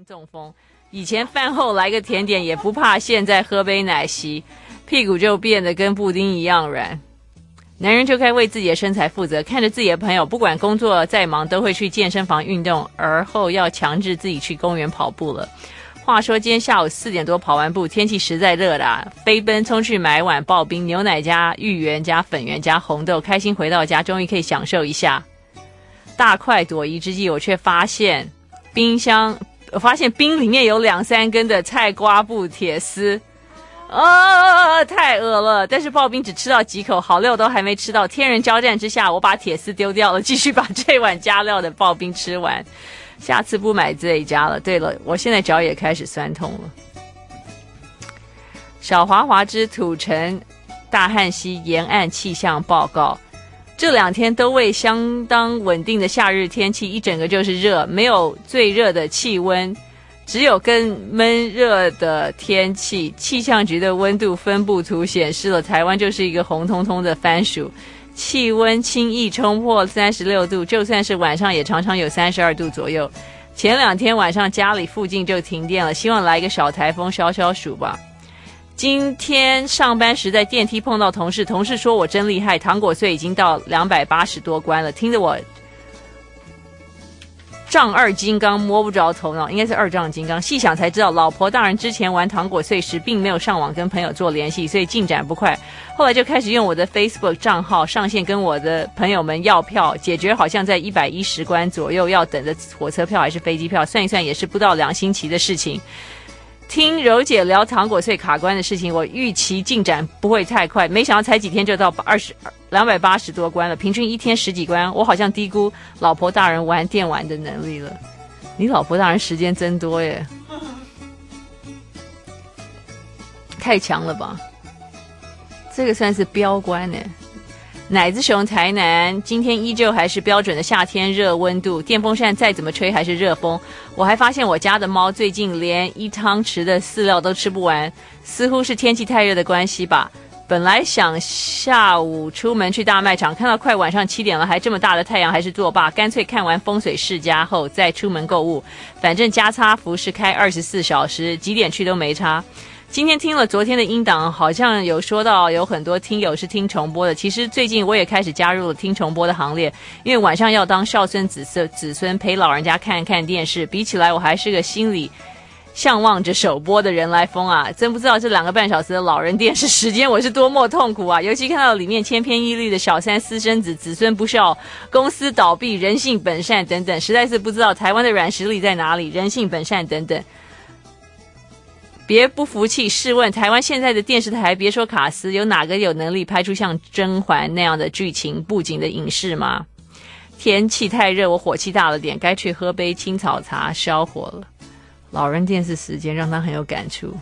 中风，以前饭后来个甜点也不怕，现在喝杯奶昔，屁股就变得跟布丁一样软。男人就该为自己的身材负责，看着自己的朋友不管工作再忙都会去健身房运动，而后要强制自己去公园跑步了。话说今天下午4点多跑完步，天气实在热啦，飞奔冲去买碗刨冰，牛奶加芋圆加粉圆加红豆，开心回到家，终于可以享受一下。大快朵颐之际，我却发现冰里面有2-3根的菜瓜布铁丝，太恶了！但是刨冰只吃到几口，好料都还没吃到，天人交战之下，我把铁丝丢掉了，继续把这碗加料的刨冰吃完。下次不买这一家了。对了，我现在脚也开始酸痛了。小华华之土城大汉溪沿岸气象报告，这2天都为相当稳定的夏日天气，一整个就是热，没有最热的气温，只有更闷热的天气。气象局的温度分布图显示了台湾就是一个红彤彤的番薯，气温轻易冲破36度，就算是晚上也常常有32度左右。前2天晚上家里附近就停电了，希望来一个小台风消消暑吧。今天上班时在电梯碰到同事说我真厉害，糖果税已经到280多关了，听得我丈二金刚摸不着头脑，应该是2丈金刚。细想才知道，老婆大人之前玩糖果税时并没有上网跟朋友做联系，所以进展不快。后来就开始用我的 Facebook 账号上线跟我的朋友们要票，解决好像在110关左右要等的火车票还是飞机票，算一算也是不到2星期的事情。听柔姐聊糖果税卡关的事情，我预期进展不会太快，没想到才几天就到280多关了，平均一天10几关，我好像低估老婆大人玩电玩的能力了。你老婆大人时间真多耶，太强了吧，这个算是标关耶。奶子熊台南今天依旧还是标准的夏天热温度，电风扇再怎么吹还是热风。我还发现我家的猫最近连1汤匙的饲料都吃不完，似乎是天气太热的关系吧。本来想下午出门去大卖场，看到快晚上7点了还这么大的太阳，还是作罢，干脆看完风水世家后再出门购物，反正加差服是开24小时，几点去都没差。今天听了昨天的音档，好像有说到有很多听友是听重播的，其实最近我也开始加入了听重播的行列，因为晚上要当孝孙子孙陪老人家看看电视，比起来我还是个心里向往着首播的人来疯啊！真不知道这2个半小时的老人电视时间我是多么痛苦啊！尤其看到里面千篇一律的小三私生子、子孙不孝、公司倒闭、人性本善等等，实在是不知道台湾的软实力在哪里，人性本善等等。别不服气，试问台湾现在的电视台，别说卡司，有哪个有能力拍出像甄嬛那样的剧情布景的影视吗？天气太热，我火气大了点，该去喝杯青草茶消火了。老人电视时间让他很有感触。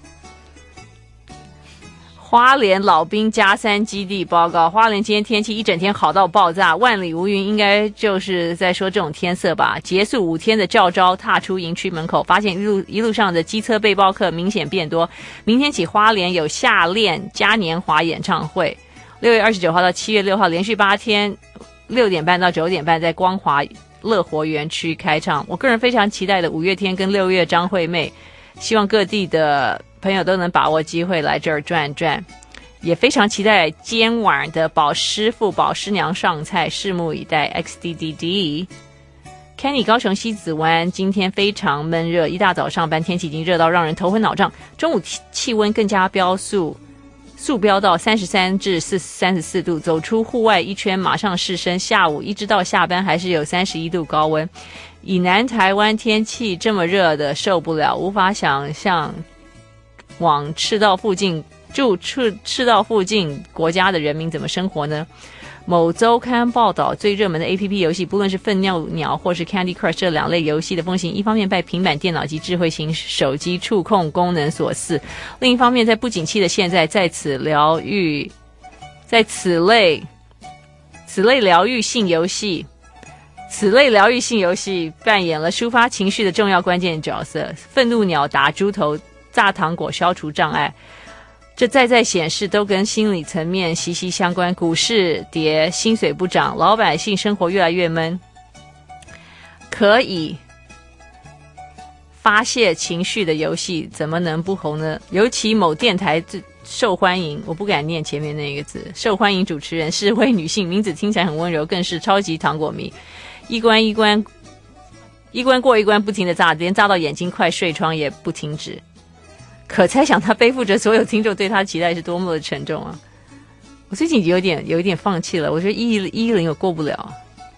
花莲老兵加3基地报告，花莲今天天气一整天好到爆炸，万里无云，应该就是在说这种天色吧。结束5天的教招，踏出营区门口，发现一路上的机车背包客明显变多。明天起花莲有夏恋嘉年华演唱会，6月29号到7月6号连续8天6点半到9点半在光华乐活园区开唱。我个人非常期待的5月天跟6月张惠妹，希望各地的朋友都能把握机会来这儿转转，也非常期待今晚的宝师傅宝师娘上菜，拭目以待。 XDDD Kenny 高雄西子湾今天非常闷热，一大早上班天气已经热到让人头昏脑胀，中午气温更加速飙到33至34度，走出户外一圈马上湿身，下午一直到下班还是有31度高温。以南台湾天气这么热的受不了，无法想象往赤道附近国家的人民怎么生活呢？某周刊报道，最热门的 APP 游戏，不论是粪尿鸟或是 Candy Crush 这2类游戏的风行，一方面拜平板电脑及智慧型手机触控功能所赐，另一方面在不景气的现在，在此类疗愈性游戏扮演了抒发情绪的重要关键角色。愤怒鸟打猪头，炸糖果消除障碍，这在显示都跟心理层面息息相关。股市跌，薪水不涨，老百姓生活越来越闷，可以发泄情绪的游戏怎么能不红呢？尤其某电台最受欢迎，我不敢念前面那个字，受欢迎主持人是位女性，名字听起来很温柔，更是超级糖果迷，一关过一关不停的炸，连炸到眼睛快睡窗也不停止。可猜想他背负着所有听众对他的期待是多么的沉重啊！我最近有一点放弃了，我觉得110我过不了。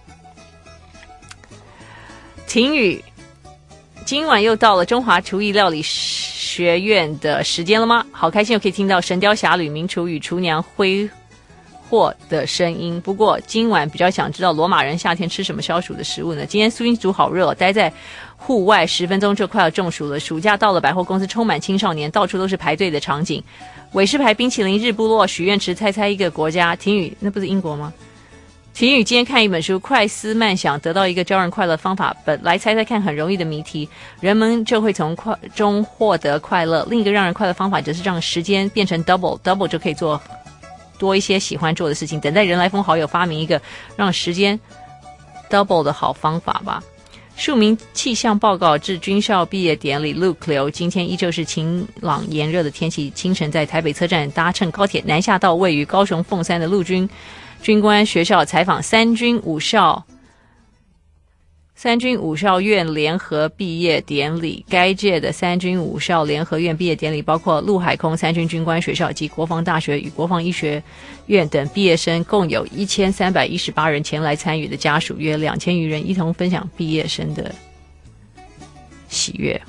婷宇，今晚又到了中华厨艺料理学院的时间了吗？好开心又可以听到《神雕侠侣》名厨与厨娘挥霍的声音。不过今晚比较想知道罗马人夏天吃什么消暑的食物呢？今天苏英族好热，待在户外10分钟就快要中暑了。暑假到了，百货公司充满青少年，到处都是排队的场景。韦氏牌冰淇淋、日部落、许愿池，猜猜一个国家。婷宇，那不是英国吗？婷宇今天看一本书《快思慢想，得到一个教人快乐方法》，来猜猜看很容易的谜题，人们就会从中获得快乐。另一个让人快乐方法就是让时间变成 double 就可以做多一些喜欢做的事情。等待人来疯好友发明一个让时间 double 的好方法吧。数名气象报告至军校毕业典礼陆流，今天依旧是晴朗炎热的天气。清晨在台北车站搭乘高铁南下到位于高雄凤山的陆军军官学校采访三军武校院联合毕业典礼。该届的三军武校联合院毕业典礼包括陆海空三军军官学校及国防大学与国防医学院等毕业生，共有1318人前来参与，的家属约2000余人，一同分享毕业生的喜悦。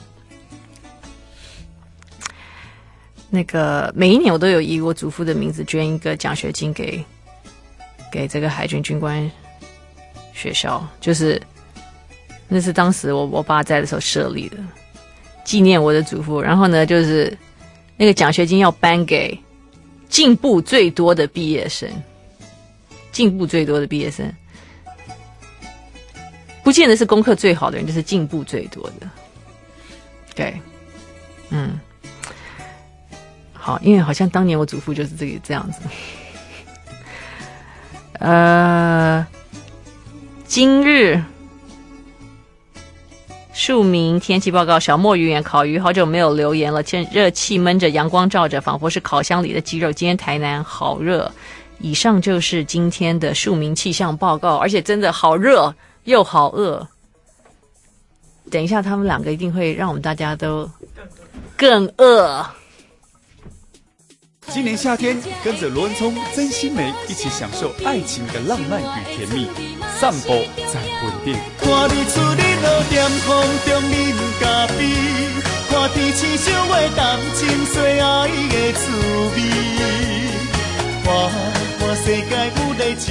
那个每一年我都有以我祖父的名字捐一个奖学金给这个海军军官学校，就是那是当时我爸在的时候设立的，纪念我的祖父。然后呢，就是那个奖学金要颁给进步最多的毕业生，不见得是功课最好的人，就是进步最多的。对，好，因为好像当年我祖父就是这样子。今日庶民天气报告：小墨鱼眼烤鱼好久没有留言了，热气闷着，阳光照着，仿佛是烤箱里的鸡肉。今天台南好热。以上就是今天的庶民气象报告，而且真的好热又好饿。等一下他们两个一定会让我们大家都更饿。 今年夏天，跟着罗文聪、曾心梅一起享受爱情的浪漫与甜蜜，散步在云顶。看日出日落，点风中饮咖啡，看天星相会，谈情说爱的滋味。看世界有热情。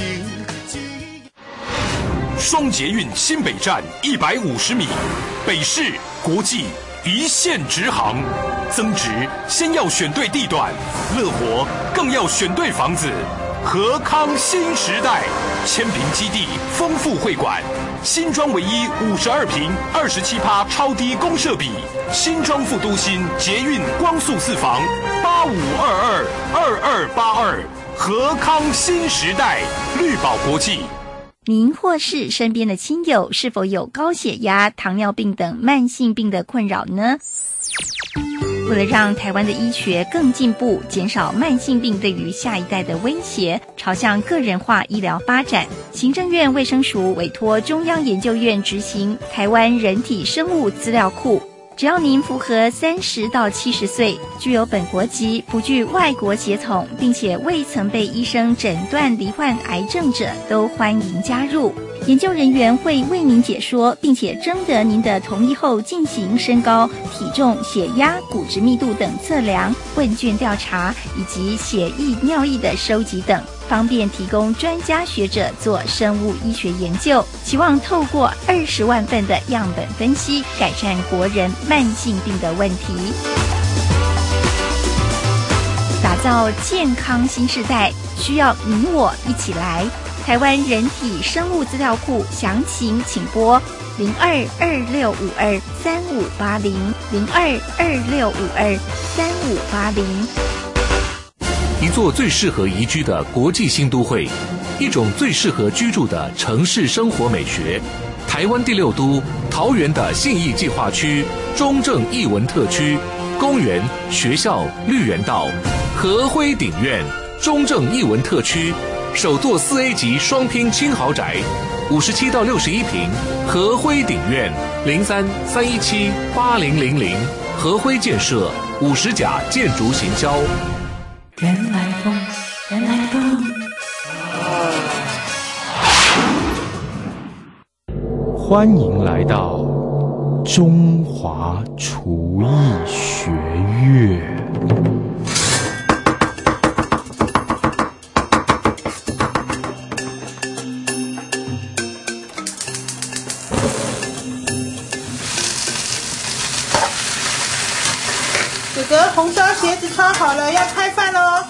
双捷运新北站150米，北市国际一线直航，增值先要选对地段，乐活更要选对房子。和康新时代，千坪基地，丰富会馆，新庄唯一52坪27%超低公设比，新庄副都心捷运光速4房85222282，和康新时代，绿宝国际。 您或是身边的亲友是否有高血压、糖尿病等慢性病的困扰呢？为了让台湾的医学更进步，减少慢性病对于下一代的威胁，朝向个人化医疗发展，行政院卫生署委托中央研究院执行台湾人体生物资料库。只要您符合30到70岁，具有本国籍，不具外国血统，并且未曾被医生诊断罹患癌症者，都欢迎加入。研究人员会为您解说，并且征得您的同意后进行身高、体重、血压、骨质密度等测量、问卷调查以及血液、尿液的收集等，方便提供专家学者做生物医学研究，期望透过20万份的样本分析，改善国人慢性病的问题，打造健康新世代，需要你我一起来。台湾人体生物资料库，详情请拨02-2652-3580，02-2652-3580。 一座最适合宜居的国际新都会，一种最适合居住的城市生活美学。 台湾第6都桃园的信义计划区中正艺文特区公园、学校、绿园道、和辉鼎院中正艺文特区首座4A 级双拼轻豪宅，57到61坪，和辉鼎院03-317-8000，和辉建设50甲建筑行销。 原来风，原来风。 欢迎来到中华厨艺学院。 哥哥，红烧鞋子穿好了，要开饭喽！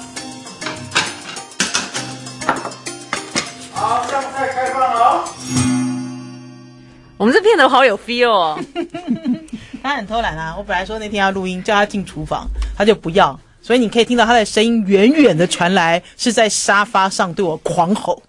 好，上菜开饭哦。 我们这片头好有 feel 哦。 他很偷懒啊！我本来说那天要录音，叫他进厨房，他就不要，所以你可以听到他的声音远远的传来，是在沙发上对我狂吼。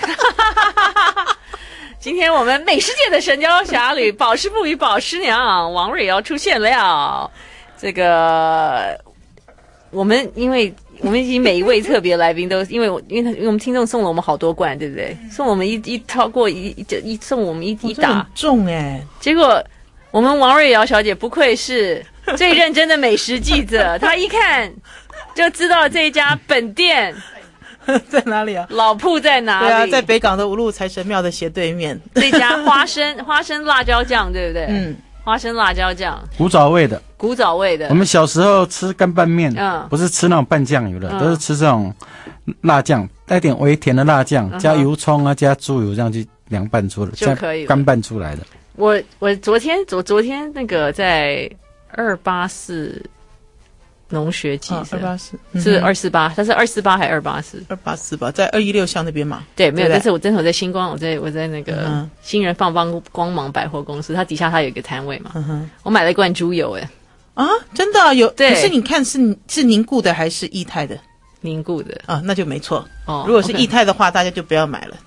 今天我们美食界的神雕侠侣宝师傅与宝师娘王瑞瑶出现了。这个我们已经每一位特别来宾都因为我们听众送了我们好多罐，对不对？送我们超过送我们一打， 很重哎。 结果我们王瑞瑶小姐不愧是最认真的美食记者，她一看就知道这一家本店在哪里啊？ 老铺在哪里？ 对啊，在北港的五路财神庙的斜对面。 这家花生辣椒酱，对不对？嗯，花生辣椒酱， 古早味的。 我们小时候吃干拌面，不是吃那种拌酱油的，都是吃这种辣酱，带点微甜的辣酱，加油葱啊，加猪油这样去凉拌出来就可以了， 干拌出来的。 我昨天那个在284农学记 284 是248，它是248还是 284吧，在216巷那边嘛。 对，没有，但是我真的在星光，我在那个新人放光芒百货公司，它底下它有一个摊位嘛。我买了一罐猪油， 啊，真的有？ 对。 可是你看是凝固的还是液态的？ 凝固的啊，那就没错。 哦， 如果是液态的话，大家就不要买了。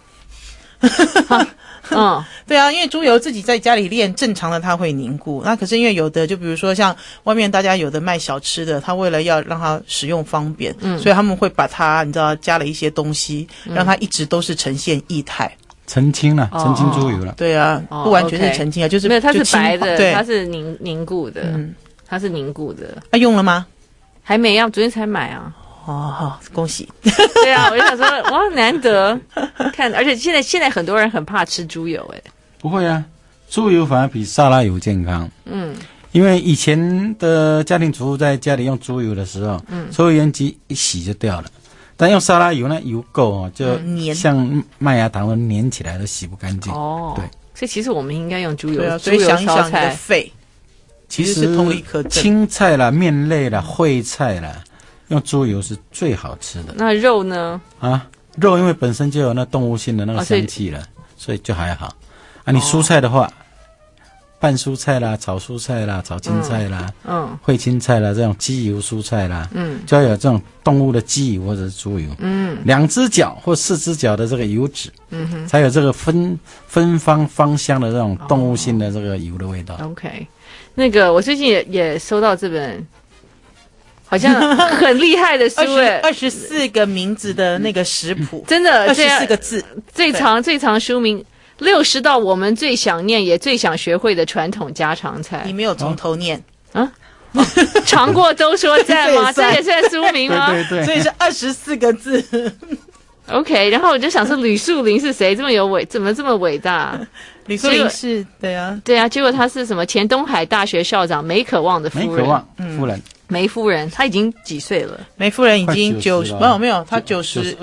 对啊，因为猪油自己在家里炼，正常的它会凝固。那可是因为有的，就比如说像外面大家有的卖小吃的，他为了要让它使用方便，所以他们会把它你知道加了一些东西，让它一直都是呈现液态。 澄清了，澄清猪油了。 对啊，不完全是澄清啊，就是没有，它是白的， 对， 它是凝固的，它是凝固的。 用了吗？ 还没啊，昨天才买啊。 哦，好，恭喜！ 对啊，我就想说，哇，难得看，而且现在很多人很怕吃猪油， 不会啊，猪油反而比沙拉油健康。因为以前的家庭主妇在家里用猪油的时候，抽油烟机一洗就掉了，但用沙拉油呢，油垢就像麦芽糖都粘起来，都洗不干净。 哦， 对， 所以其实我们应该用猪油。 对啊，所以想一想你的肺， 其实是同理可证。 青菜啦、面类啦、烩菜啦。用猪油是最好吃的。 那肉呢？ 肉因为本身就有那动物性的那个香气了，所以就还好。你蔬菜的话，拌蔬菜啦、炒蔬菜啦、炒青菜啦、烩青菜啦，这种鸡油蔬菜啦，就要有这种动物的鸡油或者是猪油，2只脚或4只脚的这个油脂，才有这个芬芳香的这种动物性的这个油的味道。 OK， 那个我最近也收到这本。好像很厉害的书 24个名字的那个食谱， 真的 24个字， 最长书名60道我们最想念也最想学会的传统家常菜。 你没有从头念啊？尝过都说赞吗？这也算书名吗？ 对，所以是24个字。 OK， 然后我就想说吕树林是谁？怎么这么伟大？ 吕树林是对啊， 结果他是什么？前东海大学校长梅可望的夫人。 梅可望夫人。 梅夫人，她已经几岁了？ 梅夫人已经没有，她92，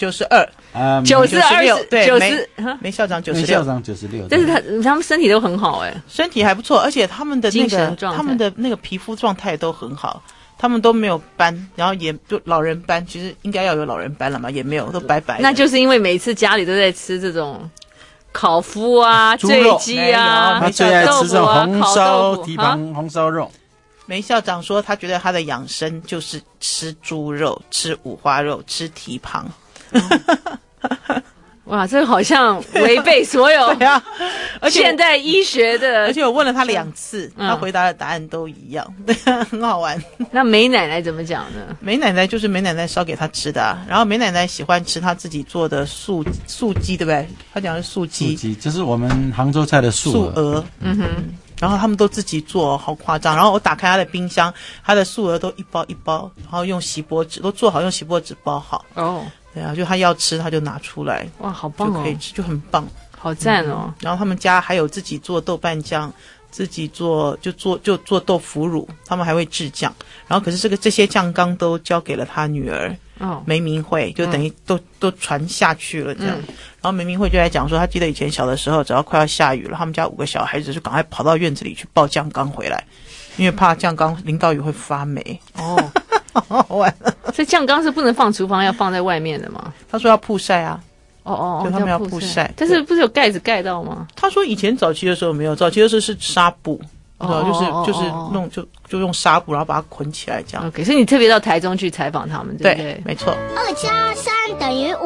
对，梅校长96， 梅校长96， 但是他们身体都很好身体还不错，而且他们的那个皮肤状态都很好，他们都没有斑，然后也就老人斑，其实应该要有老人斑了嘛，也没有，都白白的。 那就是因为每次家里都在吃这种烤麸啊、醉鸡啊， 他最爱吃这种红烧蹄膀、红烧肉。 梅校长说他觉得他的养生就是吃猪肉、吃五花肉、吃蹄膀。 哇，这个好像违背所有对啊，而且现代医学的。 而且我问了他2次，他回答的答案都一样，对啊，很好玩。 那梅奶奶怎么讲呢？ 梅奶奶就是梅奶奶烧给他吃的啊，然后梅奶奶喜欢吃他自己做的素鸡，对不对？他讲的是素鸡， 就是我们杭州菜的素鹅。嗯哼。然后他们都自己做，好夸张。然后我打开他的冰箱，他的素鹅都一包一包，然后用锡箔纸都做好，用锡箔纸包好。哦，对啊，就他要吃他就拿出来， 哇，好棒哦， 就可以吃，就很棒， 好赞哦。 然后他们家还有自己做豆瓣酱，自己做做豆腐乳，他们还会制酱。然后可是这些酱缸都交给了他女儿。梅明慧就等于都传下去了这样。然后梅明慧就在讲说，他记得以前小的时候，只要快要下雨了，他们家5个小孩子就赶快跑到院子里去抱酱缸回来，因为怕酱缸淋到雨会发霉。哦，好好玩。 所以酱缸是不能放厨房，要放在外面的吗？ 他说要曝晒啊。 就他们要曝晒， 但是不是有盖子盖到吗？ 他说以前早期的时候没有，早期的时候是纱布。就是弄就用纱布，然后把它捆起来这样。 OK， 所以你特别到台中去采访他们，对不对？ 对，没错。 2+3等于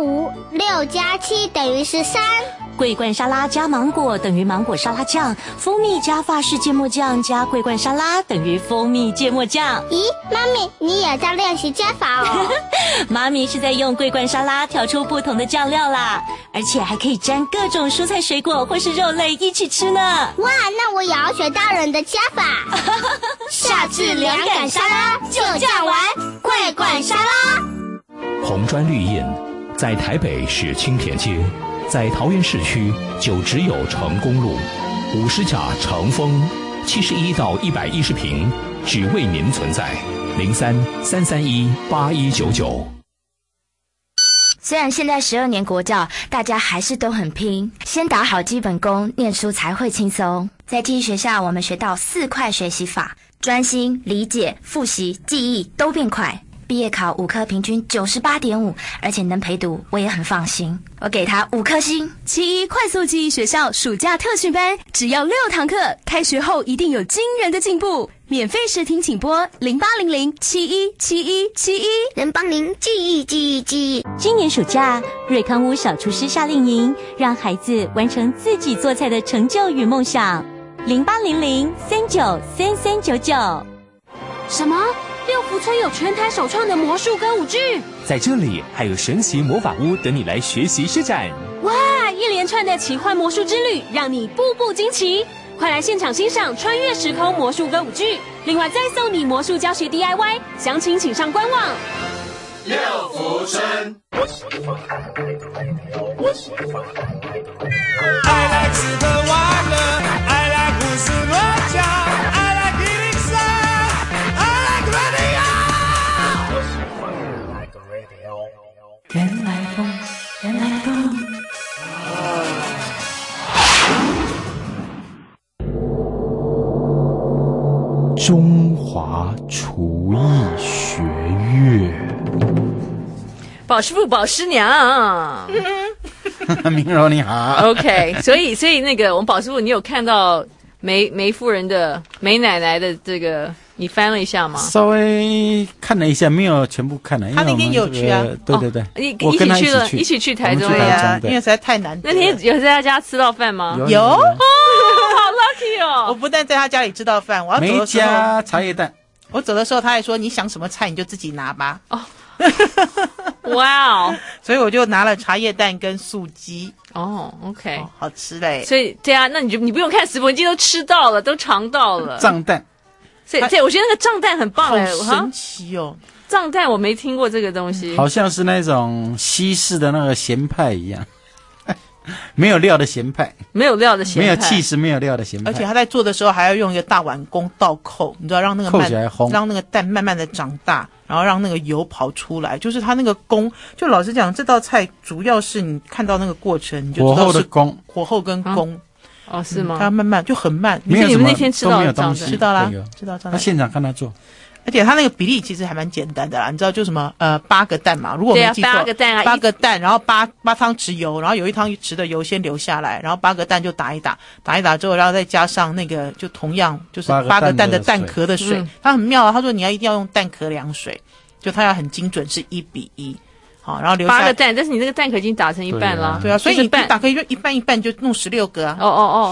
5，6+7等于13。 桂冠沙拉加芒果等于芒果沙拉酱，蜂蜜加法式芥末酱加桂冠沙拉等于蜂蜜芥末酱。 咦，妈咪，你也在练习加法哦？ 妈咪是在用桂冠沙拉调出不同的酱料啦，而且还可以沾各种蔬菜水果或是肉类一起吃呢。 哇，那我也要学大人的加法。下次凉感沙拉就这样玩，桂冠沙拉。 红砖绿印在台北是青田街，在桃园市区就只有成功路50甲成丰，71到110坪，只为您存在。03-331-8199。 虽然现在12年国教，大家还是都很拼，先打好基本功，念书才会轻松。在记忆学校，我们学到4块学习法，专心、理解、复习、记忆都变快。毕业考5科平均98.5，而且能陪读，我也很放心。我给他5颗星。 奇一快速记忆学校暑假特训班，只要6堂课，开学后一定有惊人的进步。免费试听请拨0800717171， 能帮您记忆。 今年暑假，瑞康屋小厨师夏令营，让孩子完成自己做菜的成就与梦想。0800393399。 什么？六福村有全台首创的魔术歌舞剧， 在这里还有神奇魔法屋等你来学习施展。 哇，一连串的奇幻魔术之旅，让你步步惊奇。快来现场欣赏穿越时空魔术歌舞剧，另外再送你魔术教学 DIY， 详情请上官网。 六福村。I like 吃的玩乐 ，I like 胡思乱想 ，I like eating sun，I like radio。原来风，原来风。 中华厨艺学院。 宝师傅、宝师娘， 明柔你好。 OK， 所以那个我们宝师傅，你有看到梅夫人的梅奶奶的这个，你翻了一下吗？ 稍微看了一下，没有全部看了。 他那天有去啊？ 对对对， 我跟他一起去台中呀，因为实在太难得。 那天有在他家吃到饭吗？ 有哦， 好 lucky 哦！ 我不但在他家里吃到饭，我要走的时候没加茶叶蛋。 我走的时候，他还说：“你想什么菜你就自己拿吧。”哦。 哇哦！ 所以我就拿了茶叶蛋跟素鸡。 哦 ，OK， 好吃嘞。 所以对啊，那你不用看食谱，你今天都吃到了，都尝到了。 藏蛋， 所以我觉得那个藏蛋很棒哎， 好神奇哦！ 藏蛋我没听过这个东西， 好像是那种西式的那个咸派一样。没有料的咸派， 没有料的咸派， 没有气势，没有料的咸派。 而且他在做的时候还要用一个大碗公倒扣，你知道，让那个扣起来烘， 让那个蛋慢慢的长大，然后让那个油跑出来。就是他那个工，就老实讲，这道菜主要是你看到那个过程，你就知道是火候跟工。 哦，是吗？ 他慢慢就很慢。 没有什么， 你们那天吃到的东西， 知道啦，知道。 他现场看他做。 而且它那个比例其实还蛮简单的啦，你知道就什么8个蛋嘛，如果我没记错，8个蛋，然后8汤匙油，然后有1汤匙的油先留下来，然后8个蛋就打一打之后，然后再加上那个就同样就是8个蛋的蛋壳的水，它很妙啊，他说你一定要用蛋壳量水，就它要很精准是1:1。 好，然后留下 8个蛋，但是你那个蛋壳已经打成一半了。 对啊，所以你打可以就一半一半就弄16个啊。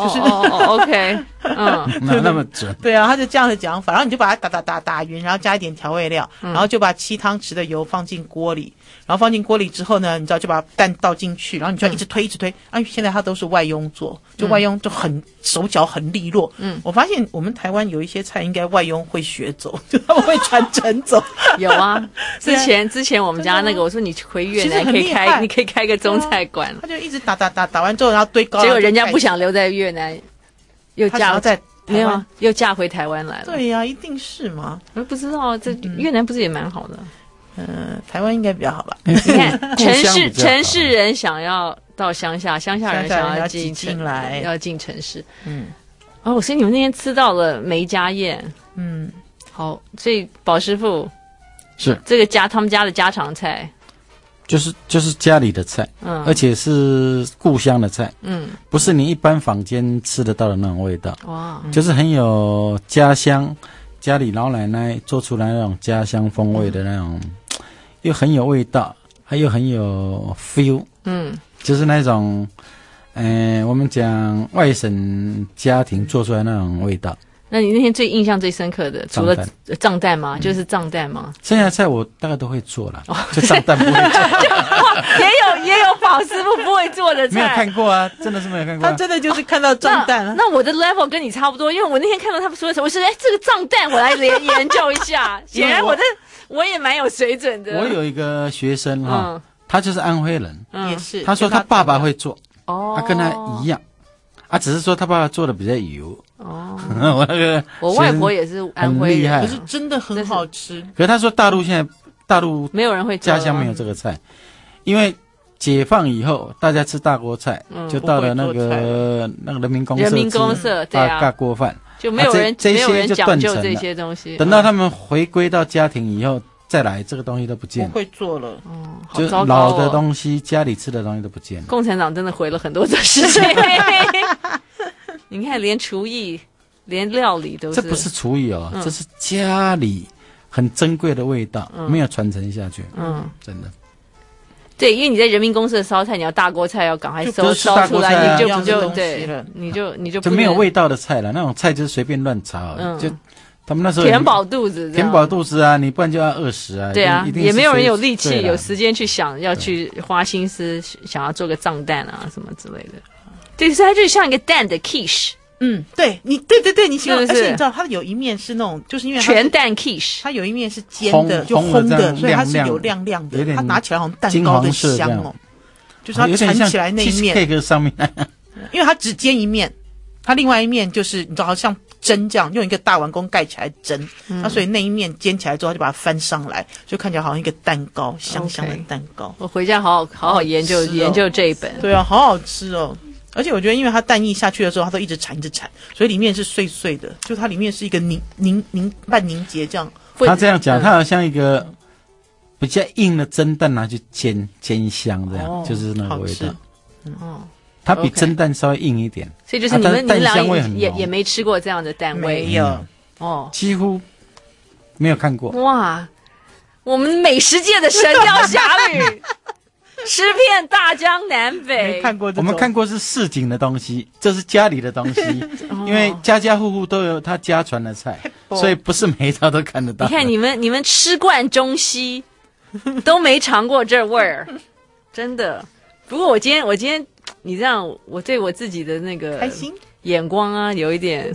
OK， 那么准。 对啊，他就这样的讲法，然后你就把它打匀，然后加一点调味料，然后就把7汤匙的油放进锅里，然后放进锅里之后呢，你知道就把蛋倒进去，然后你就要一直推。啊，现在它都是外佣做，就外佣就很手脚很利落。我发现我们台湾有一些菜应该外佣会学走，就他们会传承走。 有啊，之前我们家那个，我说你回越南你可以开个中菜馆， 他就一直打完之后，然后堆高， 结果人家不想留在越南，又嫁在没有又嫁回台湾来了。 对呀，一定是嘛？ 我不知道，这越南不是也蛮好的？ 台湾应该比较好吧？ 你看，城市人想要到乡下，乡下人想要进来， 要进城市。所以你们那天吃到了梅家宴。好，所以宝师傅是这个他们家的家常菜。 就是家里的菜，而且是故乡的菜，不是你一般坊间吃得到的那种味道，哇，就是很有家乡，家里老奶奶做出来那种家乡风味的那种，又很有味道，还有很有 feel，就是那种，我们讲外省家庭做出来那种味道。 那你那天印象最深刻的，除了藏蛋吗？就是藏蛋吗？ 剩下的菜我大概都会做了，就藏蛋不会做。 也有宝师傅不会做的菜， 没有看过啊，真的是没有看过。 他真的就是看到藏蛋了。 那我的 level 跟你差不多，因为我那天看到他们说的时候，我说这个藏蛋我来研究一下。显然我也蛮有水准的。 我有一个学生哈，他就是安徽人， 也是。 他说他爸爸会做，他跟他一样。只是说他爸爸做的比较油。 我外婆也是安徽人， 可是真的很好吃。 可是他说大陆没有人会做， 家乡没有这个菜，因为解放以后大家吃大锅菜，就到了那个人民公社大锅饭， 就没有人讲究这些东西。 等到他们回归到家庭以后再来，这个东西都不见了， 不会做了。 就老的东西，家里吃的东西都不见了。 共产党真的毁了很多的事情。你看，连厨艺、连料理都是。 这不是厨艺哦，这是家里很珍贵的味道，没有传承下去。真的。 对，因为你在人民公社烧菜，你要大锅菜要赶快烧出来，你就没有味道的菜了。那种菜就是随便乱炒，就他们那时候填饱肚子啊，你不然就要饿死啊。 对啊，也没有人有力气、有时间去想要去花心思想要做个藏蛋啊什么之类的。对，所以它就像一个蛋的 quiche。 对，你形容，而且你知道它有一面是那种，就是因为全蛋 quiche， 它有一面是煎的，就烘的，所以它是有亮亮的，它拿起来好像蛋糕的香哦，就是它盛起来那一面 cheesecake 上面， 因为它只煎一面，它另外一面就是你知道，像蒸这样，用一个大碗公盖起来蒸，那所以那一面煎起来之后，就把它翻上来，就看起来好像一个蛋糕，香香的蛋糕。 我回家好好研究这一本。 对啊，好好吃哦。而且我觉得，因为它蛋液下去的时候，它都一直缠，所以里面是碎碎的，就它里面是一个半凝结这样。 他这样讲，它好像一个比较硬的蒸蛋拿去煎香这样，就是那个味道。它比蒸蛋稍微硬一点。 所以就是你们俩也没吃过这样的蛋味， 没有几乎没有看过。 哇，我们美食界的神雕侠侣。吃遍大江南北， 我们看过是市井的东西，这是家里的东西，因为家家户户都有他家传的菜，所以不是每一道都看得到。 你看你们吃惯中西，都没尝过这味儿，真的。不过我今天你这样，我对我自己的那个开心眼光啊，有一点。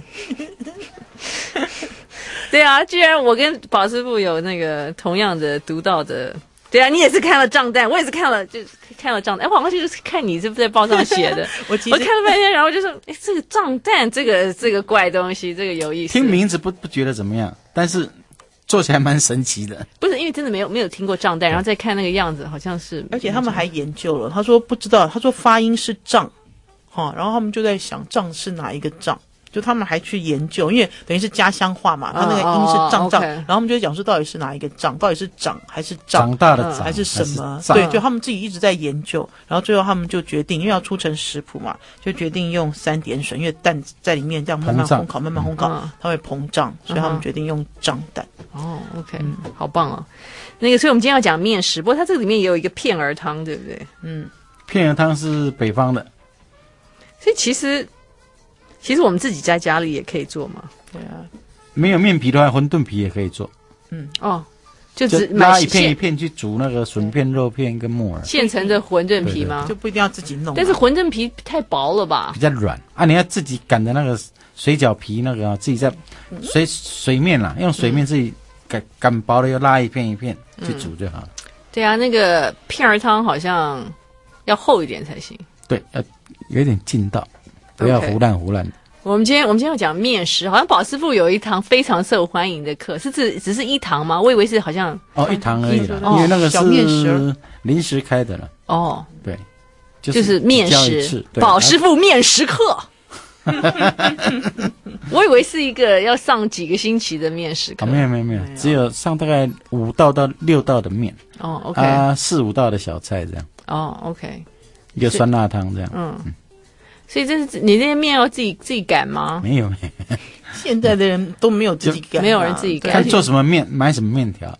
对啊，居然我跟宝师傅有那个同样的独到的。对啊，你也是看了账单，我也是看了账单。我好像就是看你是不是在报上写的，我看了半天，然后就说，这个账单，这个怪东西，这个有意思。 听名字不觉得怎么样，但是做起来蛮神奇的。 不是因为真的没有听过账单，然后再看那个样子，好像是。 而且他们还研究了，他说不知道，他说发音是账，然后他们就在想账是哪一个账。 就他们还去研究，因为等于是家乡话嘛，他那个音是胀胀，然后他们就讲说到底是哪一个胀，到底是长还是长大的长还是什么？对，就他们自己一直在研究，然后最后他们就决定，因为要出成食谱嘛，就决定用3点水，因为蛋在里面这样慢慢烘烤，慢慢烘烤，它会膨胀，所以他们决定用胀蛋。 哦 ，OK，好棒哦。那个，所以我们今天要讲面食，不过它这个里面也有一个片儿汤，对不对？ 片儿汤是北方的， 所以其实我们自己在家里也可以做嘛。 对啊， 没有面皮的话，馄饨皮也可以做。 就只拉一片一片去煮那个笋片、肉片跟木耳， 现成的馄饨皮吗？ 就不一定要自己弄。 但是馄饨皮太薄了吧？ 比较软啊！你要自己擀的那个水饺皮那个自己在水面啦，用水面自己擀薄了，又拉一片一片去煮就好了。 对啊，那个片儿汤好像要厚一点才行。 对，有一点劲道，不要糊烂糊烂的。 我们今天要讲面食，好像宝师傅有一堂非常受欢迎的课，是只是一堂吗？我以为是好像一堂而已啦，因为那个是临时开的了。哦，对， 就是面食，宝师傅面食课。我以为是一个要上几个星期的面食课。 没有，只有上大概5道到6道的面。 哦 ，OK， 4-5道的小菜这样。 哦 ，OK， 一个酸辣汤这样。 所以这是你这些面要自己擀吗？ 没有， 现在的人都没有自己擀， 没有人自己擀。 看做什么面，买什么面条。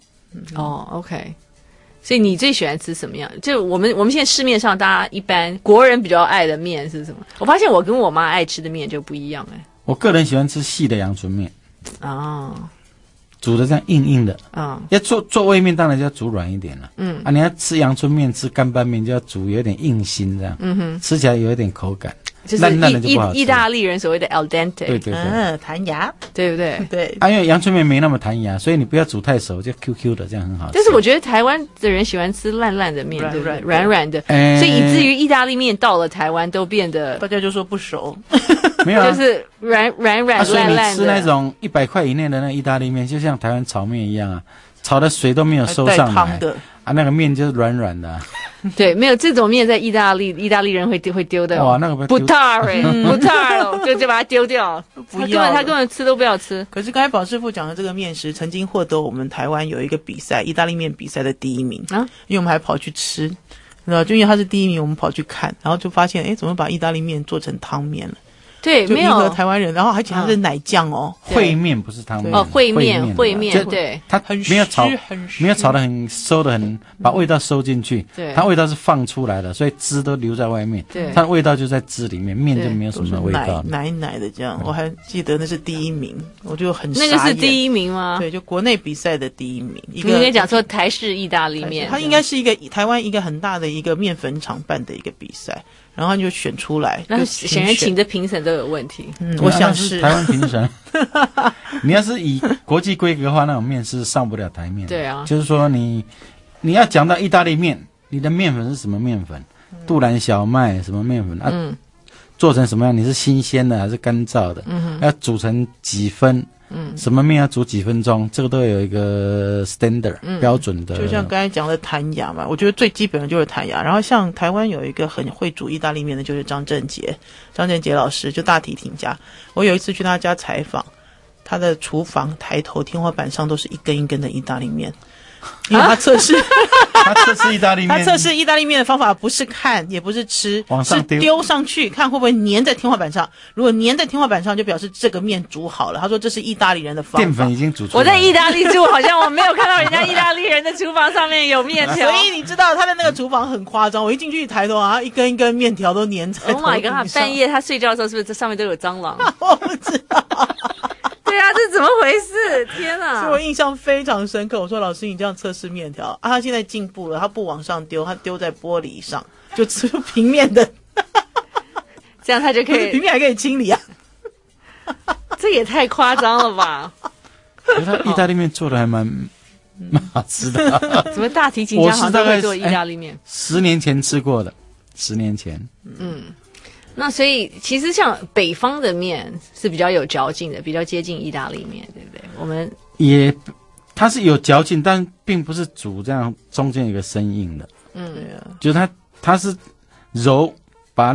OK。所以你最喜欢吃什么样？就我们现在市面上大家一般国人比较爱的面是什么？我发现我跟我妈爱吃的面就不一样我个人喜欢吃细的阳春面。煮的这样硬硬的。要做煨面当然就要煮软一点了。你要吃阳春面、吃干拌面就要煮有点硬心这样。吃起来有一点口感。 就是烂的就不好吃。 意大利人所谓的 al dente， 对， 弹牙， 对不对？ 对。 因为阳春面没那么弹牙，所以你不要煮太熟，就 QQ 的，这样很好吃。 但是我觉得台湾的人喜欢吃烂的面，对不对？软软的，所以以至于意大利面到了台湾都变得大家就说不熟， 没有， 就是软烂的。 所以你吃那种100块以内的那意大利面，就像台湾炒面一样炒的水都没有收上来那个面就是软软的。 对，没有这种面在意大利人会丢的。 哇，那个不taar，就把它丢掉，他根本吃都不要吃。 可是刚才宝师傅讲的这个面食，曾经获得我们台湾有一个比赛，意大利面比赛的第1名因为我们还跑去吃，就因为他是第1名，我们跑去看，然后就发现，怎么把意大利面做成汤面了？ 对，没有台湾人，然后而且它是奶酱烩面不是汤面烩面，对， 它没有炒的很收的很，把味道收进去， 对， 它味道是放出来的，所以汁都留在外面， 对， 它的味道就在汁里面，面就没有什么味道， 奶的这样。我还记得那是第1名，我就很傻眼。 那个是第1名吗？ 对，就国内比赛的第1名。 你应该讲说台式意大利面， 它应该是一个台湾一个很大的一个面粉厂办的一个比赛。然后就选出来， 那显然请的评审都有问题。 我想是台湾评审。你要是以国际规格的话，那种面是上不了台面。 对啊， 就是说你要讲到意大利面，你的面粉是什么面粉？杜兰小麦什么面粉？做成什么样？你是新鲜的还是干燥的？要煮成几分？什么面要煮几分钟？这个都有一个 standard 标准的。 就像刚才讲的弹牙嘛，我觉得最基本的就是弹牙。然后像台湾有一个很会煮意大利面的，就是张正杰老师，就大提琴家。我有一次去他家采访，他的厨房抬头天花板上都是一根一根的意大利面。因为他测试意大利面， 他测试意大利面的方法不是看，也不是吃，是丢上去看会不会粘在天花板上。如果粘在天花板上，就表示这个面煮好了。他说这是意大利人的方法。 淀粉已经煮出来了。 我在意大利住，好像我没有看到人家意大利人的厨房上面有面条。 所以你知道他的那个厨房很夸张，我一进去抬头一根一根面条都粘在头顶上。 Oh my god！ 半夜他睡觉的时候是不是这上面都有蟑螂？ 我不知道。 对啊，这怎么回事？天哪！ 所以我印象非常深刻。我说老师，你这样测试面条他现在进步了，他不往上丢，他丢在玻璃上，就吃平面的， 这样他就可以平面还可以清理啊。 这也太夸张了吧！ 他意大利面做的还蛮好吃的。 怎么大提琴家好像都会做意大利面 ？10年前吃过的，10年前。 那所以其实像北方的面是比较有嚼劲的，比较接近意大利面，对不对？我们它是有嚼劲，但并不是煮这样中间有个生硬的。 对啊， 就是它是揉，把那个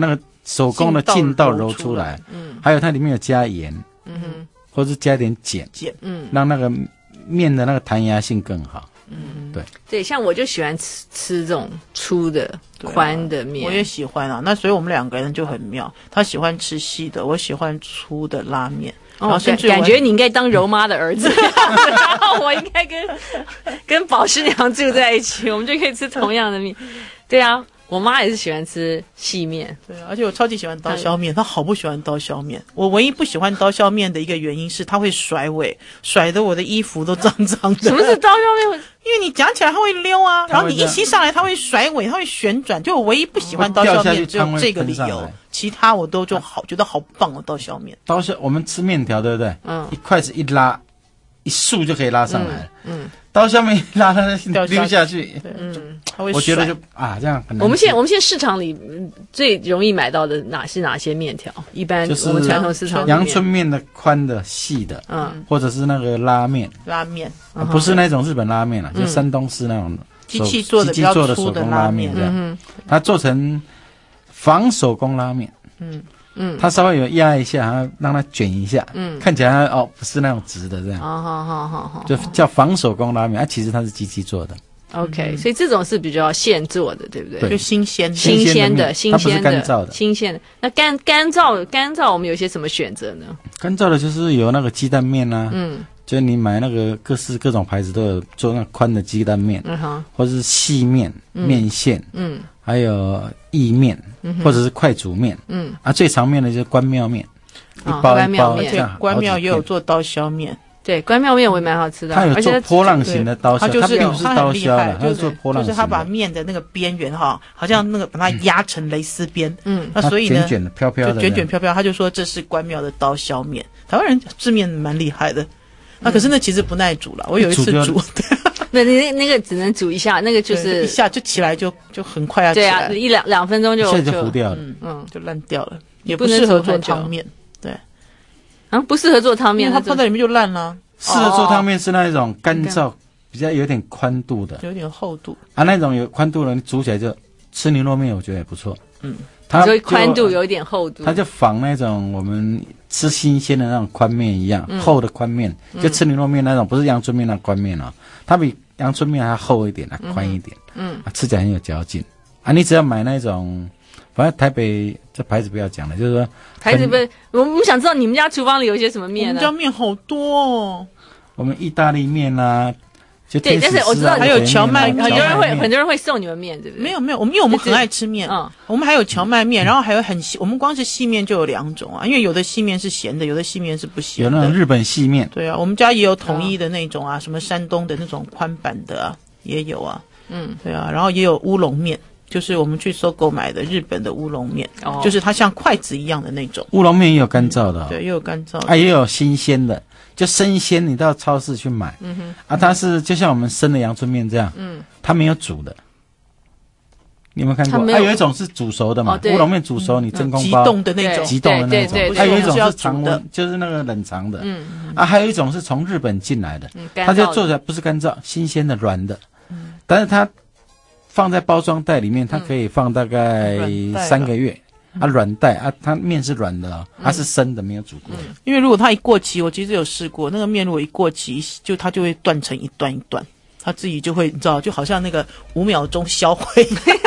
手工的劲道揉出来，还有它里面有加盐，或者加点碱，让那个面的那个弹牙性更好。 对，像我就喜欢吃这种粗的、宽的面， 我也喜欢啊。那所以我们两个人就很妙，他喜欢吃细的，我喜欢粗的拉面。然后甚至感觉你应该当柔妈的儿子，然后我应该跟宝师娘住在一起，我们就可以吃同样的面。对啊，我妈也是喜欢吃细面。 对，而且我超级喜欢刀削面，她好不喜欢刀削面。我唯一不喜欢刀削面的一个原因是它会甩尾，甩得我的衣服都脏脏的。 什么是刀削面？ 因为你夹起来它会溜啊，然后你一吸上来它会甩尾，它会旋转。就我唯一不喜欢刀削面只有这个理由，其他我都就好觉得好棒哦。刀削面， 我们吃面条对不对？一筷子一拉，一束就可以拉上来。刀削面一拉它溜下去。我觉得就这样很难。 我们现在市场里最容易买到的哪些面条？一般我们传统市场阳春面的宽的细的，或者是那个拉面，不是那种日本拉面了，就山东式那种机器做的比较粗的拉面这样。它做成仿手工拉面，它稍微有压一下，然后让它卷一下，看起来不是那种直的这样， 好， 就叫仿手工拉面，其实它是机器做的。 OK， 所以这种是比较现做的，对不对？ 对， 就新鲜的， 它不是干燥的， 新鲜的。那干燥，我们有些什么选择呢？ 干燥的就是有那个鸡蛋面啊，就是你买那个各种牌子都有做那宽的鸡蛋面，或者是细面、面线，还有意面，或者是快煮面，最常面的就是关庙面，一包一包， 而且关庙也有做刀削面。 对，关庙面我也蛮好吃的， 它有做波浪形的刀削，它并不是刀削的，它是做波浪形的， 就是它把面的那个边缘好像那个把它压成蕾丝边，那所以呢，卷的飘飘的， 卷飘飘，他就说这是关庙的刀削面。台湾人制面蛮厉害的，可是那其实不耐煮了。我有一次煮， 对，你那个只能煮一下，那个就是一下就起来就很快要起来， 对啊，两分钟就糊掉了， 就烂掉了，也不适合做汤面，对， 不适合做汤面， 它放在里面就烂了。 适合做汤面是那一种干燥比较有点宽度的， 有点厚度那种有宽度的，你煮起来就吃牛肉面，我觉得也不错。 它宽度有一点厚度， 它就仿那种我们吃新鲜的那种宽面一样，厚的宽面，就吃牛肉面那种，不是阳春面那宽面它比阳春面还厚一点，宽一点，吃起来很有嚼劲你只要买那种。反正台北这牌子不要讲了，就是说牌子不是，我们想知道你们家厨房里有一些什么面呢？ 我们家面好多哦， 我们意大利面啊，就对，但是我知道还有荞麦面， 很多人会送你们面，对不对？ 没有，因为我们很爱吃面，我们还有荞麦面，然后还有很细，我们光是细面就有2种因为有的细面是咸的，有的细面是不咸的， 有那种日本细面， 对啊，我们家也有统一的那种什么山东的那种宽版的也有对啊，然后也有乌龙面。就是我们去搜购买的日本的乌龙面，就是它像筷子一样的那种。 乌龙面也有干燥的， 对，也有干燥的， 也有新鲜的，就生鲜，你到超市去买，它是就像我们生的阳春面这样，它没有煮的。你有没有看过？有一种是煮熟的嘛，乌龙面煮熟，你真空包急冻的那种， 急冻的那种。还有一种是常温，就是那个冷藏的。还有一种是从日本进来的，它就做出来不是干燥，新鲜的软的，但是它。放在包装袋里面，它可以放大概3个月。软袋它面是软的它是生的，没有煮过。 因为如果它一过期，我其实有试过，那个面如果一过期，它就会断成一段一段，它自己就会，你知道，就好像那个5秒钟销毁。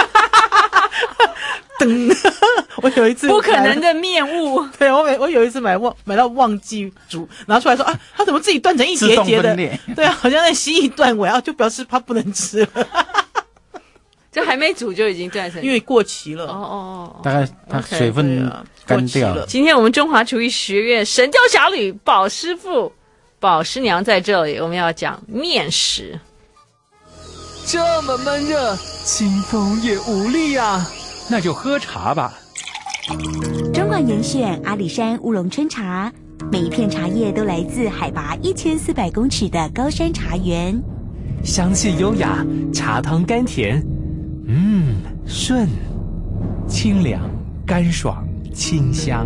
噔！我有一次不可能的面雾。 对，我有一次买到忘记煮，拿出来说它怎么自己断成一节节的？对啊，好像在蜥蜴断尾就表示它不能吃了。 就还没煮就已经断成， 因为过期了。 大概它水分干掉了。 今天我们中华厨艺学院神雕侠侣宝师傅、宝师娘在这里，我们要讲面食。 这么闷热，清风也无力啊，那就喝茶吧。 中广严选阿里山乌龙春茶，每一片茶叶都来自海拔1400公尺的高山茶园， 香气优雅，茶汤甘甜。顺、清凉、干爽、清香。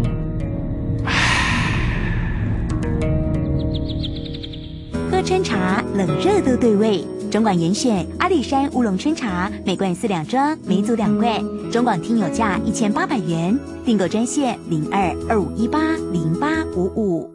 喝春茶，冷热都对味。 中广严选阿里山乌龙春茶，每罐4两装，每组2罐。中广听友价1800元，订购专线0225180855。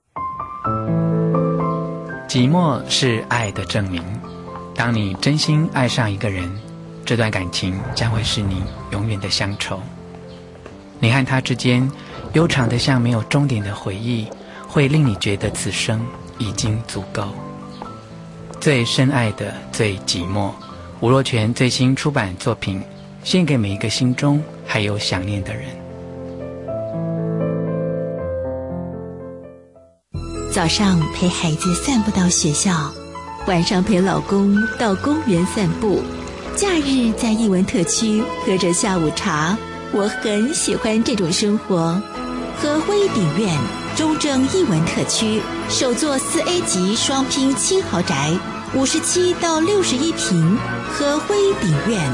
寂寞是爱的证明。当你真心爱上一个人，这段感情将会是你永远的乡愁。你和他之间悠长的像没有终点的回忆，会令你觉得此生已经足够。最深爱的最寂寞，吴若权最新出版作品，献给每一个心中还有想念的人。 早上陪孩子散步到学校，晚上陪老公到公园散步，假日在艺文特区喝着下午茶，我很喜欢这种生活。和辉鼎苑中正艺文特区首座4A 级双拼轻豪宅，57到61坪，和辉鼎苑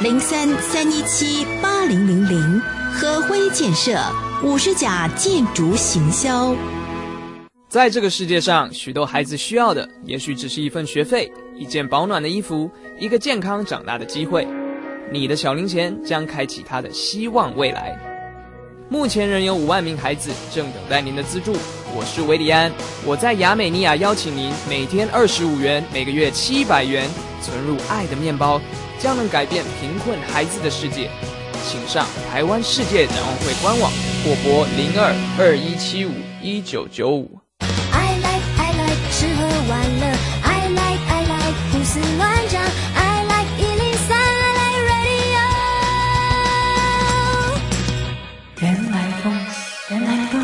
03-317-8000，和辉建设50甲建筑行销。 在这个世界上，许多孩子需要的也许只是一份学费、一件保暖的衣服、一个健康长大的机会。你的小零钱将开启他的希望未来。目前仍有5万名孩子正等待您的资助。我是维里安，我在亚美尼亚邀请您每天25元，每个月700元，存入爱的面包，将能改变贫困孩子的世界。请上台湾世界展望会官网或拨02-2175-1995。 吃喝玩乐 I like 胡思乱想 I like 103 I like radio 原来风原来风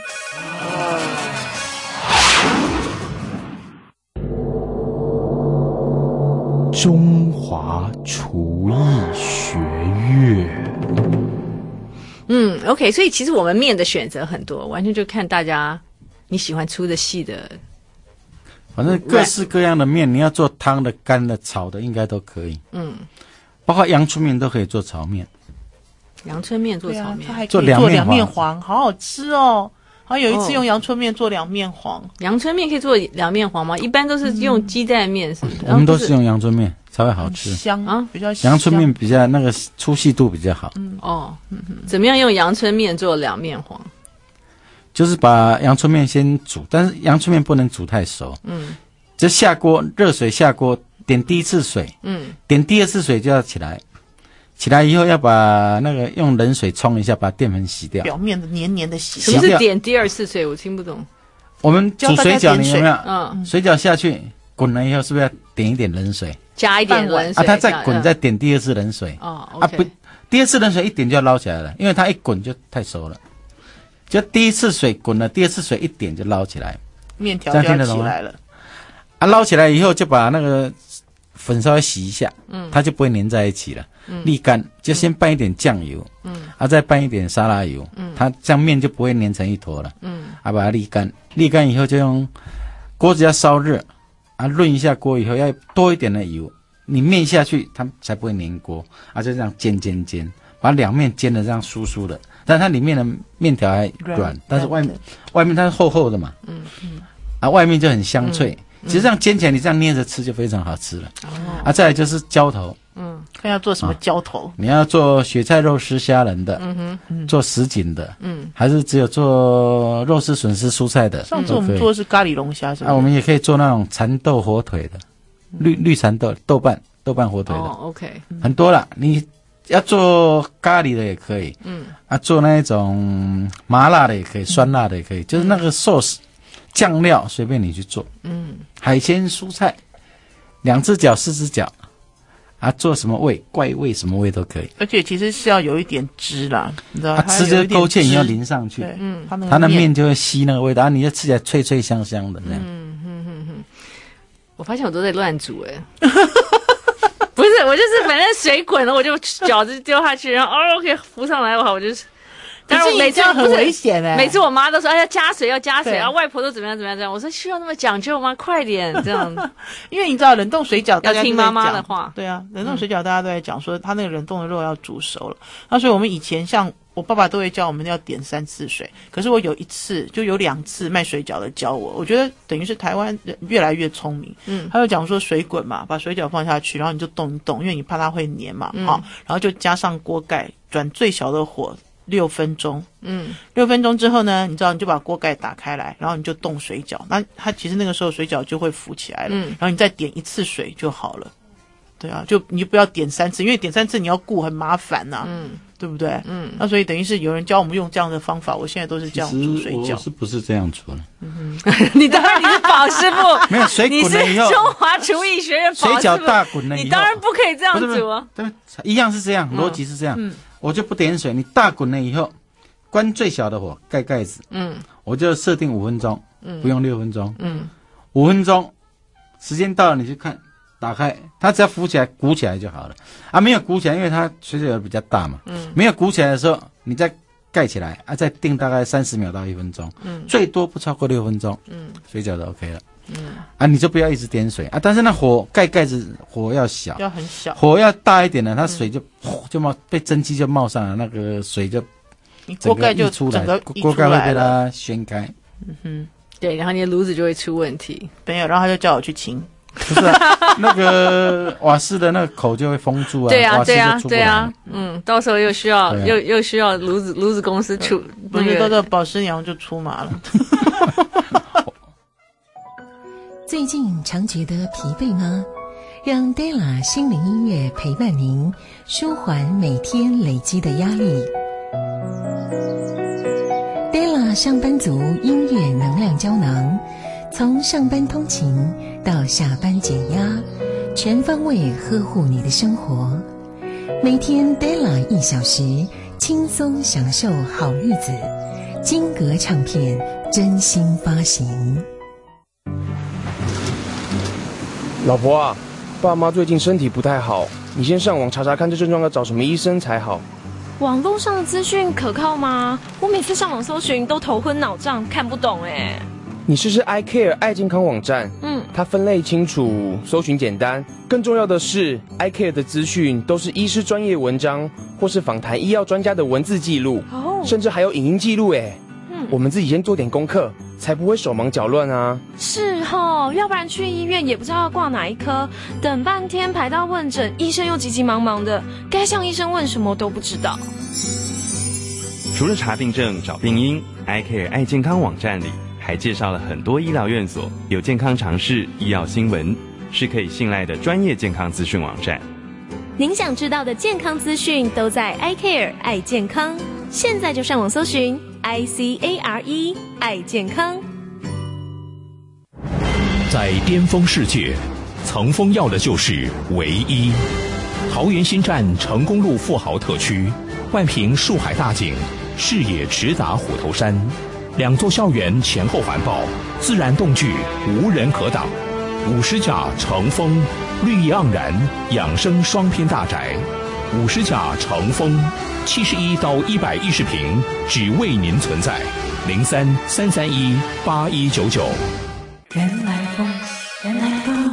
中华厨艺学院。 OK， 所以其实我们面的选择很多，完全就看大家你喜欢粗的细的。 反正各式各样的面，你要做汤的、干的、炒的，应该都可以。包括阳春面都可以做炒面。 阳春面做炒面， 它还可以做两面黄，好好吃哦。好像有一次用阳春面做两面黄。 阳春面可以做两面黄吗？一般都是用鸡蛋面，是不是？ 我们都是用阳春面才会好吃， 香啊，比较香。 阳春面比较那个粗细度比较好。 怎么样用阳春面做两面黄？ 就是把阳春面先煮，但是阳春面不能煮太熟。就下锅，热水下锅，点第一次水。点第二次水就要起来，起来以后要把那个用冷水冲一下，把淀粉洗掉， 表面的黏黏的洗。 什么是点第二次水？我听不懂。 我们煮水饺，你有没有？水饺下去滚了以后，是不是要点一点冷水？ 加一点冷水。 它再滚，再点第二次冷水。 不， 第二次冷水一点就要捞起来了，因为它一滚就太熟了。就第一次水滚了，第二次水一点就捞起来， 面条就要起来了。 捞起来以后就把那个粉稍微洗一下，它就不会粘在一起了。沥干，就先拌一点酱油，再拌一点沙拉油，它这样面就不会粘成一坨了。把它沥干，沥干以后就用锅子要烧热，润一下锅以后要多一点的油，你面下去它才不会粘锅。就这样煎，把两面煎的这样酥酥的。但它里面的面条还软，但是外面它是厚厚的嘛，外面就很香脆。其实这样煎起来，你这样捏着吃就非常好吃了。再来就是浇头， 看要做什么浇头？ 你要做雪菜肉丝虾仁的，做什锦的，还是只有做肉丝笋丝蔬菜的？ 上次我们做的是咖喱龙虾，是吧？ 我们也可以做那种蚕豆火腿的，绿蚕豆豆瓣火腿的。 OK， 很多啦，你要做咖喱的也可以，做那种麻辣的也可以，酸辣的也可以，就是那个 sauce 酱料随便你去做。海鲜蔬菜，2只脚4只脚，做什么味怪味什么味都可以。 而且其实是要有一点汁啦，你知道， 吃这个勾芡你要淋上去，它的面就会吸那个味道，你就吃起来脆脆香香的那样。 我发现我都在乱煮不是，我就是反正水滚了，我就饺子丢下去，然后OK 浮上来，我就是。但是我每次很危险每次我妈都说要加水，然后外婆都怎么样，我说需要那么讲究吗？快点这样。 因为你知道冷冻水饺大家要听妈妈的话。 对啊，冷冻水饺大家都在讲说它那个冷冻的肉要煮熟了。所以我们以前像我爸爸都会教我们要点3次水，可是我有2次卖水饺的教我觉得等于是台湾人越来越聪明。他就讲说水滚嘛，把水饺放下去，然后你就动一动，因为你怕它会黏嘛，然后就加上锅盖，转最小的火6分钟。6分钟之后呢，你知道你就把锅盖打开来，然后你就冻水饺，那它其实那个时候水饺就会浮起来了，然后你再点1次水就好了。对啊，你就不要点3次，因为点3次你要顾很麻烦呐，对不对？那所以等于是有人教我们用这样的方法，我现在都是这样煮水饺。 我是不是这样煮呢？ 你当然你是宝师傅， 没有水滚了以后， 你是中华厨艺学院宝师傅， 水饺大滚了以后， 你当然不可以这样煮啊。 对，一样是这样，逻辑是这样。我就不点水，你大滚了以后，关最小的火，盖盖子。我就设定5分钟，不用6分钟。5分钟，时间到了你就看。打开，它只要浮起来、鼓起来就好了啊！没有鼓起来，因为它水饺比较大嘛。没有鼓起来的时候，你再盖起来啊，再定大概30秒到1分钟。最多不超过6分钟。水饺就 OK 了。啊，你就不要一直点水啊！但是那盖子火要小， 要很小， 火要大一点的，它水就冒被蒸汽就冒上来，那个水就锅盖就出来， 锅盖会被它掀开。 对，然后你的炉子就会出问题。 没有，然后他就叫我去清。 不是那个瓦斯的那个口就会封住啊， 对啊， 对啊， 到时候又需要又需要炉子公司出， 不是到宝师娘就出马了。 最近常觉得疲惫吗？让 Della 心灵音乐陪伴您，舒缓每天累积的压力。Della 上班族音乐能量胶囊，从上班通勤到下班减压，全方位呵护你的生活。每天 Della 1小时，轻松享受好日子。金格唱片真心发行。 老婆啊，爸妈最近身体不太好，你先上网查查看这症状要找什么医生才好。 网络上的资讯可靠吗？我每次上网搜寻都头昏脑胀，看不懂哎。 你试试 iCare 爱健康网站，它分类清楚，搜寻简单，更重要的是 iCare 的资讯都是医师专业文章或是访谈医药专家的文字记录，甚至还有影音记录哎。我们自己先做点功课，才不会手忙脚乱啊。 是齁，要不然去医院也不知道要挂哪一科，等半天排到问诊，医生又急急忙忙的，该向医生问什么都不知道。 除了查病症、找病因， iCare 爱健康网站里还介绍了很多医疗院所，有健康常识、医药新闻，是可以信赖的专业健康资讯网站。 您想知道的健康资讯都在 iCare 爱健康，现在就上网搜寻 ICARE 爱健康。 在巅峰世界，层峰要的就是唯一。桃园新站成功路富豪特区，外屏树海大景，视野直达虎头山，2座校园前后环抱，自然动距无人可挡。50甲成峰，绿意盎然，养生双篇大宅。50甲成峰，71到110坪，只为您存在。03-331-8199。 原来风，原来风。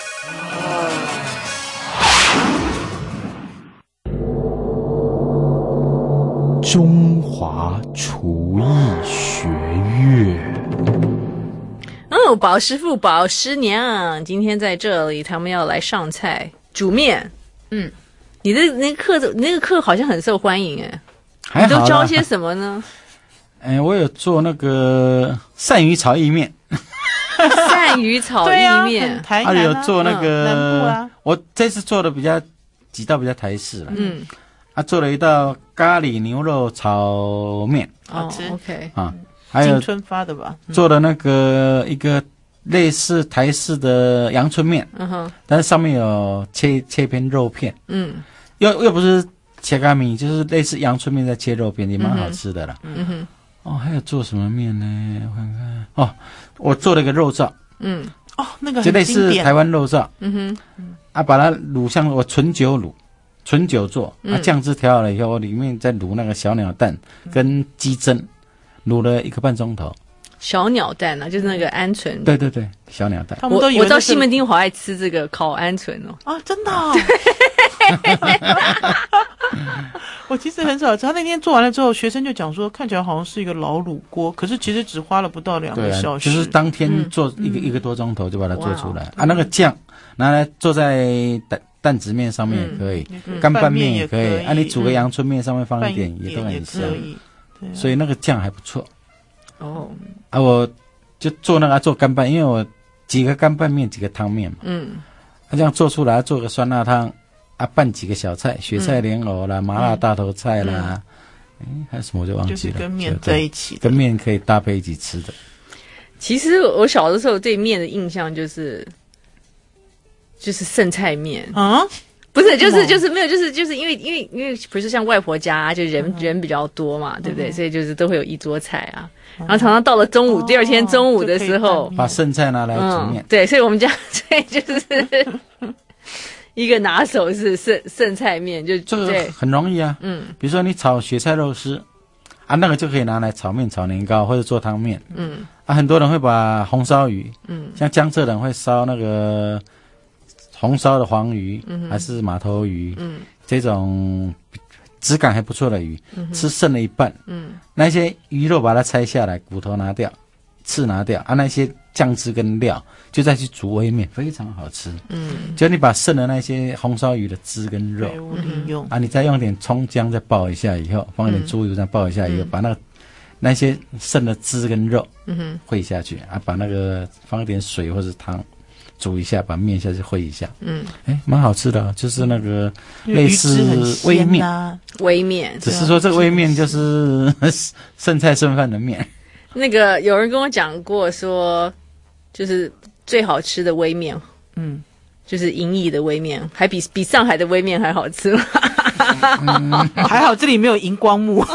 中华厨艺学院。 宝师傅、宝师娘今天在这里，他们要来上菜煮面。你的那个课好像很受欢迎哎，你都教些什么呢？ 我有做那个鳝鱼炒意面。 鳝鱼炒意面， 台南有做那个南部啊。 我这次做的几道比较台式了。做了一道咖喱牛肉炒面， 好吃。 OK 啊，还有金春发的吧？ 做的那个一个类似台式的阳春面，但是上面有切片肉片，又不是切干米，就是类似阳春面再切肉片，也蛮好吃的啦。还有做什么面呢？我看看。我做了一个肉燥， 那个就类似台湾肉燥，把它卤像我纯酒做，酱汁调好了以后，里面再卤那个小鸟蛋跟鸡胗，卤了1个半钟头。 小鸟蛋啊，就是那个鹌鹑。 对对对，小鸟蛋。 我知道西门町好爱吃这个烤鹌鹑哦。 啊，真的、哦。我其实很少吃。他那天做完了之后，学生就讲说，看起来好像是一个老卤锅，可是其实只花了不到2个小时。 就是当天做一个多钟头就把它做出来。啊，那个酱拿来做在担子面上面也可以，干拌面也可以。啊，你煮个阳春面上面放一点也都很香。所以那个酱还不错。 哦。 啊，我就做那个做干拌，因为我几个干拌面几个汤面嘛。这样做出来做个酸辣汤。啊，拌几个小菜，雪菜莲藕啦，麻辣大头菜啦，还有什么我就忘记了。 就是跟面在一起， 跟面可以搭配一起吃的。 其实我小的时候对面的印象就是剩菜面啊，不是就是没有就是因为不是像外婆家就人比较多嘛，对不对？所以就是都会有一桌菜啊，然后常常到了中午，第二天中午的时候， 把剩菜拿来煮面。 对，所以我们家所以就是一个拿手是剩菜面，就这个很容易啊。比如说你炒雪菜肉丝啊，那个就可以拿来炒面、炒年糕或者做汤面。很多人会把红烧鱼，像江浙人会烧那个红烧的黄鱼，还是马头鱼，这种质感还不错的鱼，吃剩了一半，那些鱼肉把它拆下来，骨头拿掉，刺拿掉啊，那些酱汁跟料就再去煮微面，非常好吃。就你把剩的那些红烧鱼的汁跟肉啊，你再用点葱姜再爆一下以后，放一点猪油再爆一下以后，把那些剩的汁跟肉烩下去啊，把那个放一点水或者汤煮一下，把面下去烩一下，蛮好吃的，就是那个类似微面， 微面， 只是说这个微面就是剩菜剩饭的面。 那个有人跟我讲过说，就是最好吃的微面，就是银翼的微面，还比上海的微面还好吃。 还好这里没有荧光幕。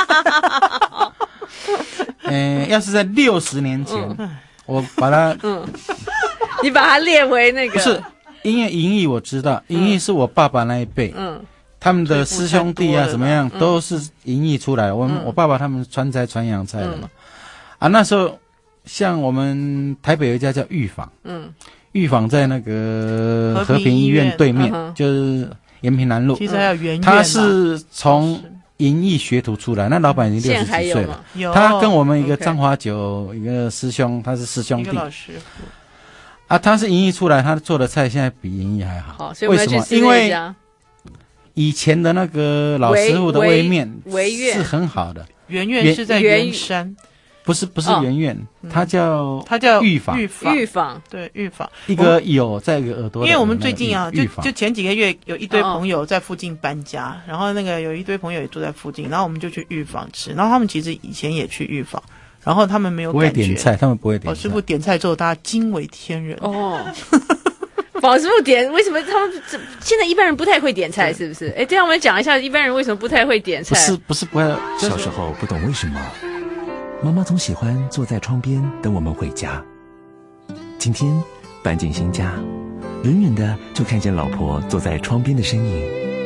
要是在60年前，我把它， 你把它列为那个， 不是，因为银翼我知道，银翼是我爸爸那一辈，他们的师兄弟啊怎么样，都是银翼出来的。我爸爸他们川菜传洋菜的嘛。那时候像我们台北有一家叫御坊，御坊在那个和平医院对面，就是延平南路。 其实还有圆圆， 他是从银翼学徒出来，那老板已经60几岁了。他跟我们一个彰华酒一个师兄，他是师兄弟。他是银翼出来，他做的菜现在比银翼还好。 为什么？ 因为以前的那个老师傅的微面是很好的。 圆圆是在圆山。 不是圆圆，它叫御坊， 对，御坊一个有在一个耳朵。 因为我们最近啊，就前几个月有一堆朋友在附近搬家，然后那个有一堆朋友也住在附近，然后我们就去御坊吃，然后他们其实以前也去御坊，然后他们没有感觉， 不会点菜，他们不会点菜。 师傅点菜之后，大家惊为天人哦。宝师傅点，为什么他们现在一般人不太会点菜？是不是？对啊，我们讲一下一般人为什么不太会点菜。 不是不会。 小时候不懂为什么。妈妈总喜欢坐在窗边等我们回家。今天搬进新家，远远的就看见老婆坐在窗边的身影。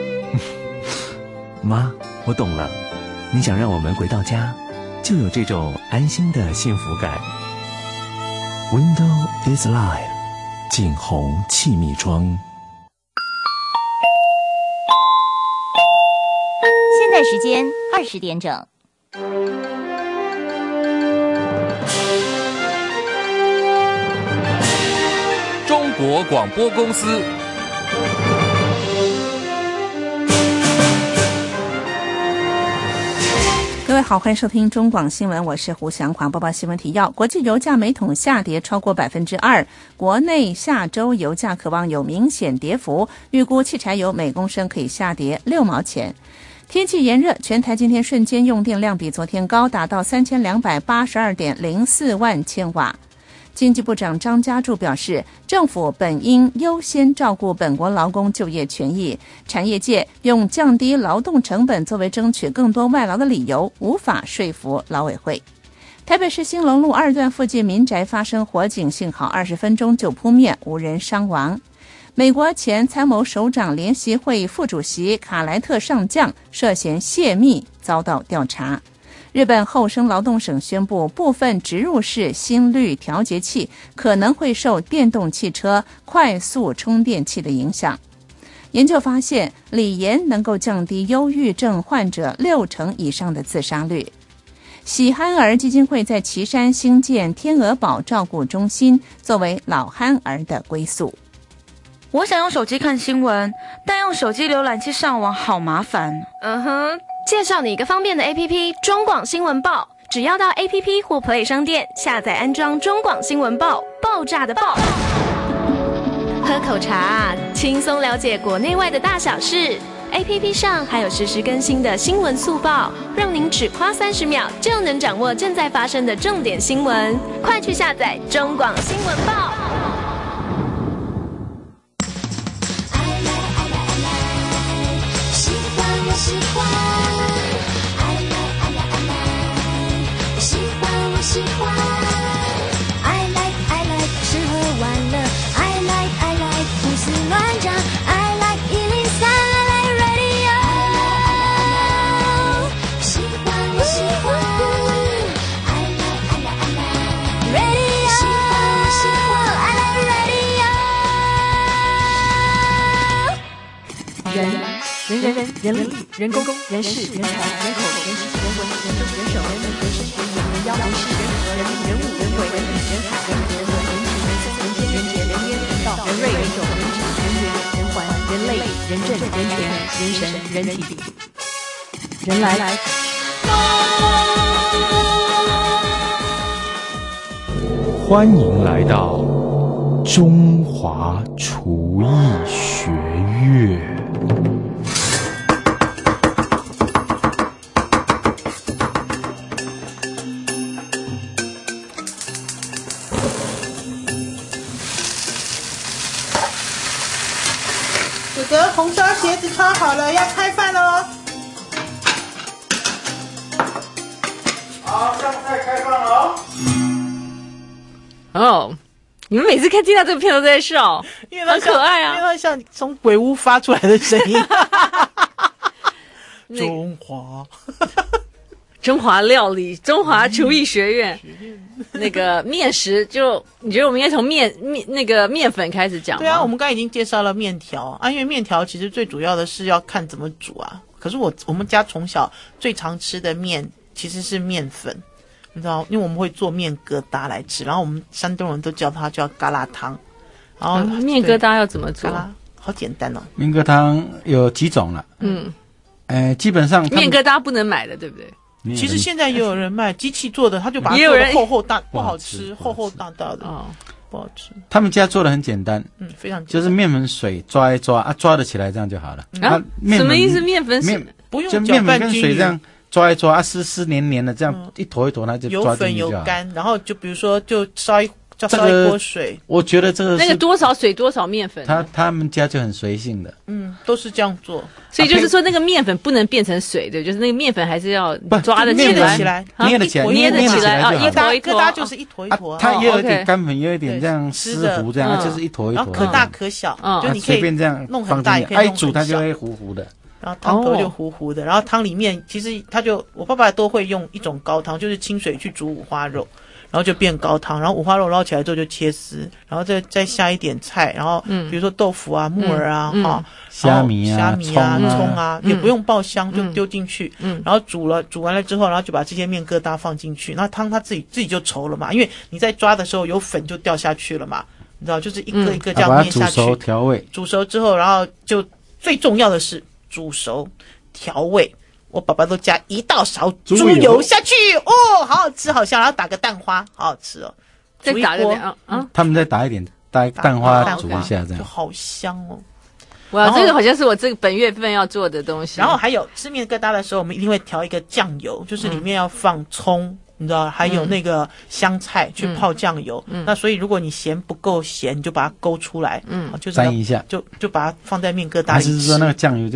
妈，我懂了，你想让我们回到家，就有这种安心的幸福感。Window is life， 景宏气密窗。 现在时间20点整。 中国广播公司。 各位好，欢迎收听中广新闻，我是胡祥华。播报新闻提要：国际油价每桶下跌超过 2%， 国内下周油价可望有明显跌幅，预估汽柴油每公升可以下跌6毛钱。天气炎热，全台今天瞬间用电量比昨天高，达到3282.04万千瓦。经济部长张家柱表示，政府本应优先照顾本国劳工就业权益，产业界用降低劳动成本作为争取更多外劳的理由，无法说服劳委会。台北市兴隆路2段附近民宅发生火警，幸好20分钟就扑灭，无人伤亡。美国前参谋首长联席会副主席卡莱特上将涉嫌泄密遭到调查。 日本厚生劳动省宣布，部分植入式心率调节器可能会受电动汽车快速充电器的影响。研究发现，锂盐能够降低忧郁症患者60%以上的自杀率。喜憨儿基金会在旗山兴建天鹅堡照顾中心，作为老憨儿的归宿。 我想用手机看新闻，但用手机浏览器上网好麻烦。 介绍你一个方便的 APP 中广新闻报，只要到 APP 或 Play 商店下载安装中广新闻报，爆炸的爆。喝口茶，轻松了解国内外的大小事。APP 上还有实时更新的新闻速报，让您只花30秒就能掌握正在发生的重点新闻。快去下载中广新闻报。 喜欢，爱来爱来爱来，喜欢我喜欢，爱来爱来吃喝玩乐，爱来爱来胡思乱想，爱来103，爱来 radio， 喜欢我喜欢，爱来爱来爱来 radio， 喜欢我喜欢，爱来 radio。人力、人工、人事、人才、人口、人情、人文、人政、人手、人民、人事、人民、人妖、人事、人和、人物、人物、人为、人理、人海、人和、人文、人情、人色、人间、人杰、人烟、人道、人瑞、人种、人质、人缘、人环、人类、人政、人权、人神、人体、人来。 欢迎来到中华厨艺学院。 哥哥，红烧茄子炒好了，要开饭喽！ 好，上菜开饭喽！ 哦，你们每次听到这个片都在笑，很可爱啊， 因为它像从鬼屋发出来的声音。 中华料理，中华厨艺学院，那个面食就，你觉得我们应该从面粉开始讲吗？ 对啊，我们刚才已经介绍了面条啊，因为面条其实最主要的是要看怎么煮啊。可是我们家从小最常吃的面其实是面粉，你知道，因为我们会做面疙瘩来吃，然后我们山东人都叫它叫嘎啦汤。然后面疙瘩要怎么做？ 好简单哦。 面疙瘩有几种了？基本上面疙瘩不能买的，对不对？ 其实现在也有人卖机器做的，他就把它做的厚厚大，不好吃，厚厚大大的，不好吃。 他们家做的很简单， 非常简单， 就是面粉水抓一抓啊，抓得起来这样就好了。 什么意思？面粉水不用就面粉跟水这样抓一抓啊，湿黏黏的，这样一坨一坨，它就抓进去就好。 有粉有干，然后就比如说就烧一锅水。 我觉得这个那个多少水多少面粉， 他们家就很随性的， 都是这样做。 所以就是说，那个面粉不能变成水的，就是那个面粉还是要抓得起来， 捏得起来， 捏得起来啊，一坨一坨， 疙瘩就是一坨一坨。 它也有一点干粉，也有一点这样湿糊，这样就是一坨一坨， 可大可小，就你可以随便这样弄很大，也可以弄很小。 煮它就会糊糊的。 然后汤头就糊糊的，然后汤里面其实我爸爸都会用一种高汤，就是清水去煮五花肉，然后就变高汤，然后五花肉捞起来之后就切丝，然后再下一点菜，然后比如说豆腐啊、木耳啊、 虾米啊、 葱啊，也不用爆香就丢进去，然后煮完了之后，然后就把这些面疙瘩放进去，那汤它自己就稠了嘛，因为你在抓的时候有粉就掉下去了嘛，你知道，就是一个一个这样面下去， 煮熟调味， 煮熟之后，然后就最重要的是煮熟调味。我爸爸都加1大勺猪油下去，好好吃，好香，然后打个蛋花，好好吃哦。 再打个他们再打一点蛋花煮一下，这样就好香哦。 哇，这个好像是我这个本月份要做的东西。 然后还有吃面疙瘩的时候，我们一定会调一个酱油，就是里面要放葱，你知道，还有那个香菜去泡酱油。那所以如果你嫌不够咸，你就把它勾出来，就是沾一下， 就把它放在面疙瘩里。 还是说那个酱油就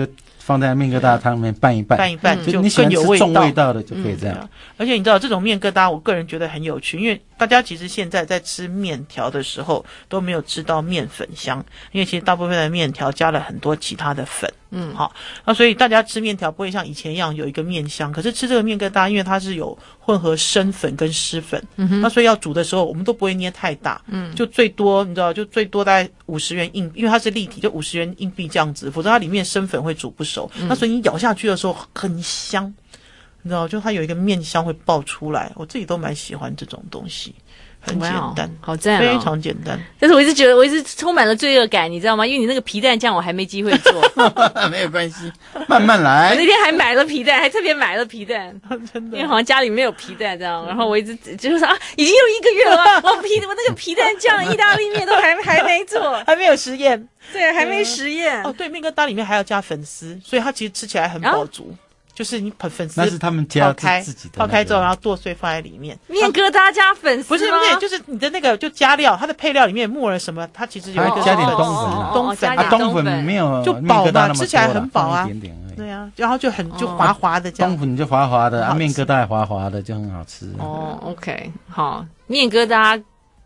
放在面疙瘩汤里面拌一拌，就你喜欢吃重味道的就可以这样。 而且你知道这种面疙瘩，我个人觉得很有趣，因为大家其实现在在吃面条的时候都没有吃到面粉香，因为其实大部分的面条加了很多其他的粉。好，那所以大家吃面条不会像以前一样有一个面香，可是吃这个面疙瘩，因为它是有混合生粉跟湿粉，那所以要煮的时候我们都不会捏太大，就最多你知道，就最多大概50元硬币，因为它是立体，就50元硬币这样子，否则它里面生粉会煮不熟，那所以你咬下去的时候很香，你知道，就它有一个面香会爆出来，我自己都蛮喜欢这种东西。很简单， 好赞， 非常简单。 但是我一直觉得我一直充满了罪恶感，你知道吗？因为你那个皮蛋酱我还没机会做。 没有关系，慢慢来。 我那天还买了皮蛋，还特别买了皮蛋，真的，因为好像家里没有皮蛋这样。然后我一直就是说已经有1个月了，我那个皮蛋酱意大利面都还没做， 还没有实验。 对，还没实验。 哦，对，面疙瘩里面还要加粉丝，所以它其实吃起来很饱足。就是你粉丝那是他们家自己的泡开之后，然后剁碎放在里面。 面疙瘩加粉丝不是，就是你的那个就加料，它的配料里面木耳什么，它其实有一个加点冬粉，冬粉没有就饱嘛，吃起来很饱啊，对啊，然后就滑滑的这样。 冬粉就滑滑的，面疙瘩滑滑的就很好吃。 哦 ，OK， 好，面疙瘩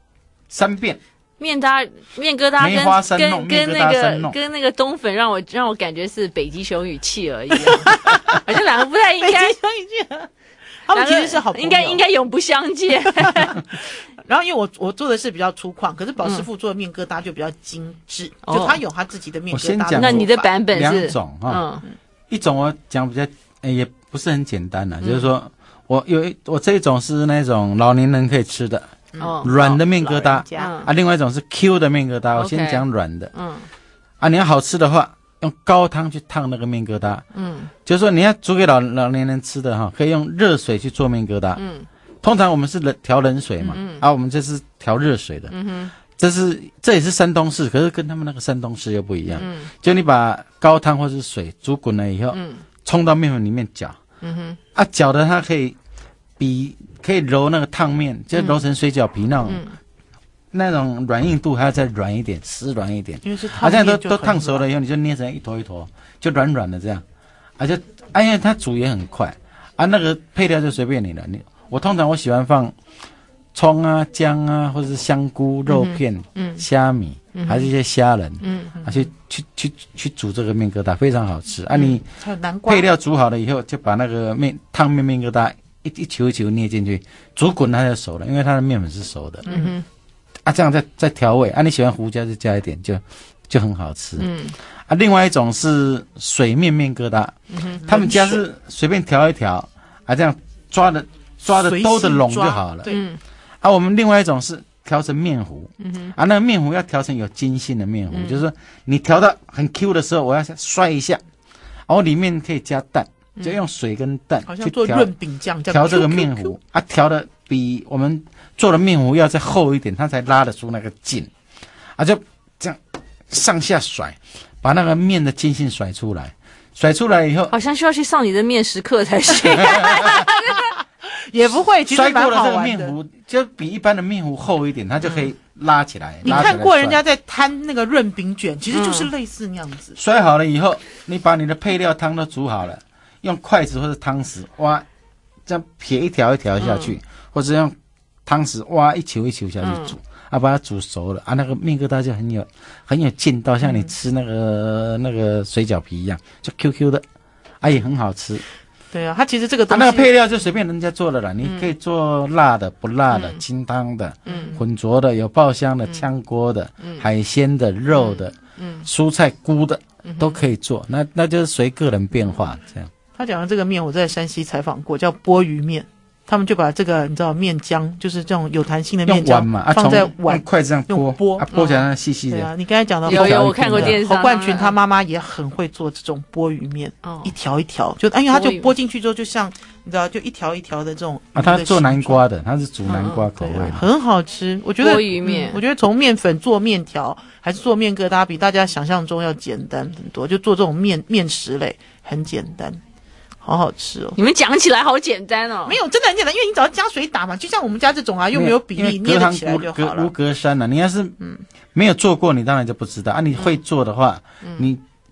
3遍。 面疙瘩跟那个冬粉让我感觉是北极熊与企鹅一样，好像两个不太应该。北极熊与企鹅， 他们其实是好朋友， 应该永不相见。 然后因为我做的是比较粗犷，可是宝师傅做的面疙瘩就比较精致，就他有他自己的面疙瘩。 我先讲， 那你的版本是 2种哈，一种我讲比较也不是很简单啦，就是说我这一种是那种老年人可以吃的。软的面疙瘩另外一种是 Q 的面疙瘩，我先讲软的。你要好吃的话，用高汤去烫那个面疙瘩。就是说你要煮给老年人吃的哈，可以用热水去做面疙瘩。通常我们是调冷水嘛，我们这是调热水的。这也是山东式，可是跟他们那个山东式又不一样。就你把高汤或是水煮滚了以后，冲到面粉里面搅。搅的它可以揉那个烫面，就揉成水饺皮那种软硬度还要再软一点，湿软一点。因为是烫面，这样都烫熟了以后，你就捏成一坨一坨，就软软的这样。因为它煮也很快那个配料就随便你了。我通常喜欢放葱啊、姜啊，或者是香菇、肉片、虾米，还是一些虾仁，去煮这个面疙瘩，非常好吃你配料煮好了以后，就把那个烫面疙瘩。一球一球捏进去，煮滚它就熟了，因为它的面粉是熟的。这样再调味你喜欢胡椒就加一点，就很好吃。另外一种是水面疙瘩，他们家是随便调一调这样抓的兜的拢就好了。我们另外一种是调成面糊。那个面糊要调成有筋性的面糊，就是说你调到很 Q 的时候，我要摔一下，我里面可以加蛋。就用水跟蛋好像做润饼酱调这个面糊调的比我们做的面糊要再厚一点，它才拉得出那个劲就这样上下甩，把那个面的筋性甩出来以后， 好像需要去上你的面食课才行。 也不会，其实摔过了这个面糊就比一般的面糊厚一点，它就可以拉起来。 你看过人家在摊那个润饼卷，其实就是类似那样子。 摔好了以后，你把你的配料汤都煮好了，用筷子或者汤匙挖，这样撇一条一条下去，或者用汤匙挖一球一球下去煮，把它煮熟了那个面疙瘩就很有劲道，像你吃那个水饺皮一样，就 QQ 的，也很好吃。 对啊，它其实这个东西那个配料就随便人家做的了，你可以做辣的、不辣的、清汤的、混浊的、有爆香的、炝锅的、海鲜的、肉的、蔬菜菇的都可以做，那就是随个人变化这样。 他讲的这个面，我在山西采访过，叫钵盂面。他们就把这个你知道面浆，就是这种有弹性的面浆放在碗， 筷子上用拨起来细细的。 对啊，你刚才讲的有我看过电视上， 侯冠群他妈妈也很会做这种钵盂面，一条一条，就因为他就拨进去之后，就像你知道，就一条一条的这种。 他做南瓜的，他是煮南瓜口味的， 很好吃。我觉得钵盂面， 我觉得从面粉做面条还是做面疙瘩，比大家想象中要简单很多。就做这种面食类很简单。好好吃哦！ 你们讲起来好简单哦， 没有真的很简单，因为你只要加水打嘛，就像我们家这种又没有比例，捏得起来就好了。 无隔山你要是没有做过，你当然就不知道你会做的话，你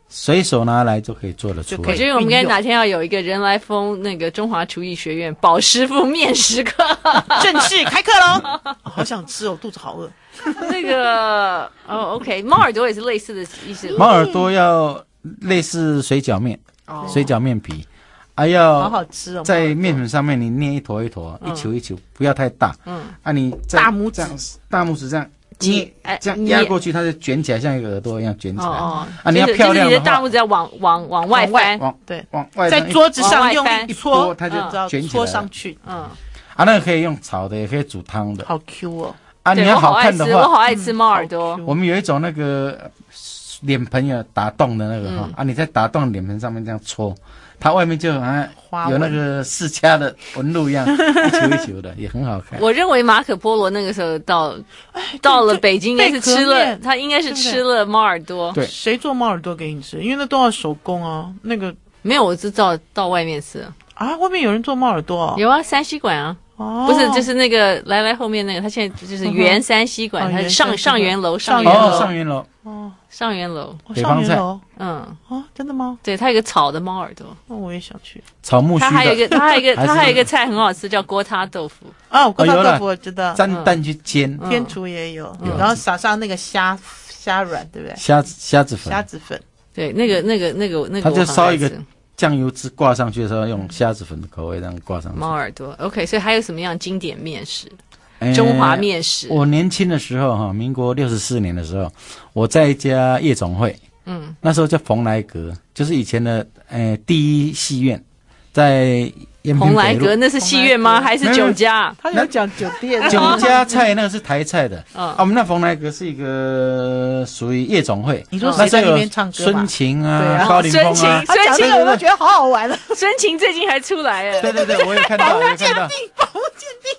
随手拿来就可以做得出来。 我觉得我们应该哪天要有一个人来疯那个中华厨艺学院宝师傅面食课， 正式开课喽！好想吃哦，肚子好饿。 那个OK， 猫耳朵也是类似的意思。 猫耳朵要类似水饺面，水饺面皮，要好好吃哦。 在面粉上面你捏一坨一坨，一球一球，不要太大。你大拇指这样。捏这样压过去，它就卷起来，像一个耳朵一样卷起来。你要漂亮的话， 就是你的大拇指要往外翻， 往外在桌子上用一搓，它就卷起来， 搓上去。 那个可以用炒的，也可以煮汤的。 好 Q 哦！ 你要好看的话， 我好爱吃猫耳朵。 我们有一种那个脸盆有打洞的那个你在打洞脸盆上面这样搓。它外面就好像有那个释迦的纹路一样，一球一球的，也很好看。 我认为马可波罗那个时候到了北京，应该是吃了，他应该是吃了猫耳朵。 对， 谁做猫耳朵给你吃？因为那都要手工啊。那个没有，我是到外面吃啊。外面有人做猫耳朵有啊，山西馆啊。不是，就是那个来后面那个，他现在就是原山西馆，他是上元楼， 上元楼。 上元楼， 北方菜。 真的吗？ 对，它有一个炒的猫耳朵， 那我也想去。 炒木须的。 它还有一个菜很好吃，叫锅塌豆腐。 锅塌豆腐我知道。 沾蛋去煎， 天厨也有，然后撒上那个虾软，对不对？ 虾子粉。 虾子粉。 对，那个。 它就烧一个酱油汁挂上去的时候，用虾子粉的口味这样挂上去。 猫耳朵 ，OK， 所以还有什么样经典面食？中华面食。 我年轻的时候民国64年的时候，我在一家夜总会，那时候叫蓬莱阁，就是以前的第一戏院，在延平北路。 蓬莱阁那是戏院吗？还是酒家？ 他有讲酒店。 酒家菜那个是台菜的，我们那蓬莱阁是一个属于夜总会。 你说谁在那边唱歌？ 孙晴啊，高凌风啊， 他讲这个我都觉得好好玩了。 孙晴最近还出来了。 对，我也看到， 保护鉴定。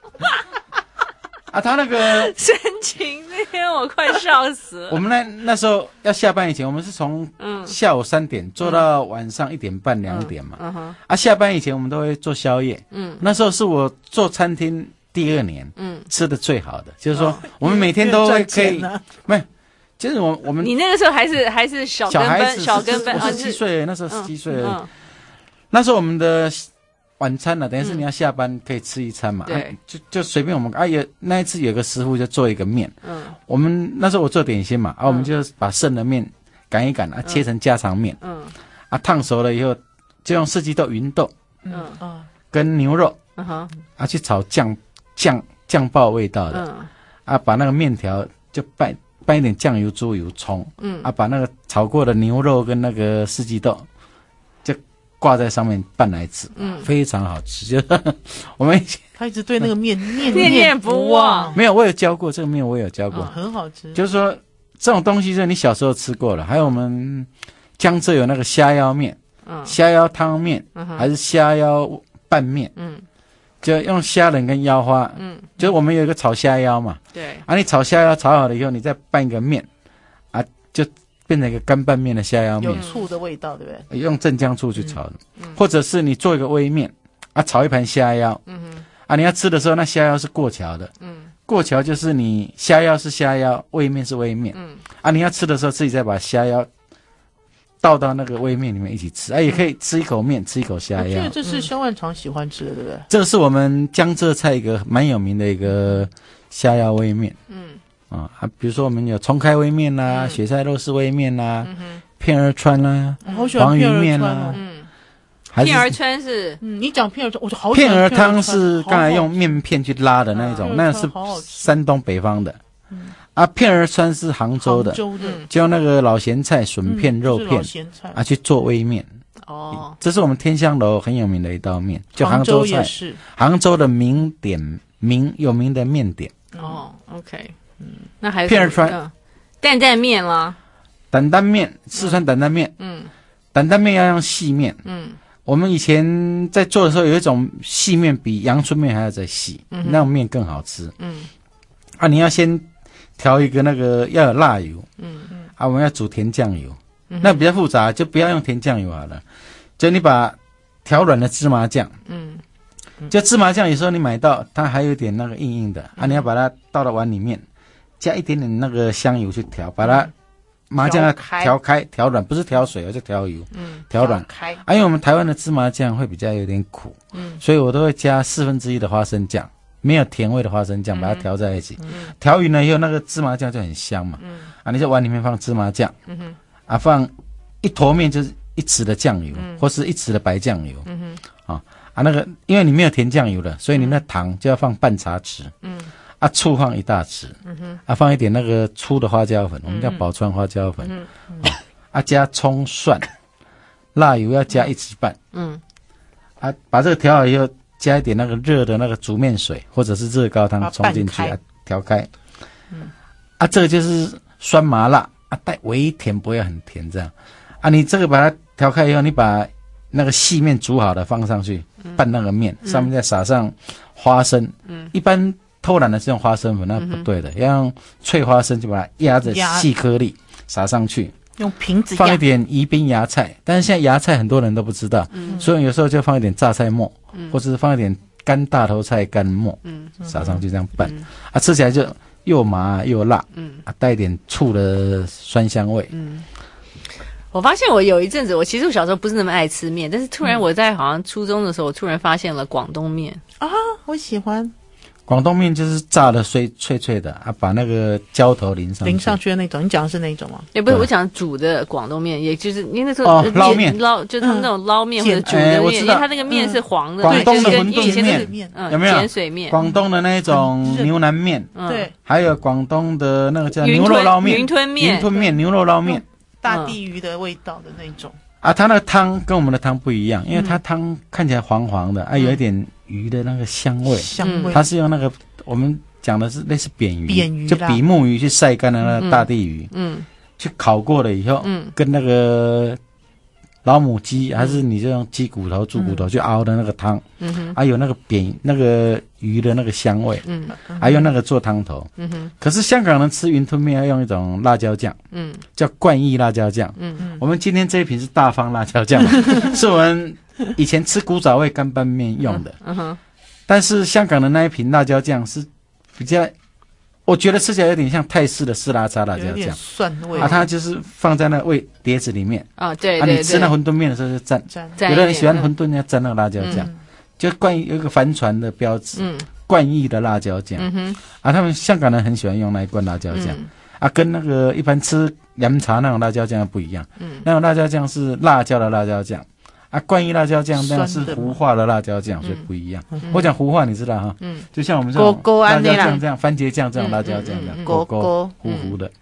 他那个深情那天我快笑死了。 我们那时候要下班以前，我们是从下午3点做到晚上1点半2点嘛。下班以前我们都会做宵夜。那时候是我做餐厅第2年，吃的最好的，就是说我们每天都会可以，没，就是我们你那个时候还是小跟班， 我17岁，那时候17岁而已。那时候我们的晚餐了，等于是你要下班可以吃一餐嘛， 对， 就随便我们那一次有个师傅就做一个面，我们那时候我做点心嘛，我们就把剩的面擀一擀切成家常面，烫熟了以后就用四季豆、芸豆，跟牛肉，去炒酱爆味道的，把那个面条就拌一点酱油、猪油、葱，把那个炒过的牛肉跟那个四季豆挂在上面拌来吃，非常好吃。就是我们他一直对那个面念不忘。 没有，我有教过这个面，我有教过， 很好吃。 就是说这种东西，是你小时候吃过了。还有我们江浙有那个虾腰面，虾腰汤面，还是虾腰拌面，就用虾仁跟腰花，就是我们有一个炒虾腰嘛， 对， 你炒虾腰炒好了以后，你再拌一个面，就变成一个干拌面的虾腰面， 有醋的味道，对不对？ 用镇江醋去炒的，或者是你做一个微面，炒一盘虾腰，你要吃的时候，那虾腰是过桥的，过桥就是你虾腰是虾腰，微面是微面，你要吃的时候自己再把虾腰倒到那个微面里面一起吃，也可以吃一口面，吃一口虾腰。 我觉得这是萧万长喜欢吃的，对不对？ 这个是我们江浙菜一个蛮有名的一个虾腰微面，比如说我们有葱开微面啦，雪菜肉丝微面啦，片儿川啦，黄鱼面啦， 片儿川是， 你讲片儿川，我就好喜欢片儿汤是刚才用面片去拉的那一种，那是山东北方的。片儿川是杭州的，就用那个老咸菜、笋片、肉片去做微面。这是我们天香楼很有名的一道面，就杭州菜，杭州的有名的面点。 OK。那还有片儿川担担面啦， 担担面，四川担担面，担担面要用细面，我们以前在做的时候有一种细面比阳春面还要再细，那种面更好吃，你要先调一个那个要有辣油，我们要煮甜酱油，那比较复杂，就不要用甜酱油好了，就你把调软的芝麻酱，就芝麻酱有时候你买到它还有点那个硬硬的，你要把它倒到碗里面。加一点点那个香油去调，把它麻酱要调开调软，不是调水，而是调油，调软。因为我们台湾的芝麻酱会比较有点苦，所以我都会加1/4的花生酱，没有甜味的花生酱，把它调在一起。调匀了以后，那个芝麻酱就很香嘛。你在碗里面放芝麻酱，放一坨面就是1匙的酱油，或是1匙的白酱油。那个因为你没有甜酱油了，所以你那糖就要放半茶匙。醋放1大匙。放一点那个粗的花椒粉，我们叫宝川花椒粉。加葱蒜，辣油要加1匙半。把这个调好以后，加一点那个热的那个煮面水或者是热高汤冲进去调开。这个就是酸麻辣带微甜，不会很甜这样。你这个把它调开以后，你把那个细面煮好的放上去，拌那个面，上面再撒上花生。一般偷懒的是用花生粉，那不对的，要用脆花生，就把它压着细颗粒撒上去。 用瓶子放一点宜宾芽菜，但是现在芽菜很多人都不知道，所以有时候就放一点榨菜末，或者是放一点干大头菜干末，撒上去这样拌。吃起来就又麻又辣，带一点醋的酸香味。 我发现我有一阵子，其实我小时候不是那么爱吃面，但是突然我在好像初中的时候，我突然发现了广东面我喜欢。 广东面就是炸的脆脆的把那个浇头淋上去的那种。你讲的是那种吗？ 也不是，我讲煮的广东面，也就是因为那时候捞面就是他们那种捞面或者煮的面，因为它那个面是黄的。 广东的馄饨面有没有？ 碱水面。 广东的那种牛腩面， 对， 还有广东的那个叫牛肉捞面、 云吞面、牛肉捞面， 大地鱼的味道的那种。 它那个汤跟我们的汤不一样，因为它汤看起来黄黄的，有一点鱼的那个香味。它是用那个我们讲的是类似扁鱼，就比目鱼去晒干的那个大地鱼，去烤过了以后，跟那个老母鸡还是你就用鸡骨头、猪骨头去熬的那个汤，有那个那个鱼的那个香味，还用那个做汤头。可是香港人吃云吞面要用一种辣椒酱，叫冠益辣椒酱。我们今天这一瓶是大方辣椒酱，是我们以前吃古早味干拌面用的。但是香港的那一瓶辣椒酱是比较，我觉得吃起来有点像泰式的士拉沙辣椒酱， 蒜味它就是放在那个碟子里面对， 你吃那馄饨面的时候就蘸，有的人喜欢馄饨要蘸那个辣椒酱，就冠益有一个帆船的标志，冠益的辣椒酱，他们香港人很喜欢用那一罐辣椒酱，跟那个一般吃凉茶那种辣椒酱不一样，那种辣椒酱是辣椒的辣椒酱。冠益辣椒酱那是糊化的辣椒酱，所以不一样。我讲糊化你知道哈，就像我们这种辣椒酱这样，番茄酱这种辣椒酱这样，勾糊糊的。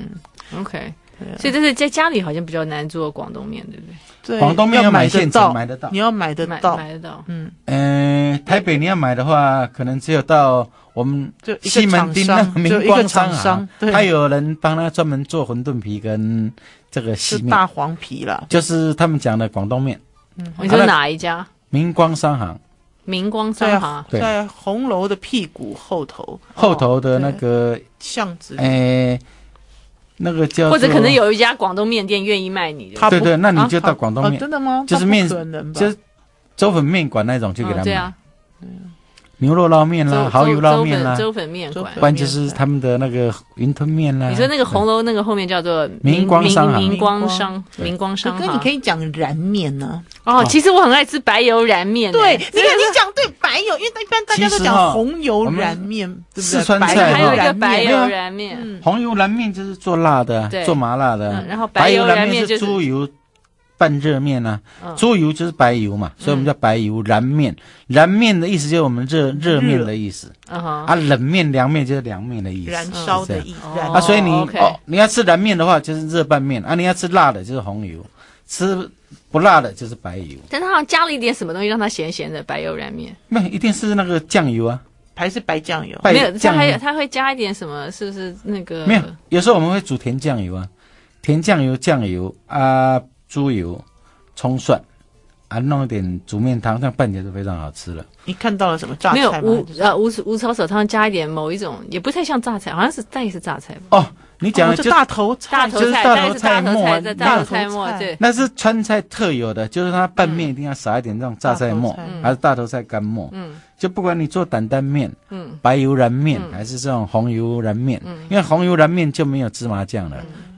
OK， 所以这是在家里好像比较难做广东面，对不对？ 对， 广东面要买现成买得到， 你要买得到。 台北你要买的话，可能只有到我们西门町那个明光商行，他有人帮他专门做馄饨皮跟这个细面， 大黄皮啦， 就是他们讲的广东面。 你说哪一家？ 明光商行。 明光商行在红楼的屁股后头的那个巷子。 那个叫或者可能有一家广东面店愿意卖你的。 对，那你就到广东面。 真的吗？ 就是面，就是粥粉面馆那种，就给他买。牛肉捞面啦，蚝油捞面啦， 粥粉面馆， 不然就是他们的那个云吞面啦。 你说那个红楼那个后面叫做明光商。 哥哥，你可以讲燃面呢。 其实我很爱吃白油燃面。 对，你看你讲对白油，因为一般大家都讲红油燃面，对不对？ 四川菜还有一个白油燃面。 红油燃面就是做辣的，做麻辣的。 然后白油燃面是猪油拌热面啊，猪油就是白油嘛，所以我们叫白油燃面。燃面的意思就是我们热面的意思冷面凉面就是凉面的意思， 燃烧的意思所以你要吃燃面的话就是热拌面你要吃辣的就是红油，吃不辣的就是白油。 但他好像加了一点什么东西让它咸咸的，白油燃面没有，一定是那个酱油啊， 还是白酱油？ 没有，他会加一点什么？是不是那个？ 没有，有时候我们会煮甜酱油啊，甜酱油、酱油猪油、葱蒜弄一点煮面汤，这样拌起来就非常好吃了。 你看到了什么榨菜吗？ 没有无炒手汤加一点某一种，也不太像榨菜，好像是大概是榨菜吧。 你讲的就大头菜， 就是大头菜末， 大头菜末对， 那是川菜特有的，就是它拌面一定要撒一点这种榨菜末，还是大头菜干末。就不管你做担担面、白油燃面，还是这种红油燃面，因为红油燃面就没有芝麻酱了，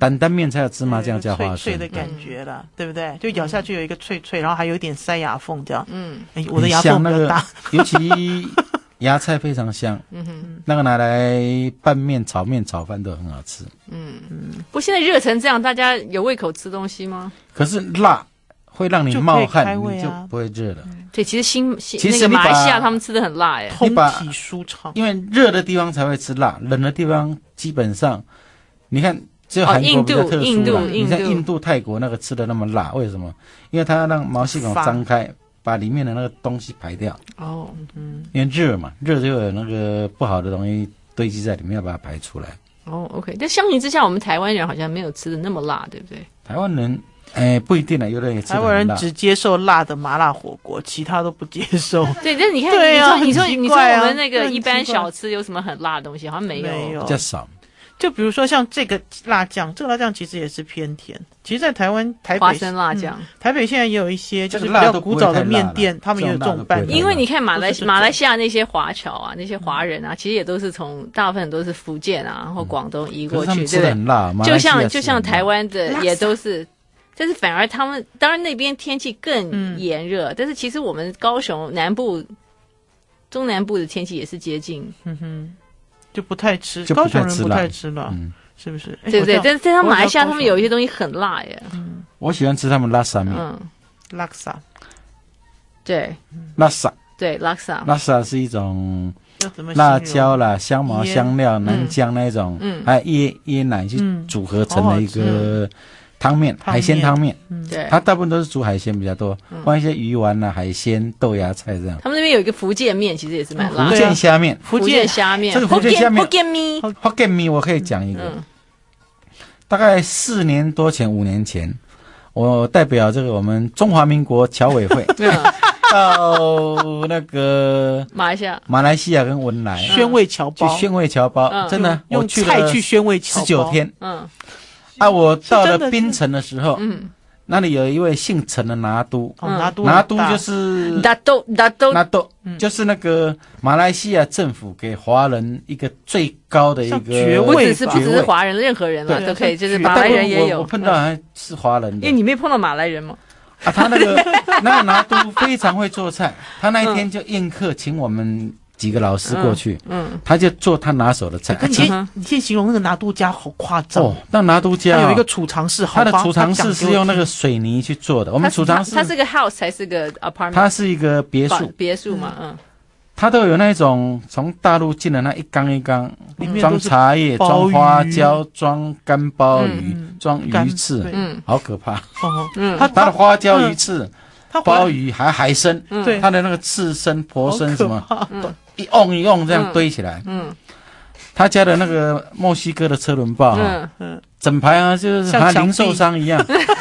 担担面才有芝麻酱加花生， 脆脆的感觉啦，对不对？就咬下去有一个脆脆，然后还有一点塞牙缝这样。我的牙缝比较大， 尤其芽菜非常香。那个拿来拌面、炒面、炒饭都很好吃。 不过现在热成这样，大家有胃口吃东西吗？ 可是辣会让你冒汗，你就不会热了。 对，其实那个马来西亚他们吃的很辣耶， 通体舒畅。 因为热的地方才会吃辣，冷的地方基本上，你看。只有韩国比较特殊啦，你像印度、泰国那个吃的那么辣，为什么？因为它要让毛细孔张开，把里面的那个东西排掉。因为热嘛，热就有那个不好的东西堆积在里面，要把它排出来。 OK。但相比之下，我们台湾人好像没有吃的那么辣，对不对？ 台湾人，不一定啦，有的人也吃得很辣。 台湾人只接受辣的麻辣火锅，其他都不接受。 对，但是你看，你说我们那个一般小吃有什么很辣的东西？好像没有， 比较少。 就比如说像这个辣酱，这个辣酱其实也是偏甜。其实，在台湾台北花生辣酱， 台北现在也有一些就是比较古早的面店，他们也有这种拌。 因为你看马来西亚那些华侨啊，那些华人啊，其实也都是从大部分都是福建啊或广东移过去，对不对？就像台湾的也都是。但是反而他们当然那边天气更炎热，但是其实我们高雄南部、中南部的天气也是接近。 就不太吃，高雄人不太吃辣，是不是？ 对不对？但是在马来西亚，他们有一些东西很辣耶。 我喜欢吃他们拉萨面。 拉萨， 对， 拉萨， 对，拉萨， 拉萨是一种辣椒啦、香茅、香料、南姜那种，还有椰奶去组合成的一个汤面，海鲜汤面。 对， 它大部分都是煮海鲜比较多，放一些鱼丸啦、海鲜、豆芽菜这样。 他们那边有一个福建面，其实也是蛮辣的。 福建虾面， 福建虾面， 这个福建虾面， 福建面，我可以讲一个。大概4年多前、5年前，我代表这个我们中华民国侨委会到那个马来西亚跟文莱宣慰侨胞， 去宣慰侨胞，真的用菜去宣慰侨胞 19天。我到了槟城的时候，那里有一位姓陈的拿督，拿督就是拿督， 就是那个马来西亚政府给华人一个最高的一个爵位， 不只是华人，任何人了都可以，就是马来人也有。 我碰到还是华人的， 因为你没碰到马来人吗？ 他那个拿督非常会做菜，他那一天就宴客，请我们几个老师过去，他就做他拿手的菜。 你先形容那个拿督家好夸张那拿督家有一个储藏室， 他的储藏室是用那个水泥去做的。我们储藏室它是个 house 还是个 apartment？ 它是一个别墅嘛， 它都有那种从大陆进的那一缸一缸，装茶叶、装花椒、装干鲍鱼、装鱼翅，好可怕。它的花椒鱼翅。鲍鱼还海参，它的那个刺身、婆参什么，一瓮这样堆起来。他家的那个墨西哥的车轮报，整排就是像零售商一样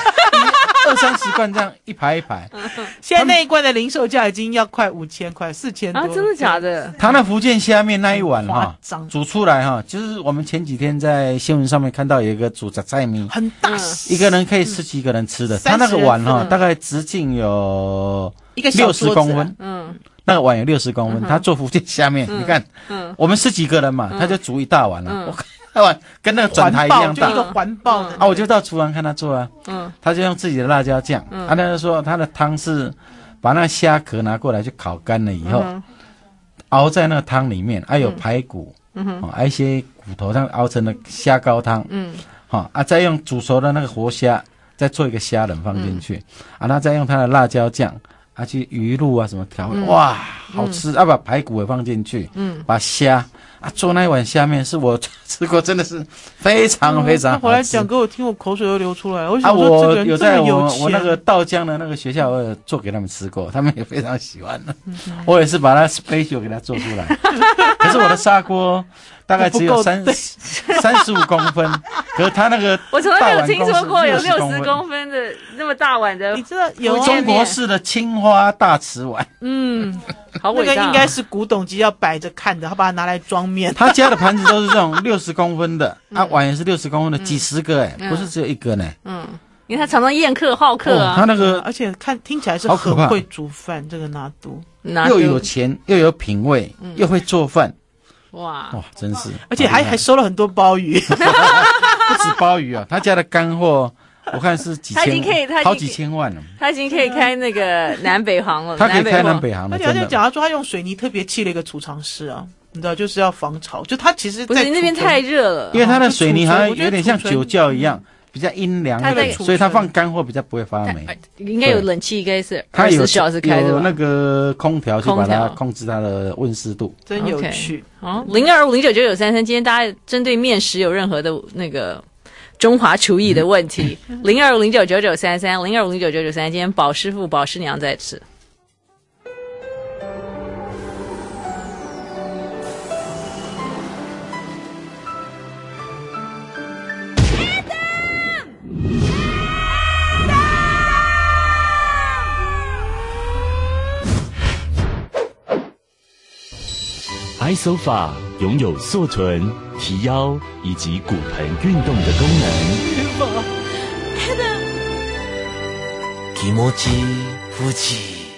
，20-30罐这样一排一排。 现在那一罐的零售价已经要快5000块，4000多。 真的假的？ 他那福建虾面那一碗煮出来就是我们前几天在新闻上面看到有一个煮菜米， 很大， 一个人可以10几个人吃的。他那个碗大概直径有60公分，那个碗有60公分。他做福建虾面，你看，我们10几个人嘛，他就煮一大碗了。我看那碗跟那个转台一样大， 就一个环抱的。 我就到厨房看他做他就用自己的辣椒酱。他就说他的汤是把那虾壳拿过来去烤干了以后，熬在那个汤里面，有排骨，一些骨头，上熬成了虾高汤，再用煮熟的那个活虾，再做一个虾仁放进去，他再用他的辣椒酱。去鱼露什么调味，哇，好吃！把排骨也放进去，把虾做那一碗虾面是我吃过，真的是非常非常好吃。 他回来讲给我听，我口水都流出来了。我想说，这个人有在我那个稻江的那个学校，我有做给他们吃过，他们也非常喜欢。我也是把它 special 给它做出来，可是我的砂锅大概只有35公分，可是他那个我从来没有听说过有60公分的那么大碗的。 你知道有中国式的青花大瓷碗， 好伟大。 那个应该是古董级要摆着看的，他把它拿来装面。 他家的盘子都是这种60公分的，碗也是60公分的，几十个不是只有一个呢。 因为他常常宴客好客他那个而且听起来是很会煮饭，这个拿督又有钱又有品味，又会做饭。 哇， 真是！ 而且还收了很多鲍鱼， 不止鲍鱼啊，他家的干货我看是几千，好几千万了。 他已经可以开那个南北航了， 他可以开南北航了。 而且他就讲，他说他用水泥特别砌了一个储藏室啊，你知道，就是要防潮。就他其实不是那边太热了， 因为他的水泥好像有点像酒窖一样。比较阴凉一点，所以它放干货比较不会发霉。 应该有冷气，应该是 24 小时开的， 有那个空调去把它控制它的温湿度， 真有趣。 好，0250999933，今天大家针对面食有任何的那个中华厨艺的问题，0250999933，0250999933，今天宝师傅、宝师娘在吃。 iSofa 拥有塑臀、提腰以及骨盆运动的功能。 気持ち富士。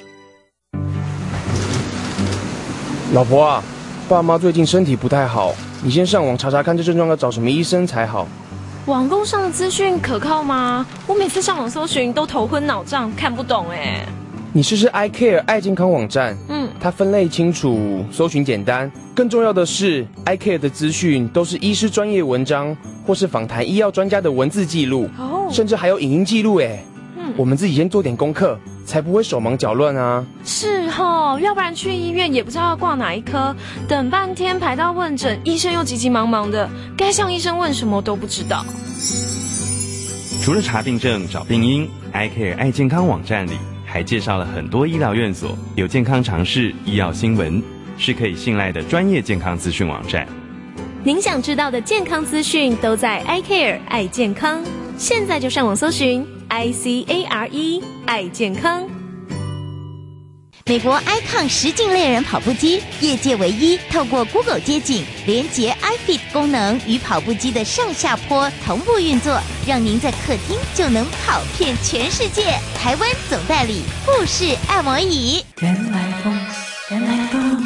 老婆啊，爸妈最近身体不太好，你先上网查查看这症状要找什么医生才好。 网络上的资讯可靠吗？我每次上网搜寻都头昏脑胀，看不懂哎。 你试试 iCare 爱健康网站，它分类清楚，搜寻简单，更重要的是 iCare 的资讯都是医师专业文章或是访谈医药专家的文字记录，甚至还有影音记录哎。我们自己先做点功课，才不会手忙脚乱啊。 是齁，要不然去医院也不知道要挂哪一科，等半天排到问诊，医生又急急忙忙的，该向医生问什么都不知道。 除了查病症、找病因 ，iCare 爱健康网站里还介绍了很多医疗院所，有健康常识、医药新闻，是可以信赖的专业健康资讯网站。 您想知道的健康资讯都在 iCare 爱健康，现在就上网搜寻 ICARE 爱健康。 美国 iCon 实境猎人跑步机，业界唯一透过 Google 街景连接 iFit 功能与跑步机的上下坡同步运作，让您在客厅就能跑遍全世界。台湾总代理富士按摩椅。 原来风，原来风。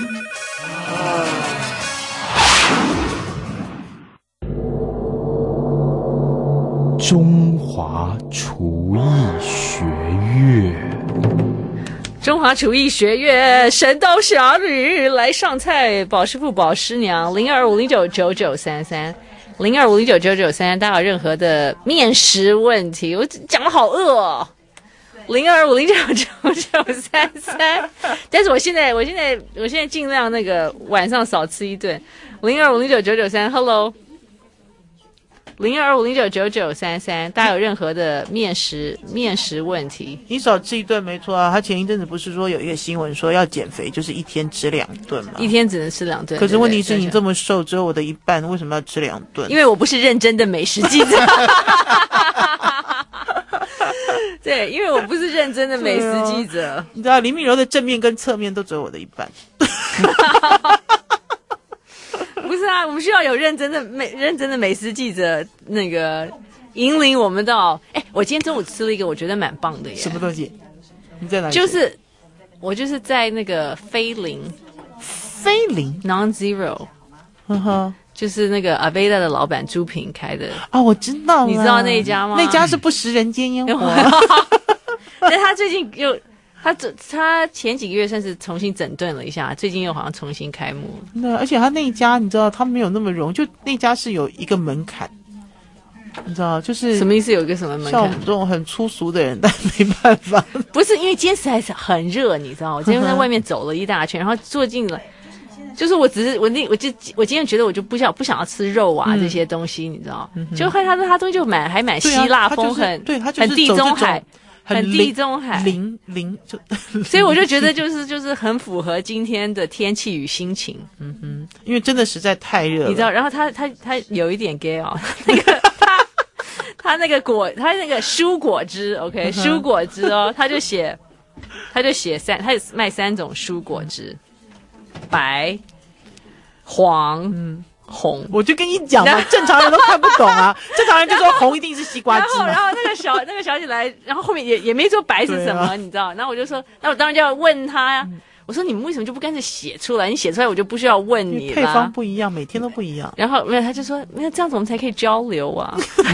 中华厨艺学院。 中华厨艺学院神刀侠侣来上菜，宝师傅、宝师娘，0250999933，0250999933，大家有任何的面食问题，我讲得好饿哦。0250999933，但是我现在尽量那个晚上少吃一顿。0250999933 ，Hello。0250999933，大家有任何的面食问题， 你少吃一顿没错啊。他前一阵子不是说有一个新闻说要减肥，就是一天吃2顿嘛， 一天只能吃2顿。 可是问题是你这么瘦，只有我的一半，为什么要吃2顿？ 因为我不是认真的美食记者。对，因为我不是认真的美食记者。 你知道林密柔的正面跟侧面都只有我的一半。 不是啊，我们需要有认真的美食记者那个引领我们到。我今天中午吃了一个我觉得蛮棒的耶。 什么东西？你在哪里？ 我就是在那个菲林 Non-Zero， 就是那个阿贝达的老板朱平开的啊，我知道了。 你知道那一家吗？ 那家是不食人间烟火。 但他最近又。他前几个月算是重新整顿了一下，最近又好像重新开幕。 对，而且他那一家你知道他没有那么容易，就那家是有一个门槛，你知道就是什么意思？有一个什么门槛？ 像我们这种很粗俗的人，但没办法。 不是因为今天实在是很热，你知道，我今天在外面走了一大圈，然后坐进来，就是我今天觉得我就不想要吃肉啊这些东西，你知道，就看他东西就还蛮希腊风，很地中海。很地中海，所以我就觉得就是很符合今天的天气与心情。 因为真的实在太热了， 你知道。然后他有一点 gay 哦，那个他那个蔬果汁 ，OK， 蔬果汁哦，他就写他卖3种蔬果汁，白、黄。红， 我就跟你讲嘛，正常人都看不懂啊。正常人就说红一定是西瓜汁嘛。 然后那个小姐来，然后后面也没说白是什么，你知道。然后我就说，那我当然就要问他呀， 我说你们为什么就不干脆写出来？你写出来我就不需要问你了。 配方不一样，每天都不一样。 然后没有，他就说那这样子我们才可以交流啊。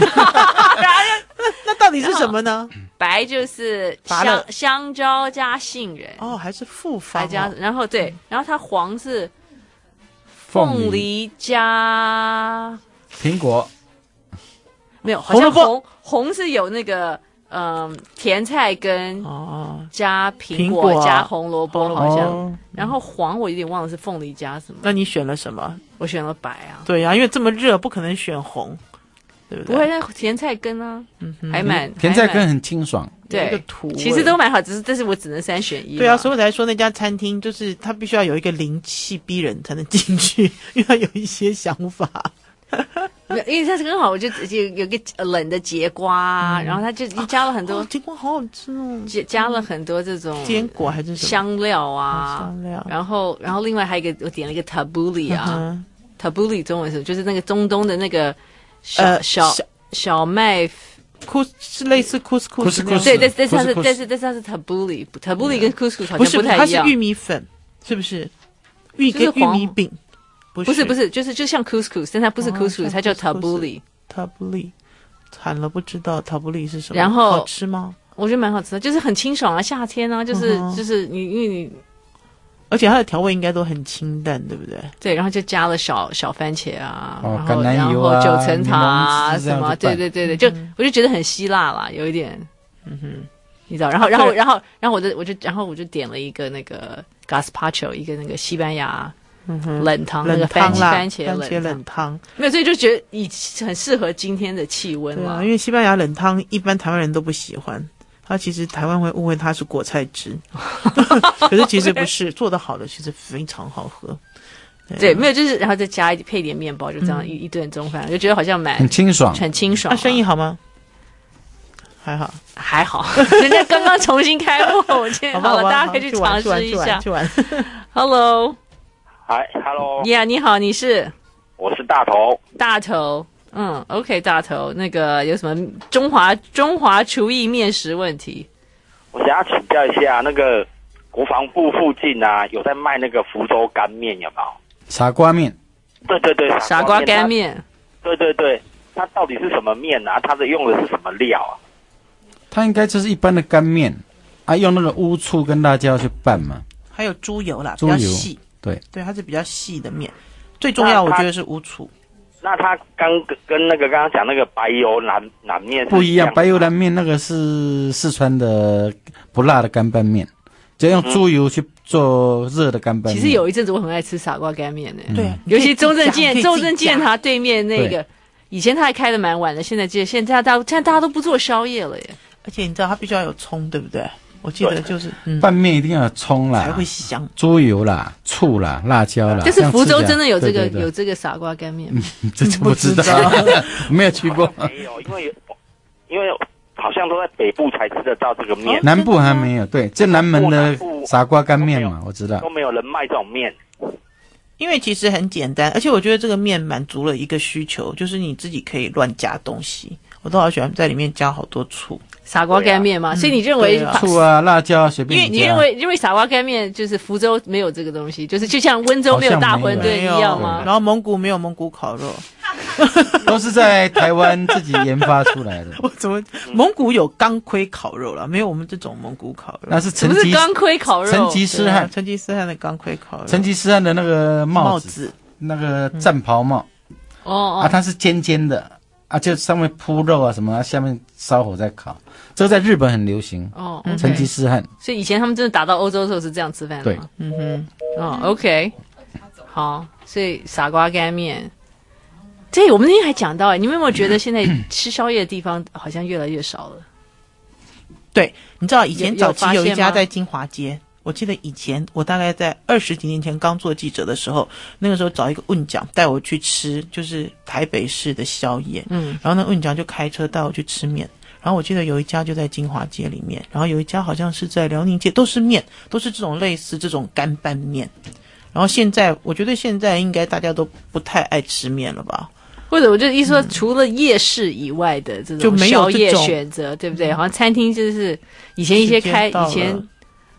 那到底是什么呢？ 白就是香蕉加杏仁哦，还是复方加，然后对，然后它黄是凤梨加苹果， 没有，好像红是有那个甜菜根加苹果加红萝卜好像，然后黄我有点忘了是凤梨加什么。 那你选了什么？ 我选了白啊。 对啊，因为这么热不可能选红。对不对？ 不会，那甜菜根啊，还蛮甜菜根很清爽。 对，其实都蛮好，但是我只能3选1。 对啊，所以我才说那家餐厅就是它必须要有一个灵气逼人才能进去，因为它有一些想法。 因为它是刚好，我就有个冷的节瓜，然后它就加了很多节瓜，好好吃哦， 加了很多这种坚果还是什么香料啊， 香料。 然后另外还有一个我点了一个 tabbouleh 啊，tabbouleh 中文是就是那个中东的那个。小麦是类似 couscous， 对，但是它是 tabbouleh 跟 couscous 好像不太一样。 它是玉米粉，是不是？跟玉米饼？不是，就像 couscous， 但它不是 couscous， 它叫 tabbouleh。惨了，不知道 tabbouleh 是什么。 然后好吃吗？ 我觉得蛮好吃的，就是很清爽啊，夏天啊，就是你因为你。 而且它的调味应该都很清淡，对不对？ 对，然后就加了小番茄啊， 橄榄油然后9层塔啊什么，对，就我就觉得很希腊啦，有一点，你知道，然后我就点了一个那个 gazpacho， 一个那个西班牙冷汤，那个番茄冷汤，没有，所以就觉得很适合今天的气温嘛。 因为西班牙冷汤一般台湾人都不喜欢。它其实台湾会误会它是果菜汁，可是其实不是，做得好的其实非常好喝。 对，没有就是然后再配点面包，就这样一顿中饭，就觉得好像很清爽， 很清爽。 那生意好吗？还好， 人家刚刚重新开幕，我今天好了，大家可以去尝试一下。 去玩。 Hello， 嗨 ，Hello， 你好，你是？ 我是大头。 大头。OK， 大头，那个有什么中华厨艺面食问题？ 我想要请教一下，那个国防部附近啊，有在卖那个福州干面，有没有？ 傻瓜面。 对， 傻瓜干面。 对，它到底是什么面啊？它用的是什么料啊？ 它应该就是一般的干面啊，用那个乌醋跟辣椒去拌嘛。 还有猪油啦，比较细。对，它是比较细的面。最重要，我觉得是乌醋。 那它跟那个刚刚讲那个白油南面不一样，白油南面那个是四川的不辣的干拌面，就用猪油去做热的干拌面。 其实有一阵子我很爱吃傻瓜干面的， 对， 尤其中正纪他对面那个，以前他还开的蛮晚的，现在大家都不做宵夜了耶。 而且你知道它必须要有葱，对不对？我记得就是拌面一定要有葱啦， 才会香。 猪油啦、醋啦、辣椒啦。 但是福州真的有这个傻瓜干面， 这就不知道，没有去过。 没有，因为好像都在北部才吃得到这个面， 南部还没有。对，这南门的傻瓜干面嘛，我知道都没有人卖这种面。 因为其实很简单，而且我觉得这个面满足了一个需求，就是你自己可以乱加东西。我都好喜欢在里面加好多醋。 傻瓜干面嘛，所以你认为醋啊、辣椒随便你认为傻瓜干面就是福州没有这个东西，就像温州没有大馄饨一样吗？ 然后蒙古没有蒙古烤肉， 都是在台湾自己研发出来的。 我怎么蒙古有钢盔烤肉了，没有我们这种蒙古烤肉。 那是什么是钢盔烤肉？ 成吉思汗的钢盔烤肉， 成吉思汗的那个帽子，那个战袍帽。它是尖尖的。就上面铺肉啊什么，下面烧火再烤，这个在日本很流行。成吉思汗。所以以前他们真的打到欧洲的时候是这样吃饭的吗？对，OK， 好，所以傻瓜干面，对，我们那天还讲到，你们有没有觉得现在吃宵夜的地方好像越来越少了？ 对，你知道以前早期有一家在金华街。我记得以前我大概在20几年前刚做记者的时候，那个时候找一个问讲带我去吃，就是台北市的宵夜。然后那问讲就开车带我去吃面。然后我记得有一家就在金华街里面，然后有一家好像是在辽宁街，都是面，都是这种类似这种干拌面。然后我觉得现在应该大家都不太爱吃面了吧？ 或者我就意思说，除了夜市以外的这种宵夜选择，对不对？好像餐厅就是以前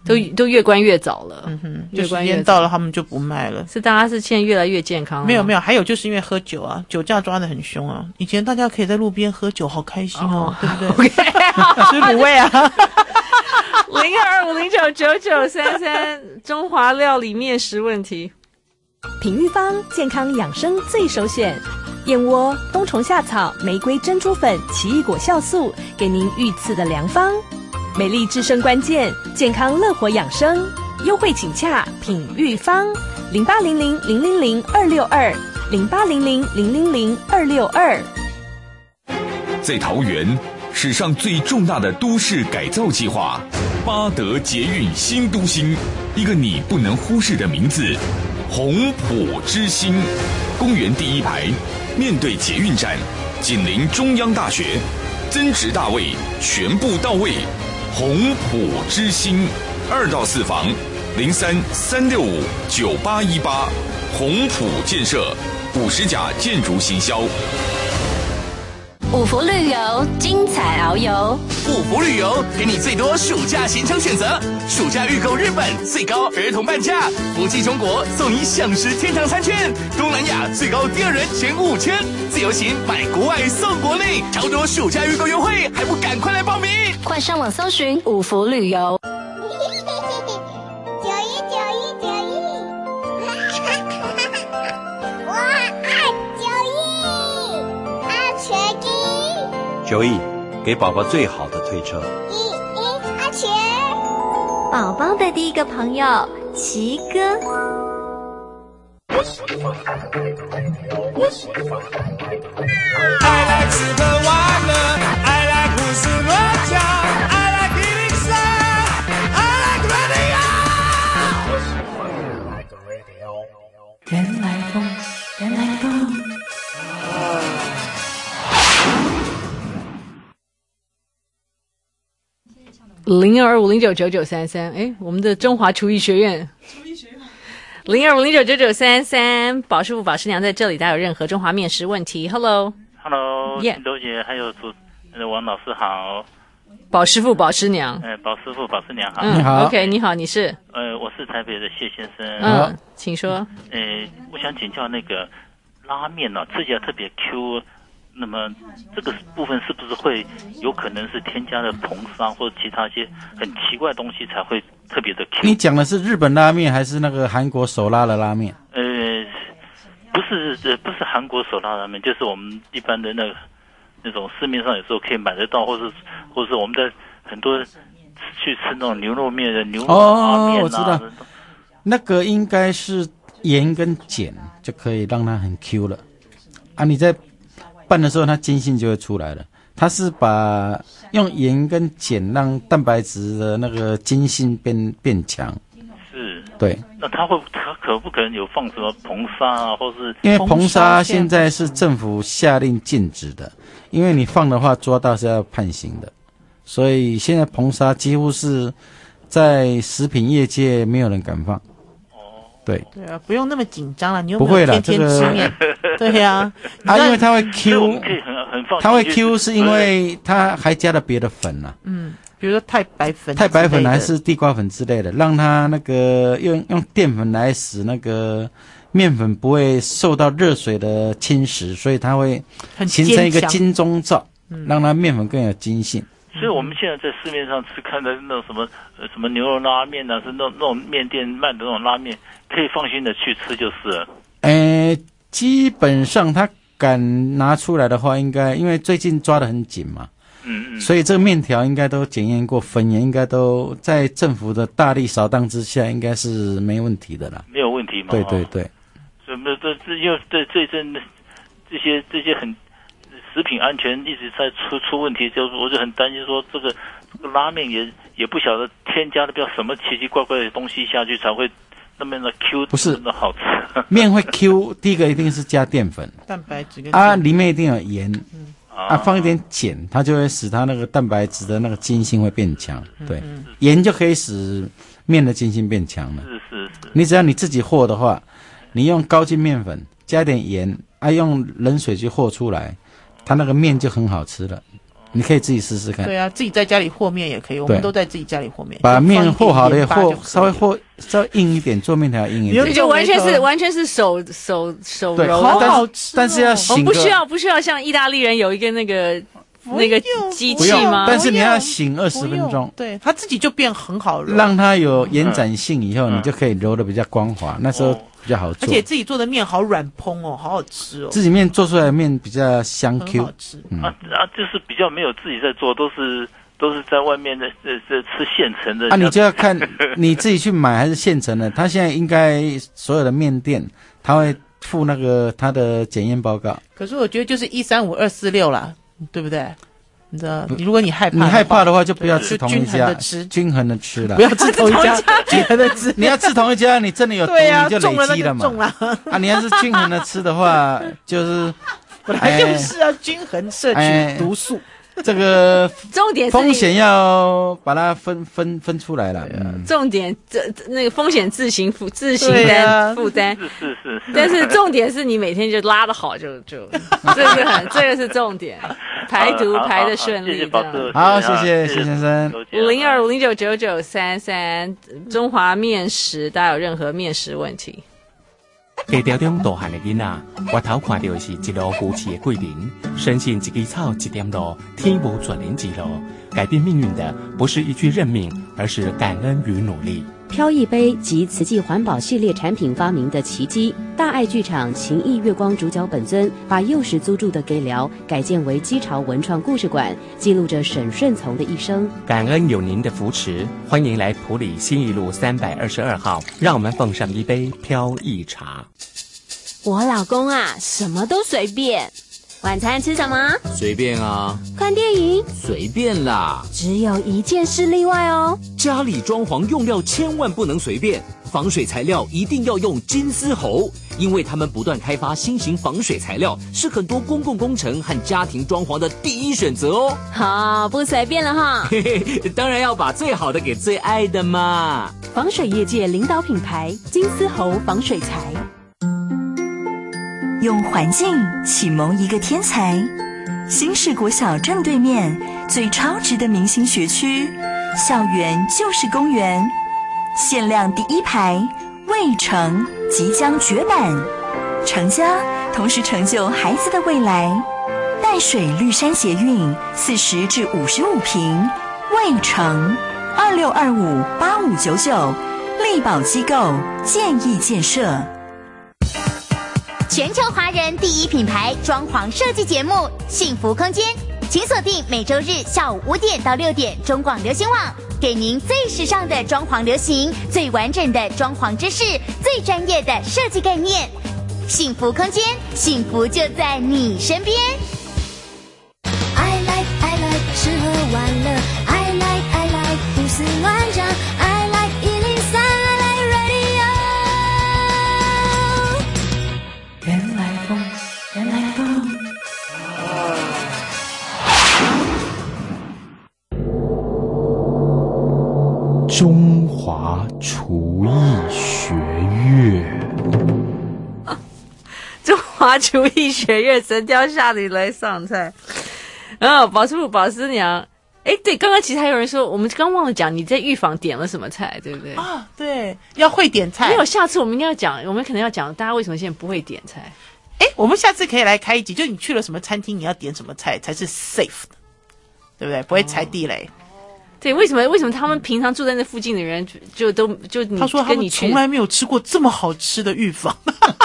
都越关越早了。 就时间到了，他们就不卖了。 是大家是现在越来越健康了。 没有，还有就是因为喝酒啊，酒驾抓得很凶啊。以前大家可以在路边喝酒，好开心哦，对不对？吃卤味啊。0250999933 中华料理面食问题。 品玉芳健康养生最首选，燕窝、冬虫夏草、玫瑰珍珠粉、奇异果酵素，给您御赐的良方。美丽制胜关键，健康乐活养生。优惠请洽品玉芳0800-002-262，0800-002-262。 在桃园，史上最重大的都市改造计划——八德捷运新都心，一个你不能忽视的名字——宏普之星。公园第一排，面对捷运站，紧邻中央大学，增值大位，全部到位。宏普之星，2到4房，03-365-9818。宏普建设50甲建筑行销。 五福旅游，精彩遨游。 五福旅游给你最多暑假行程选择，暑假预购日本最高儿童半价，福记中国送你享食天堂餐券，东南亚最高第2人减5000，自由行买国外送国内，超多暑假预购优惠，还不赶快来报名？ 快上网搜寻五福旅游。 9E，给宝宝最好的推车。 阿全，宝宝的第一个朋友奇哥。 I like 吃喝玩乐 I like 胡思乱想 I like 103 I like radio 原来风原来风 0250999933，哎，我们的中华厨艺学院，0250999933，宝师傅、宝师娘在这里，大家有任何中华面食问题 ，Hello， 青豆姐，还有王老师好， 宝师傅、宝师娘， 宝师傅、宝师娘好， 你好 ，OK， 你好，你是？ 我是台北的谢先生， 请说。 我想请教那个拉面呢，吃起来特别 Q。那么这个部分是不是会有可能是添加了硼砂或者其他一些很奇怪的东西才会特别的 Q？ 你讲的是日本拉面还是那个韩国手拉的拉面？ 不是韩国手拉拉面，就是我们一般的那种市面上有时候可以买得到，或是我们的很多去吃那种牛肉面的牛肉拉面我知道，那个应该是盐跟碱就可以让它很 Q 了啊！你在拌的时候，它筋性就会出来了。它是把用盐跟碱让蛋白质的那个筋性变强。 是。 对。 那它可不可能有放什么硼砂啊，或是？ 因为硼砂现在是政府下令禁止的，因为你放的话抓到是要判刑的，所以现在硼砂几乎是在食品业界没有人敢放。对啊，不用那么紧张了，你又不会了， 天天吃面，对呀， 因为它会 Q， 放它会 Q 是因为它还加了别的粉啊， 比如说太白粉还是地瓜粉之类的，让它那个用淀粉来使那个面粉不会受到热水的侵蚀，所以它会形成一个金钟罩，让它面粉更有筋性。 所以我们现在在市面上吃看的那种什么牛肉拉面啊，是那种面店卖的那种拉面，可以放心的去吃就是了。 基本上他敢拿出来的话，应该因为最近抓得很紧嘛，所以这个面条应该都检验过，粉也应该都在政府的大力扫荡之下，应该是没问题的啦。 没有问题嘛？ 对。 所以因为这阵这些很。食品安全一直在出问题，就是我就很担心说这个拉面也不晓得添加了不要什么奇奇怪怪的东西下去才会那么的 Q， 不是那好吃。 面会 Q， 第一个一定是加淀粉， 蛋白质跟里面一定有盐，放一点碱，它就会使它那个蛋白质的那个筋性会变强。对，盐就可以使面的筋性变强了。 是。 你只要你自己和的话，你用高筋面粉加点盐，用冷水去和出来。它那个面就很好吃了。 你可以自己试试看。 对啊，自己在家里和面也可以，我们都在自己家里和面。 把面和好了，稍微硬一点，做面条硬一点， 就完全是手揉， 好好吃。 但是要醒不需要像意大利人有一个那个机器吗？ 但是你要醒20分钟， 对，它自己就变很好揉， 让它有延展性以后，你就可以揉的比较光滑，那时候比较好做。 而且自己做的面好软蓬哦，好好吃哦。 自己面做出来的面比较香 Q， 好吃。 就是比较没有自己在做，都是在外面的吃现成的。 你就要看你自己去买还是现成的。他现在应该所有的面店，他会附那个他的检验报告。 可是我觉得就是135246啦。对不对？你知道，如果你害怕的话，就不要吃同一家，均衡的吃了， 不要吃同一家，均衡的吃。 你要吃同一家，你真的有毒，你就累积了嘛。你要是均衡的吃的话，就是本来就是要均衡摄取毒素。 这个重点风险要把它分出来了。 重点那个风险自行负担。 是。 但是重点是你每天就拉得好，就这个是重点，排毒排得顺利。 好，谢谢先生。 502-509-9933中华面食，大家有任何面食问题？ 家条中大汉的囡仔，我头看到的是一路扶持的贵人，深信一枝草一点露，天无绝人之路。改变命运的不是一句认命，而是感恩与努力。 飘逸杯及慈济环保系列产品发明的奇迹，大爱剧场情谊月光主角本尊把幼时租住的给寮改建为基潮文创故事馆，记录着沈顺从的一生。 感恩有您的扶持，欢迎来埔里新义路322号，让我们奉上一杯飘逸茶。 我老公啊，什么都随便。晚餐吃什么？ 随便啊。 看电影？ 随便啦。 只有一件事例外哦， 家里装潢用料千万不能随便，防水材料一定要用金丝猴，因为他们不断开发新型防水材料，是很多公共工程和家庭装潢的第一选择哦。 好，不随便了哈。 嘿嘿，当然要把最好的给最爱的嘛。 防水业界领导品牌金丝猴防水材。 用环境启蒙一个天才，新市国小正对面最超值的明星学区，校园就是公园，限量第1排，未成即将绝版，成家同时成就孩子的未来。淡水绿山捷运40至55坪，未成26258599，力宝机构建议建设。 全球华人第一品牌装潢设计节目《幸福空间》，请锁定每周日下午5点到6点中广流行网，给您最时尚的装潢流行、最完整的装潢知识、最专业的设计概念。幸福空间，幸福就在你身边。 I like 吃喝玩乐 I like 胡思乱想 I like 103 I like radio。 原来风，原来风。 中华厨艺学院。 中华厨艺学院神雕下你来上菜。宝师傅、宝师娘，对，刚刚其实还有人说，我们刚忘了讲你在预防点了什么菜，对不对？ 啊，对，要会点菜。 没有，下次我们应该要讲，我们可能要讲大家为什么现在不会点菜。 我们下次可以来开一集，就你去了什么餐厅，你要点什么菜才是 safe 的，对不对？不会踩地雷。 对，为什么他们平常住在那附近的人就你他说他们从来没有吃过这么好吃的预防。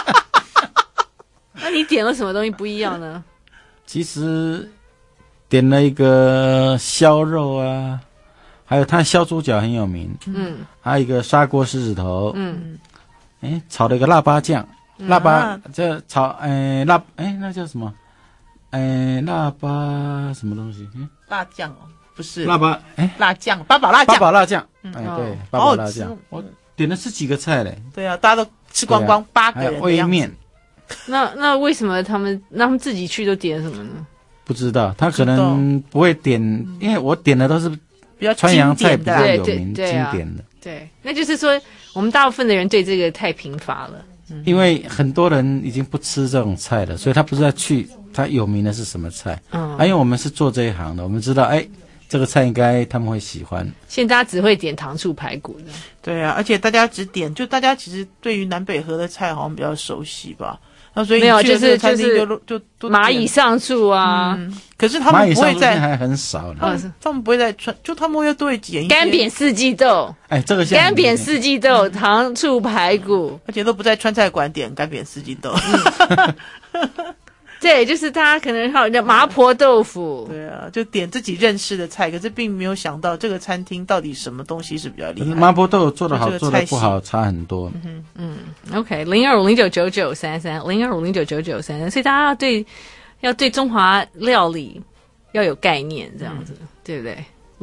那你点了什么东西不一样呢？ 其实点了一个烧肉啊，还有他烧猪脚很有名，还有一个砂锅狮子头，炒了一个腊八酱，腊八这炒那叫什么？腊八什么东西？ 辣酱哦。不是腊八， 辣酱，八宝辣酱， 八宝辣酱，对，八宝辣酱，我点了10几个菜嘞。 对啊，大家都吃光光，8个人的样子。 煨面。 那为什么他们自己去都点什么呢？ 不知道，他可能不会点，因为我点的都是比较川阳菜，比较有名、 对经典的。 对，那就是说我们大部分的人对这个太贫乏了。 因为很多人已经不吃这种菜了，所以他不知道他有名的是什么菜。因为我们是做这一行的，我们知道，这个菜应该他们会喜欢。 现在大家只会点糖醋排骨的。 对啊，而且大家只点，就大家其实对于南北河的菜好像比较熟悉吧。那所以没有，就是蚂蚁上树啊。 可是他们不会在， 还很少呢。 他们不会在川，就他们会多剪一些干煸四季豆。 这个干煸四季豆、糖醋排骨， 而且都不在川菜馆点干煸四季豆。 对，就是大家可能还有叫麻婆豆腐。 对啊，就点自己认识的菜，可是并没有想到这个餐厅到底什么东西是比较厉害。 麻婆豆腐做得好，做得不好差很多。 OK，0250999933，0250999933，所以大家要对中华料理要有概念，这样子，对不对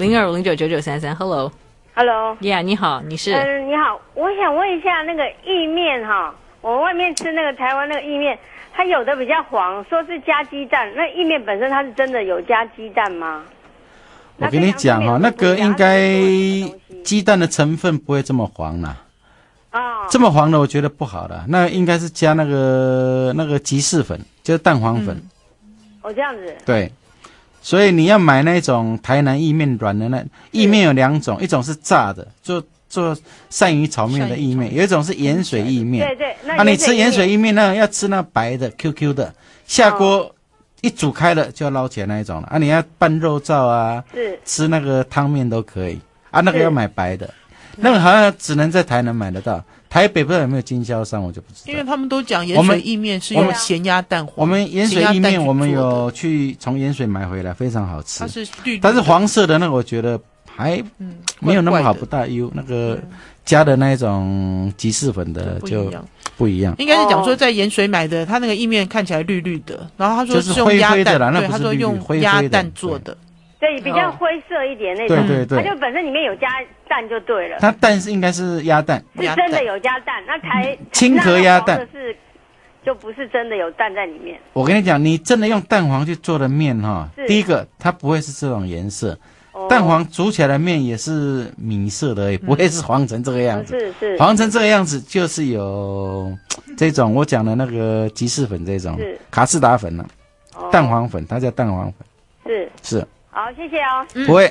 ？0250999933，Hello， 你好，你是？ 你好，我想问一下那个意面哈，我外面吃那个台湾那个意面。它有的比较黄，说是加鸡蛋，那意面本身它是真的有加鸡蛋吗？ 我跟你讲那个应该鸡蛋的成分不会这么黄啦。这么黄的我觉得不好的，那应该是加那个吉士粉，就是蛋黄粉。 这样子。 对，所以你要买那种台南意面软的意面有2种，一种是炸的，做鳝鱼炒面的意面，有一种是盐水意面。 对， 你吃盐水意面要吃那白的 QQ 的，下锅一煮开了就要捞起来那一种了。你要拌肉燥啊，吃那个汤面都可以那个要买白的，那个好像只能在台南买得到，台北不知道有没有经销商，我就不知道。 因为他们都讲盐水意面是用咸鸭蛋黄。 我们盐水意面我们有去从盐水买回来，非常好吃。 它是绿， 但是黄色的那个我觉得还没有那么好，不大优。那个加的那种吉士粉的就不一样。 应该是讲说在盐水买的，它那个意面看起来绿绿的，然后他说是用鸭蛋， 对， 他说用鸭蛋做的。 对，比较灰色一点那种。 对， 它就本身里面有加蛋就对了。 它蛋应该是鸭蛋， 是真的有加蛋，那青壳鸭蛋就不是真的有蛋在里面。 我跟你讲，你真的用蛋黄去做的面第一个它不会是这种颜色。蛋黄煮起来的面也是米色的而已，不会是黄成这个样子。 是黄成这个样子就是有这种我讲的那个吉士粉这种卡士达粉蛋黄粉，它叫蛋黄粉。是。 好，谢谢哦。 不会。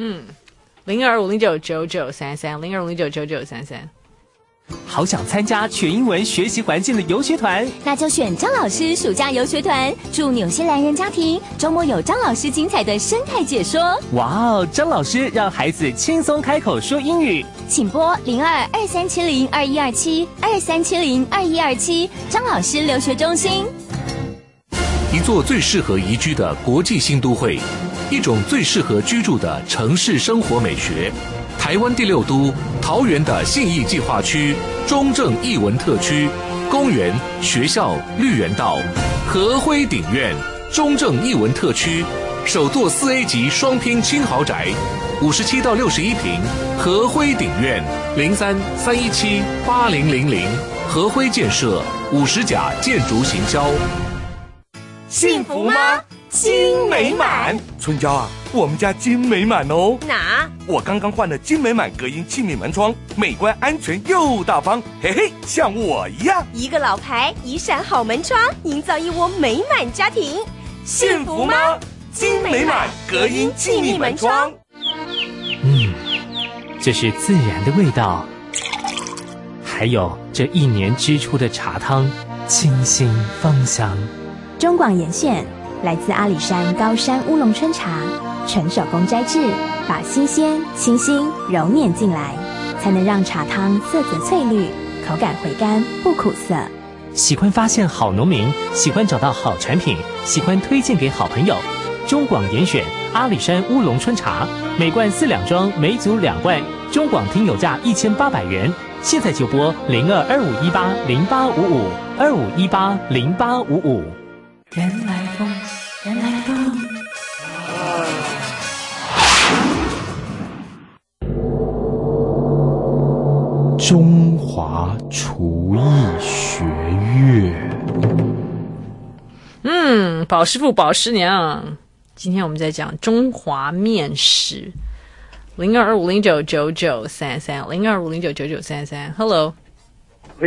0250999933，0250999933。 好想参加全英文学习环境的游学团， 那就选张老师暑假游学团，住纽西兰人家庭，周末有张老师精彩的生态解说。 哇哦，张老师让孩子轻松开口说英语， 请拨0223702127，23702127，张老师留学中心。 一座最适合宜居的国际新都会，一种最适合居住的城市生活美学。台湾第6都桃园的信义计划区中正艺文特区，公园、学校、绿园道、和辉鼎苑，中正艺文特区首座4A 级双拼轻豪宅，57到61坪，和辉鼎苑03-317-8000，和辉建设50甲建筑行销。 幸福吗？金美满，春娇啊，我们家金美满哦。 哪？ 我刚刚换了金美满隔音气密门窗，美观、安全又大方，嘿嘿，像我一样。 一个老牌，一扇好门窗，营造一窝美满家庭。 幸福吗？金美满隔音气密门窗。 这是自然的味道，还有这1年支出的茶汤，清新芳香。 中广严选来自阿里山高山乌龙春茶，纯手工摘制，把新鲜、清新揉捻进来，才能让茶汤色泽翠绿，口感回甘不苦涩。 喜欢发现好农民，喜欢找到好产品，喜欢推荐给好朋友。中广严选阿里山乌龙春茶，每罐4两装，每组2罐，中广听友价1800元。现在就拨0225180855，25180855。 原来风，原来风。 中华厨艺学院。 宝师傅、宝师娘，今天我们在讲中华面食。0250999933，0250999933。Hello， 喂，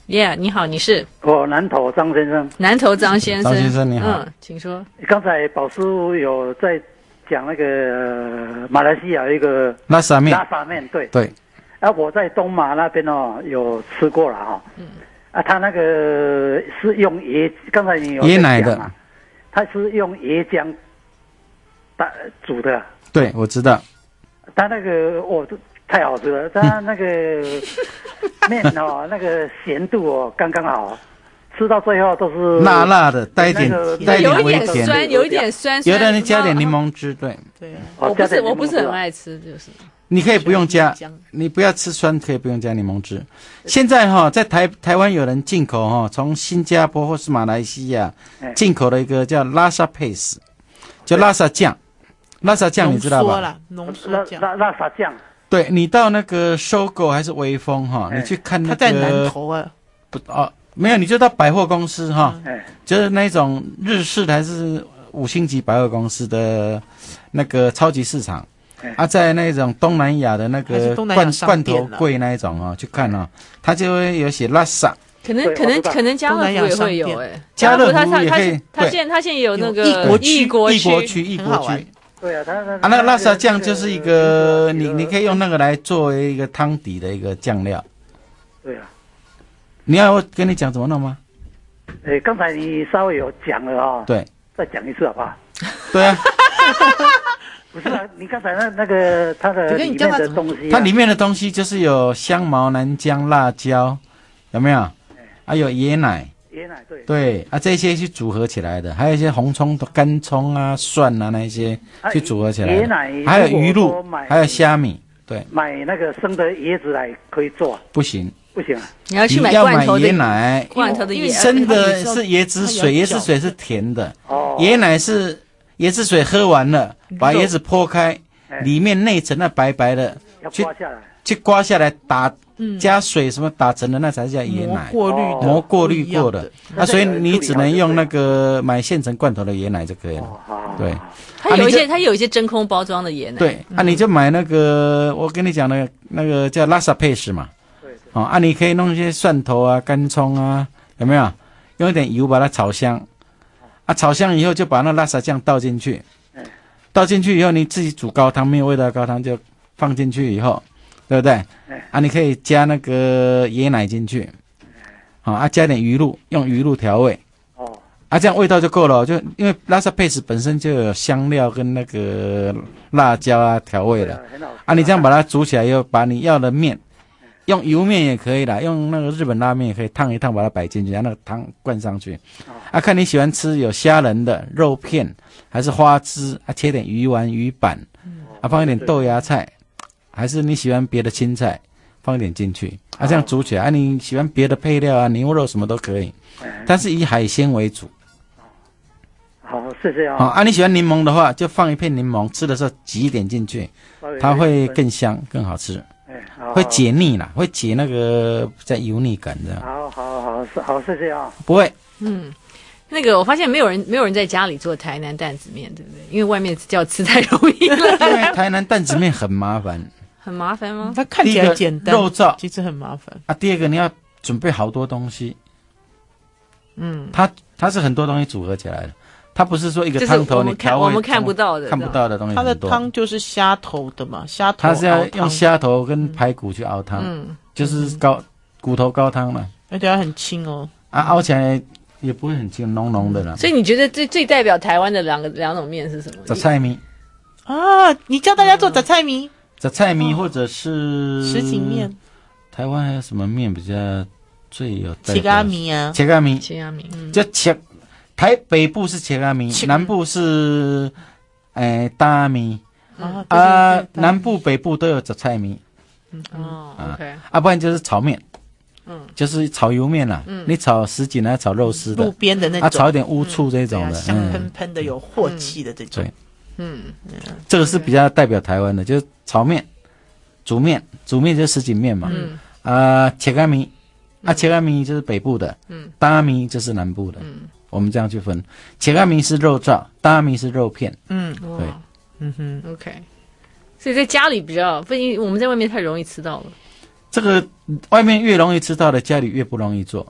Yeah， 你好，你是？ 我南投张先生。 南投张先生。 张先生你好。 请说。 刚才宝师傅有在讲那个马来西亚有一个拉萨面。 拉萨面，对。 对。 我在东马那边有吃过了哈。他那个是用椰，刚才你有椰奶的， 他是用椰浆煮的。 对，我知道。 他那个太好吃了，他那个面那个咸度刚刚好，吃到最后都是辣辣的，带一点微甜， 有一点酸， 有的人加点柠檬汁，对。 对，我不是很爱吃，就是。 你可以不用加，你不要吃酸，可以不用加柠檬汁。现在在台湾有人进口从新加坡或是马来西亚进口的一个叫拉萨 paste， 叫拉萨酱。拉萨酱你知道吧？ 浓缩酱， 拉萨酱。 对，你到那个收购还是微风你去看那个。 他在南投啊。 没有，你就到百货公司就是那种日式的还是5星级百货公司的那个超级市场。在那种东南亚的那个罐头柜那一种去看它就会有写拉萨。 可能家乐福也会有家乐福也可以。 他现在有那个异国区。 对啊， 那个拉萨酱就是一个你可以用那个来作为一个汤底的一个酱料。 对啊。 你要我跟你讲怎么弄吗？ 刚才你稍微有讲了对。 再讲一次好不好？ 对啊。 不是啊，你刚才那个它的里面的东西， 它里面的东西就是有香茅、南姜、辣椒，有没有？还有椰奶，对这些去组合起来的，还有一些红葱、干葱啊、蒜啊那一些去组合起来的。 椰奶还有鱼露，还有虾米，对。 买那个生的椰子来可以做？ 不行。 不行啊！ 你要去买罐头的椰奶， 罐头的椰生的是椰子水，椰子水是甜的。椰奶是椰子水喝完了，把椰子剖开，里面内层那白白的，去刮下来打加水什么打成的那才叫椰奶，磨过滤过的。所以你只能用那个买现成罐头的椰奶就可以了。对， 它有一些真空包装的椰奶。 对，你就买那个我跟你讲的那个叫拉萨配什嘛。你可以弄一些蒜头啊、干葱啊，有没有？用一点油把它炒香，炒香以后就把那拉萨酱倒进去，倒进去以后你自己煮高汤，没有味道的高汤就放进去以后，对不对？你可以加那个椰奶进去，加点鱼露，用鱼露调味，这样味道就够了。就因为拉萨配斯本身就有香料跟那个辣椒啊调味了，你这样把它煮起来以后，把你要的面。用油面也可以啦，用那个日本拉面也可以烫一烫，把它摆进去，让那个汤灌上去。看你喜欢吃有虾仁的肉片，还是花枝切点鱼丸、鱼板，放一点豆芽菜，还是你喜欢别的青菜，放一点进去。这样煮起来，你喜欢别的配料啊，牛肉什么都可以，但是以海鲜为主。 好，谢谢你喜欢柠檬的话，就放一片柠檬，吃的时候挤一点进去，它会更香、更好吃。会解腻啦，会解那个比较油腻感这样。 好，谢谢不会。 那个我发现没有人在家里做台南担子面，对不对？因为外面叫吃太容易了。 因为台南担子面很麻烦。 很麻烦吗？ 它看起来简单， 肉燥其实很麻烦。 第二个你要准备好多东西。它是很多东西组合起来的。它不是说一个汤头你调味我们看不到的东西。 它的汤就是虾头的嘛，虾头它是要用虾头跟排骨去熬汤，就是骨头高汤嘛。 而且它很轻哦。 熬起来也不会很轻，浓浓的啦。 所以你觉得最代表台湾的两种面是什么？ 杂菜米你教大家做杂菜米？ 杂菜米或者是什锦面。 台湾还有什么面比较最有代表？ 切咖米啊， 切咖米， 就切。台北部是切咖米，南部是大米，南部北部都有杂菜米。 OK， 不然就是炒面，就是炒油面啦。你炒什锦还是炒肉丝的？ 路边的那种， 炒一点乌醋这种的， 香喷喷的有镬气的这种。 对，这个是比较代表台湾的，就是炒面、煮面就是什锦面嘛。切咖米，切咖米就是北部的，大米就是南部的。我们这样去分，切咖米是肉燥，大米是肉片。对 ，OK。所以在家里比较，我们在外面太容易吃到了。 这个外面越容易吃到的，家里越不容易做。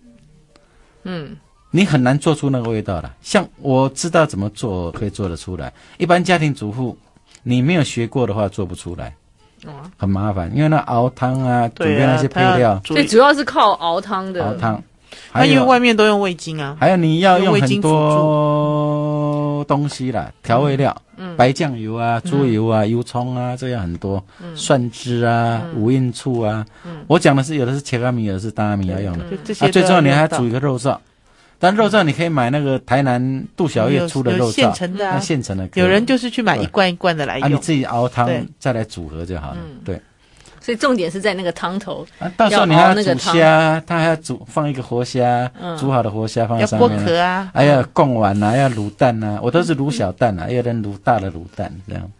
你很难做出那个味道了。像我知道怎么做，可以做得出来。一般家庭主妇，你没有学过的话，做不出来，很麻烦。因为那熬汤啊，准备那些配料， 所以主要是靠熬汤的。 熬汤， 还因为外面都用味精啊。 还有你要用很多东西啦，调味料，白酱油啊、猪油啊、油葱啊，这样很多，蒜汁啊、五印醋啊。我讲的是有的是切干米，有的是大米要用的。最重要你还要煮一个肉燥。但肉燥你可以买那个台南杜小月出的肉燥， 现成的啊， 那现成的可以。 有人就是去买一罐一罐的来用， 你自己熬汤再来组合就好了。对， 所以重点是在那个汤头。 到时候你还要煮虾，他还要放一个活虾，煮好的活虾放在上面。 要剥壳啊， 还要贡丸啊，要卤蛋啊，我都是卤小蛋啊，有人卤大的卤蛋这样。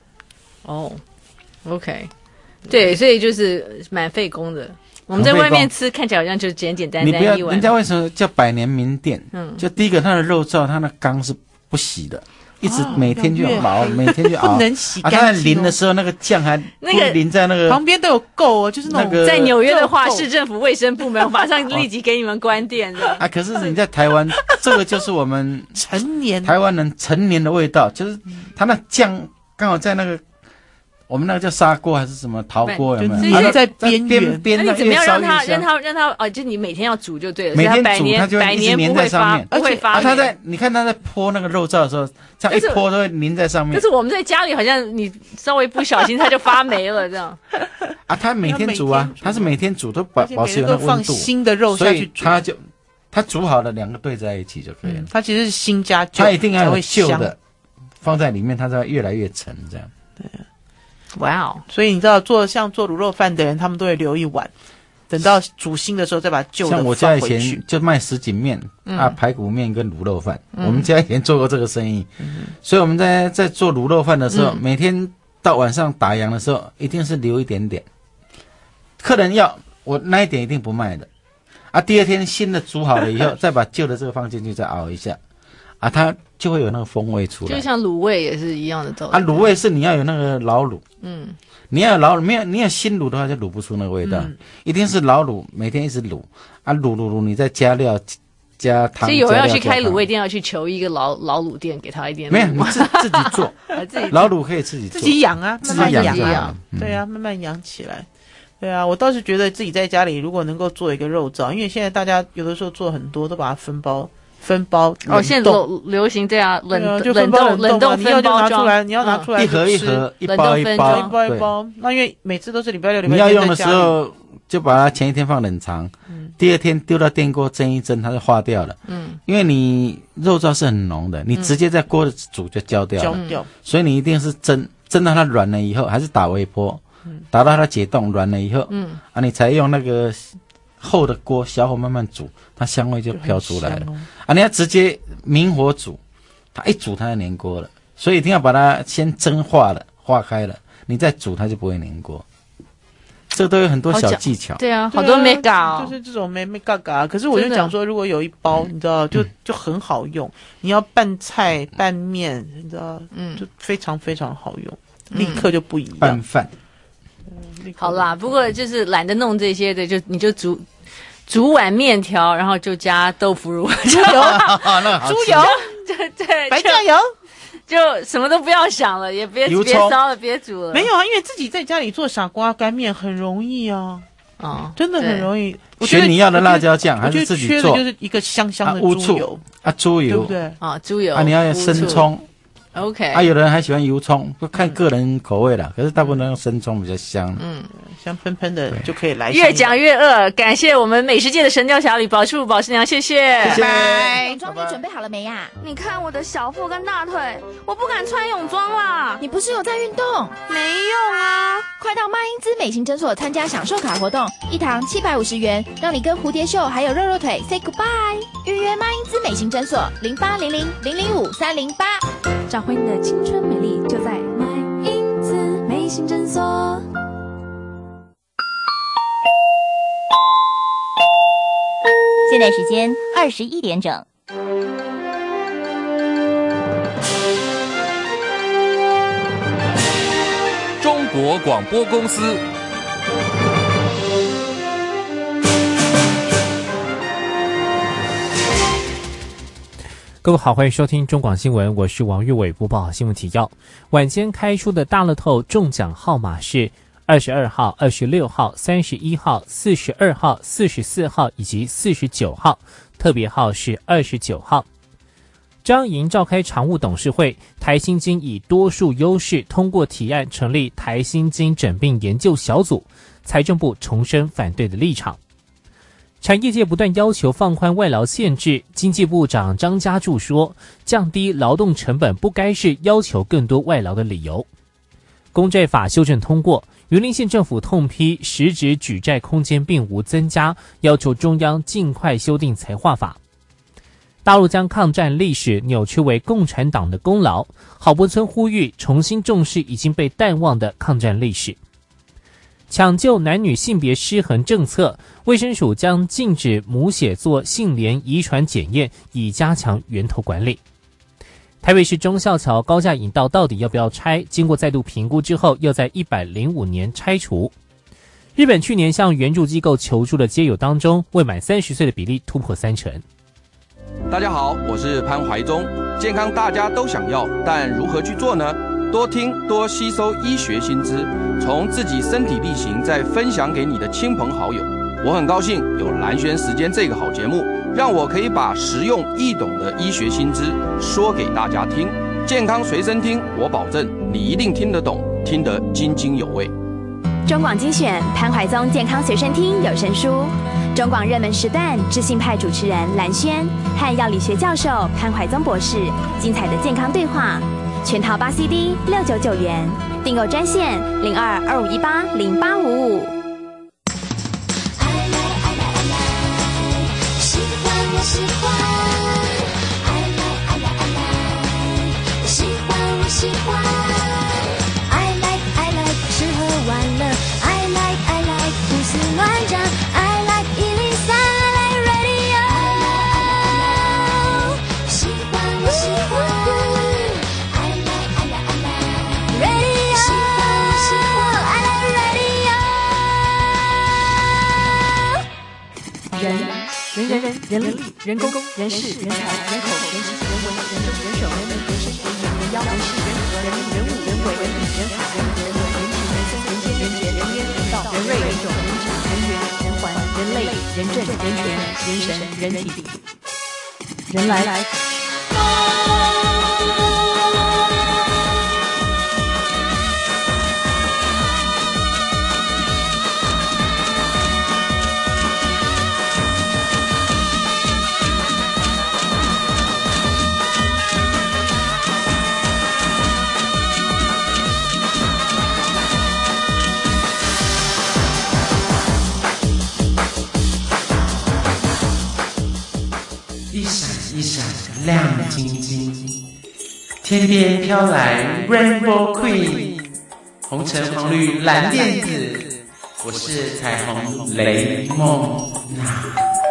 OK， 对，所以就是蛮费工的。我们在外面吃看起来好像就简简单单一碗。 你不要，人家为什么叫百年名店？就第一个，它的肉燥，它的缸是不洗的，一直每天就熬，每天就熬， 不能洗干净。 它在淋的时候，那个酱还淋在那个旁边都有垢哦，就是那种在纽约的话，市政府卫生部门马上立即给你们关店的。 可是你在台湾，这个就是我们成年台湾人成年的味道，就是它那酱刚好在那个。我们那个叫砂锅还是什么陶锅有没有？ 在边那你怎么样让它就你每天要煮就对了， 每天煮它就会一直粘在上面， 不会发霉。你看它在泼那个肉燥的时候，这样一泼都会粘在上面。 但是我们在家里好像你稍微不小心它就发霉了这样。 它每天煮啊，它是每天煮都保持有那个温度， 放新的肉下去煮， 它煮好了两个兑在一起就可以了。 它其实是新加旧， 它一定要有旧的放在里面，它才会越来越沉这样。 对。 哇哦！ 所以你知道像做卤肉饭的人，他们都会留一碗，等到煮新的时候再把旧的放回去。 像我家以前就卖什锦面排骨面跟卤肉饭，我们家以前做过这个生意，所以我们在做卤肉饭的时候，每天到晚上打烊的时候，一定是留一点点，客人要我那一点一定不卖的第二天新的煮好了以后，再把旧的这个放进去，再熬一下它就会有那个风味出来。 就像卤味也是一样的道理卤味是你要有那个老卤，你要有老卤，你有新卤的话就卤不出那个味道，一定是老卤，每天一直卤卤，你再加料加汤。 所以有人要去开卤味店，要去求一个老卤店，给他一点。 没有，你自己做，老卤可以自己做， 自己养啊， 自己养对啊，慢慢养起来。对啊，我倒是觉得自己在家里如果能够做一个肉燥，因为现在大家有的时候做很多都把它分包。 现在流行这样冷冻你要就拿出来，你要拿出来一盒一盒，一包一包。那因为每次都是礼拜六礼拜天你要用的时候就把它前一天放冷藏，第二天丢到电锅蒸一蒸，它就化掉了。因为你肉燥是很浓的，你直接在锅里煮就焦掉了，所以你一定是蒸到它软了以后，还是打微波，打到它解冻软了以后，你才用那个厚的锅小火慢慢煮，它香味就飘出来了。你要直接明火煮，它一煮它就粘锅了，所以一定要把它先蒸化了，化开了，你再煮它就不会粘锅。这都有很多小技巧。 对啊，好多没搞， 就是这种没嘎嘎。可是我就讲说，如果有一包，你知道，就很好用。你要拌菜拌面，你知道，就非常非常好用，立刻就不一样。 拌饭。 好啦，不过就是懒得弄这些的，你就煮碗面条，然后就加豆腐乳、 猪油、猪油， 对， 白酱油， 就什么都不要想了，也别烧了，别煮了。 没有啊，因为自己在家里做傻瓜干面很容易啊，真的很容易。 选你要的辣椒酱还是自己做？ 缺的就是一个香香的猪油猪油， 对不对？ 猪油你要用生葱。 OK， 有的人还喜欢油葱，就看个人口味啦。可是大部分都用生葱比较香， 香喷喷的就可以来。 越讲越饿，感谢我们美食界的神雕侠侣宝师娘，谢谢。 拜拜。泳装你准备好了没呀？ 你看我的小腹跟大腿，我不敢穿泳装啦。 你不是有在运动？ 没用啊！ 快到麦因兹美型诊所参加享受卡活动，一堂750元，让你跟蝴蝶袖还有肉腿 say goodbye。预约麦因兹美型诊所0800005308。 找回你的青春美丽，就在麦因兹美型诊所。 现在时间21点整。 中国广播公司。 各位好，欢迎收听中广新闻，我是王玉伟，播报新闻提要。晚间开出的大乐透中奖号码是22号、26号、31号、42号、44号以及49号，特别号是29号。张营召开常务董事会，台新金以多数优势通过提案成立台新金诊病研究小组，财政部重申反对的立场。产业界不断要求放宽外劳限制，经济部长张家柱说，降低劳动成本不该是要求更多外劳的理由。公债法修正通过，云林县政府痛批实质举债空间并无增加，要求中央尽快修订财划法。大陆将抗战历史扭曲为共产党的功劳，郝柏村呼吁重新重视已经被淡忘的抗战历史。抢救男女性别失衡政策，卫生署将禁止母血做性联遗传检验，以加强源头管理。台北市忠孝桥高架引道到底要不要拆？经过再度评估之后，要在105年拆除。日本去年向援助机构求助的街友当中，未满30岁的比例突破30%。 大家好，我是潘怀忠。健康大家都想要，但如何去做呢？多听多吸收医学新知，从自己身体力行，再分享给你的亲朋好友。我很高兴有蓝轩时间这个好节目，让我可以把实用易懂的医学新知说给大家听。健康随身听，我保证你一定听得懂，听得津津有味。 中广精选潘怀宗健康随身听有声书，中广热门时段知性派主持人蓝轩和药理学教授潘怀宗博士精彩的健康对话，全套8 CD 699元，订购专线0225180855。 喜欢我喜欢，爱来爱来爱来，喜欢我喜欢，爱来爱来吃喝玩乐，爱来爱来胡思乱想，爱来103，爱来 radio， 喜欢我喜欢。 人力、人工、人事、人才、人口、人情、人文、人政、人手、人民、人生、人员、人妖、人事、人和、人力、人物、人为、人理、人法、人和、人文、人情、人生、人间、人杰、人烟、人道、人瑞、人种、人质、人缘、人环、人类、人政、人权、人神、人体、人来。 亮晶晶，天边飘来 Rainbow Queen， 红橙黄绿蓝靛紫，我是彩虹雷梦娜。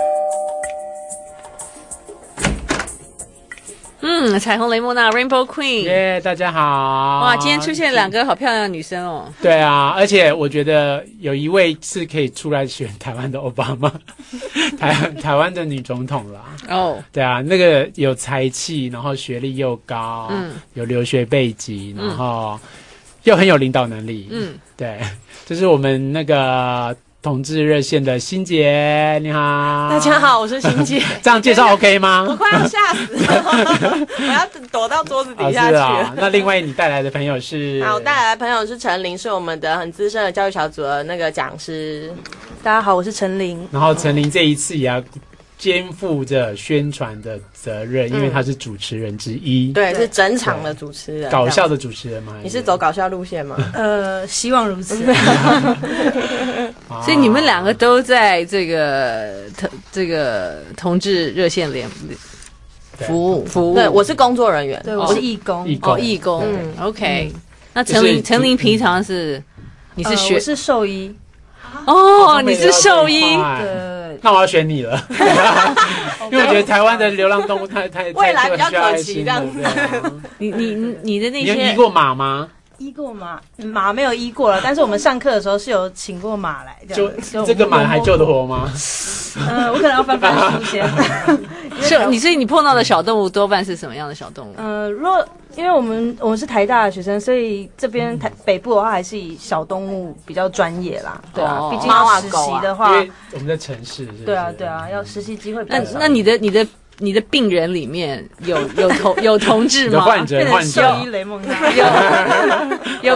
彩虹雷梦娜 Rainbow Queen， 耶，大家好！ 哇，今天出现2个好漂亮的女生哦。 对啊，而且我觉得有一位是可以出来选台湾的奥巴马，台湾的女总统啦。 哦， 对啊，那个有才气，然后学历又高，有留学背景，然后又很有领导能力。对，就是我们那个同志热线的欣姐，你好。 大家好，我是欣姐。 这样介绍 OK 吗？ 我快要吓死了，我要躲到桌子底下去了。 那另外你带来的朋友是？ 好，我带来的朋友是陈琳，是我们的很资深的教育小组的那个讲师。大家好，我是陈琳。 然后陈琳这一次也要肩负着宣传的责任，因为他是主持人之一。 对，是整场的主持人， 搞笑的主持人吗？ 你是走搞笑路线吗？ 希望如此。 所以你们2个都在这个同志热线联服务。 对，我是工作人员， 对，我是义工。 义工。OK。那陈琳平常是你是我是兽医。 哦，你是兽医。 对，那我要选你了，因为我觉得台湾的流浪动物太未来比较可期这样子。 你的那些， 你有移过马吗？ 医过马，马没有医过了，但是我们上课的时候是有请过马来， 就这个马还救得活吗？ 我可能要翻翻书先。 所以你碰到的小动物多半是什么样的小动物？ 如果因为我们是台大的学生，所以这边北部的话还是以小动物比较专业啦。对啊，毕竟要实习的话， 因为我们在城市。 对啊，要实习机会比较少。 那你的病人里面有同志吗？ 有患者兽医雷蒙娜有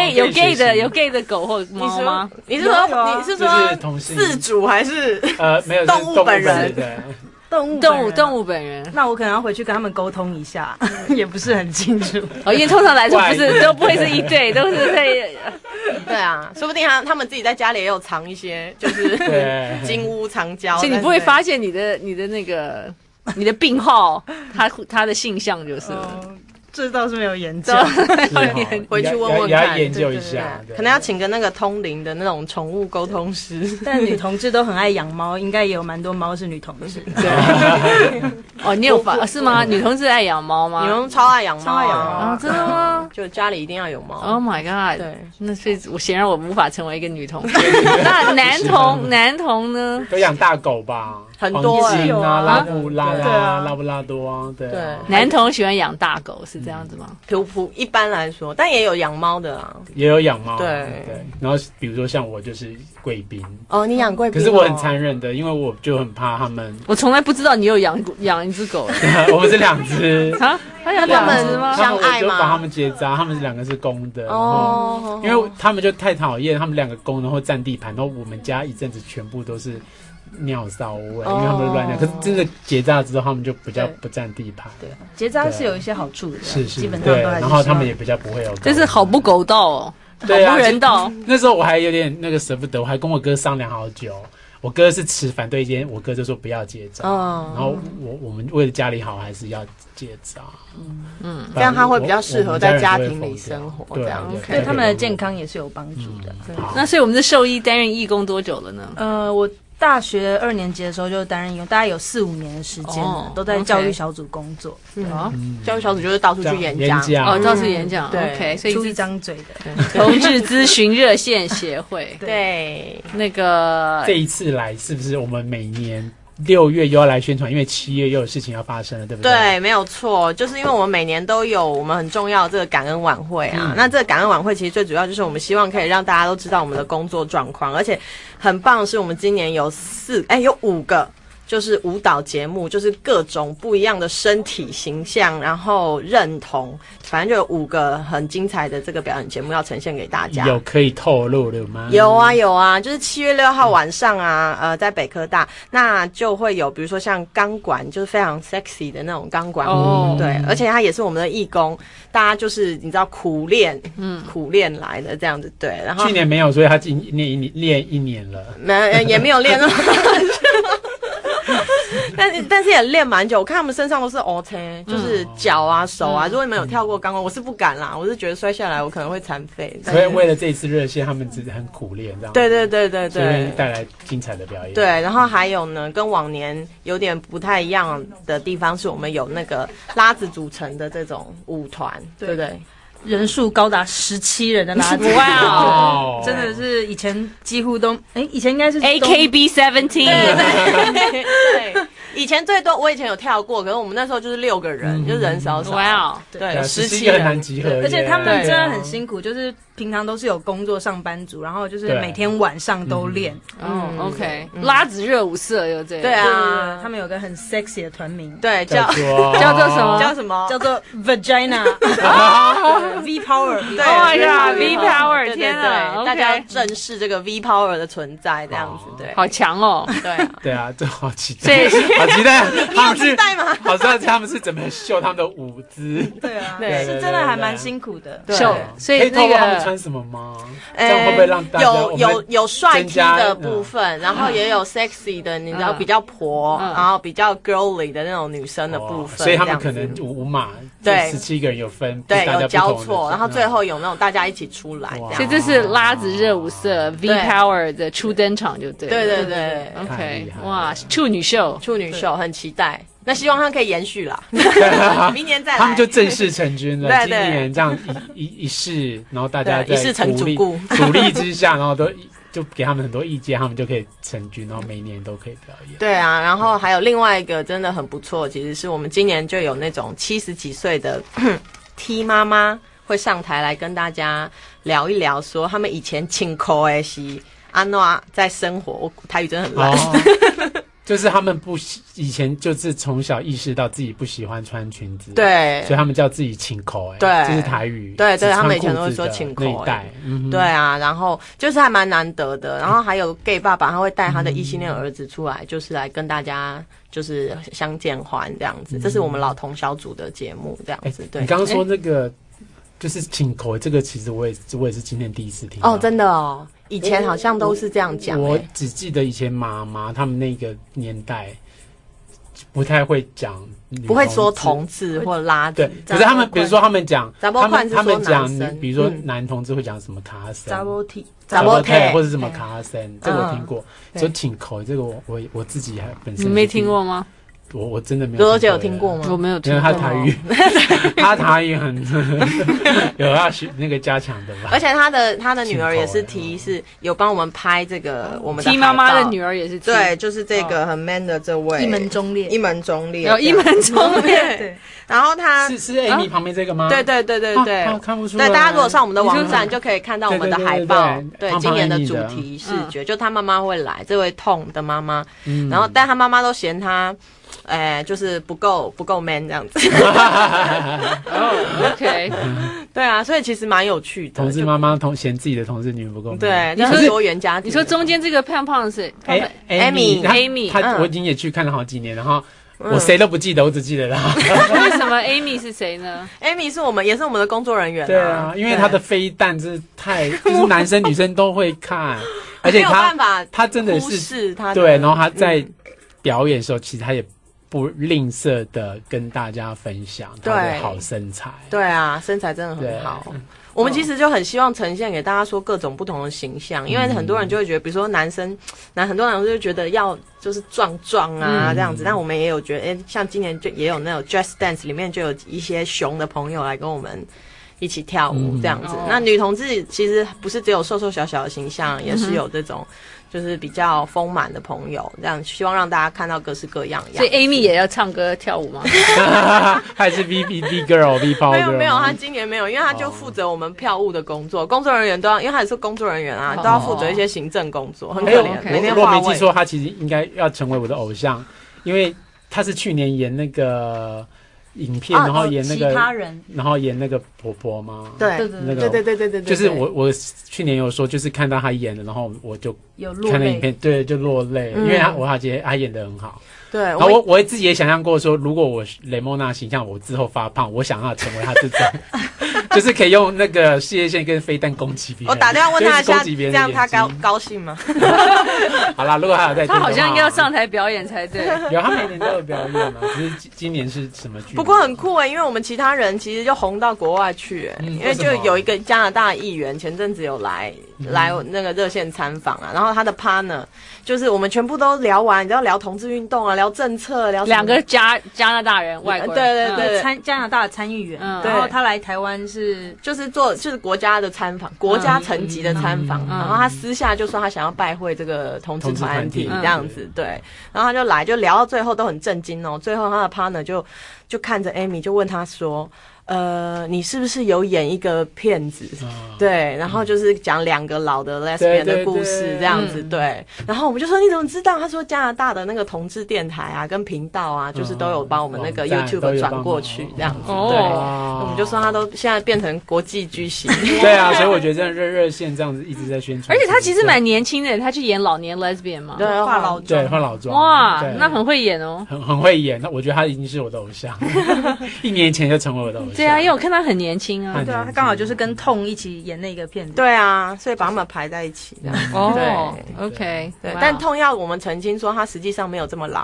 gay 的狗或猫吗？ 你是说饲主还是没有动物本人？ 动物本人， 那我可能要回去跟他们沟通一下，也不是很清楚。 因为通常来说都不会是一对，都是会。 对啊，说不定他们自己在家里也有藏一些，就是金屋藏娇。 所以你不会发现你的那个你的病号，他的性向就是。 这倒是没有研究， 回去问问看， 研究一下， 可能要请个那个通灵的那种宠物沟通师。 但女同志都很爱养猫，应该也有蛮多猫是女同志。 对，你有是吗？女同志爱养猫吗？ 女同志超爱养猫， 啊，真的吗？ 就家里一定要有猫。 Oh my god！ 对，那所以显然我无法成为一个女同志。那男同呢？ 都养大狗吧。 很多拉布拉多啊，对。 男童喜欢养大狗是这样子吗？ 一般来说，但也有养猫的啊， 也有养猫。 对。 然后比如说像我就是贵宾哦，你养贵宾， 可是我很残忍的，因为我就很怕他们。 我从来不知道你有养一只狗， 我们是2只啊，他养2只吗？ 相爱吗？ 我就把他们结扎，他们2个是公的，然后因为他们就太讨厌，他们2个公的会占地盘，然后我们家一阵子全部都是尿骚味，因为他们乱尿。可是真的结扎之后，他们就比较不占地盘。 对，结扎是有一些好处的， 是基本上都还是。 然后他们也比较不会有。 真是好不狗道哦，好不人道。 那时候我还有点那个舍不得，我还跟我哥商量好久。我哥是持反对意见，我哥就说不要结扎。然后我们为了家里好，还是要结扎。 这样他会比较适合在家庭里生活，这样对他们的健康也是有帮助的。 那所以我们的兽医担任义工多久了呢？ 我大学2年级的时候就担任义工，大概有4-5年的时间了，都在教育小组工作。 教育小组就是到处去演讲， 到处演讲。 对 ，OK， 所以出一张嘴的同志咨询热线协会。 对， 那个这一次来是不是我们每年6月又要来宣传，因为7月又有事情要发生了，对不对？ 对，没有错，就是因为我们每年都有我们很重要的这个感恩晚会啊。那这个感恩晚会其实最主要就是我们希望可以让大家都知道我们的工作状况，而且很棒的是我们今年有5个。就是舞蹈节目，就是各种不一样的身体形象，然后认同，反正就有5个很精彩的这个表演节目要呈现给大家。 有可以透露的吗？ 有啊，就是7月6号晚上啊，在北科大，那就会有比如说像钢管，就是非常 sexy 的那种钢管舞，对，而且它也是我们的义工，大家就是你知道苦练来的这样子，对。然后去年没有，所以他练1年了， 也没有练那么但是也练蛮久，我看他们身上都是 OK， 就是脚啊、手啊。如果你们有跳过钢管，我是不敢啦，我是觉得摔下来我可能会残废。 所以为了这一次热线，他们只是很苦练，这样。 对， 所以带来精彩的表演。 对，然后还有呢，跟往年有点不太一样的地方是我们有那个拉子组成的这种舞团，对不对？ 人数高达17人的拉子， 哇， 真的是以前几乎都，以前应该是 AKB17， 对，以前最多我以前有跳过，可是我们那时候就是6个人，就人少， 哇， 对，17 人很难集合， 而且他们真的很辛苦，就是平常都是有工作上班族，然后就是每天晚上都练。 OK， 拉子热舞社有这个， 对啊， 他们有个很 sexy 的团名， 对，叫做什么？ 叫做 Vagina。V Power， 对 ，Oh my God，V Power， 天啊！大家要正视这个 V Power 的存在，这样子，对， 好强哦， 对啊，这好期待，好期待， 你有期待吗？ 好知道他们是怎么秀他们的舞姿， 对啊，对，是真的还蛮辛苦的， 秀，所以那个他们穿什么吗？这样会不会让大家有帅 T 的部分，然后也有 sexy 的，你知道比较婆，然后比较 girly 的那种女生的部分， 所以他们可能舞码对17个人有分， 对，有交错，然后最后有那种大家一起出来， 所以这是拉子热舞社 V Power 的初登场，就对。 对 ，OK， 哇，处女秀很期待。 那希望他可以延续啦，明年再来。 他们就正式成军了。 对今年这样一试，然后大家在一试成主顾鼓励之下，然后就给他们很多意见，他们就可以成军，然后每年都可以表演。 对啊，然后还有另外一个真的很不错，其实是我们今年就有那种70几岁的T 妈妈会上台来跟大家聊一聊，说他们以前请口的是安诺在生活，我台语真的很烂。 就是他们以前就是从小意识到自己不喜欢穿裙子， 对， 所以他们叫自己请口， 对， 这是台语， 对，他们以前都会说请口， 那一代， 对啊，然后就是还蛮难得的，然后还有 gay 爸爸他会带他的异性恋儿子出来，就是来跟大家就是相见欢这样子，这是我们老同小组的节目这样子。对， 你刚刚说那个就是请口，这个其实我也是今天第一次听到。 哦，真的哦，以前好像都是这样讲。 我只记得以前妈妈他们那个年代不太会讲， 不会说同志或拉子。 对，可是他们比如说他们讲，他们讲，比如说男同志会讲什么卡森、 查某 T、 或者什么卡森，这个我听过。说请口这个我自己还本身你没听过吗？ 我真的没有。 罗罗姐有听过吗？ 我没有听过。 他台语，他台语很有要学那个加强的吧。 而且他的女儿也是 T， 是有帮我们拍这个我们的 T 妈妈的女儿也是 T， 对，就是这个很 man 的这位一门忠烈， 一门忠烈， 有一门忠烈。 对，然后他是 Amy 旁边这个吗？ 对， 看不出来。 对，大家如果上我们的网站就可以看到我们的海报。对，今年的主题视觉，就他妈妈会来，这位痛的妈妈，然后但他妈妈都嫌他。就是不够 man 这样子。 OK， 对啊，所以其实蛮有趣的。 同志妈妈嫌自己的同志女不够 man。 对，就是多元家庭。 你说中间这个胖胖的是 Amy， 我已经也去看了好几年，然后我谁都不记得，我只记得她。 为什么 Amy 是谁呢 ？Amy 也是我们的工作人员。 对啊，因为她的飞弹是就是男生女生都会看，而且她真的是对，然后她在表演的时候，其实她也不吝啬的跟大家分享她的好身材。 对啊，身材真的很好。我们其实就很希望呈现给大家说各种不同的形象，因为很多人就会觉得，比如说很多人就觉得要就是壮啊这样子，但我们也有觉得，像今年就也有那种 Just Dance 里面就有一些熊的朋友来跟我们一起跳舞这样子。那女同志其实不是只有瘦瘦小小的形象，也是有这种就是比较丰满的朋友，这样希望让大家看到各式各样。 所以 Amy 也要唱歌跳舞吗？ 还是 V girl V power girl？ 没有，他今年没有，因为他就负责我们票务的工作，工作人员都要，因为他也是工作人员啊，都要负责一些行政工作，很可怜。每天如果没记错，他其实应该要成为我的偶像，因为他是去年演那个影片，然后演那个，然后演那个婆婆吗？ 对， 那个对， 就是我去年有说，就是看到他演的，然后我就看那影片，对，就落泪，因为他觉得他演得很好。 对， 然后我自己也想象过说，如果我雷莫娜形象我之后发胖，我想要成为他这种，就是可以用那个事业线跟飞弹攻击别人。 我打电话问他一下，这样他高兴吗？ 好啦，如果还有在听的话， 他好像应该要上台表演才对。 有，他每年都有表演嘛，只是今年是什么剧？ 不过很酷因为我们其他人其实就红到国外去因为就有一个加拿大议员前阵子有来那个热线参访啊，然后他的 partner 就是我们全部都聊完，你知道聊同志运动啊，聊政策，聊两个加拿大人，外国人， 对，加拿大的参议员，然后他来台湾就是国家的参访，国家层级的参访，然后他私下就说他想要拜会这个同志团体这样子，对，然后他就来，就聊到最后都很震惊哦，最后他的 partner 就看着 Amy 就问他说。你是不是有演一个骗子？对，然后就是讲两个老的 lesbian 的故事这样子，对。然后我们就说你怎么知道？他说加拿大的那个同志电台啊，跟频道啊，就是都有帮我们那个 YouTube 转过去这样子，对。我们就说他都现在变成国际巨星。 对啊，所以我觉得这热线这样子一直在宣传。 而且他其实蛮年轻的，他去演老年 lesbian 嘛， 对，化老妆， 对，化老妆。 哇，那很会演哦， 很会演。那我觉得他已经是我的偶像，1年前就成为我的偶像。 对啊，因为我看他很年轻啊。 对啊，他刚好就是跟痛一起演那个片子。 对啊，所以把他们排在一起这样。 哦，对 ，OK， 对，但痛要我们澄清说，他实际上没有这么老。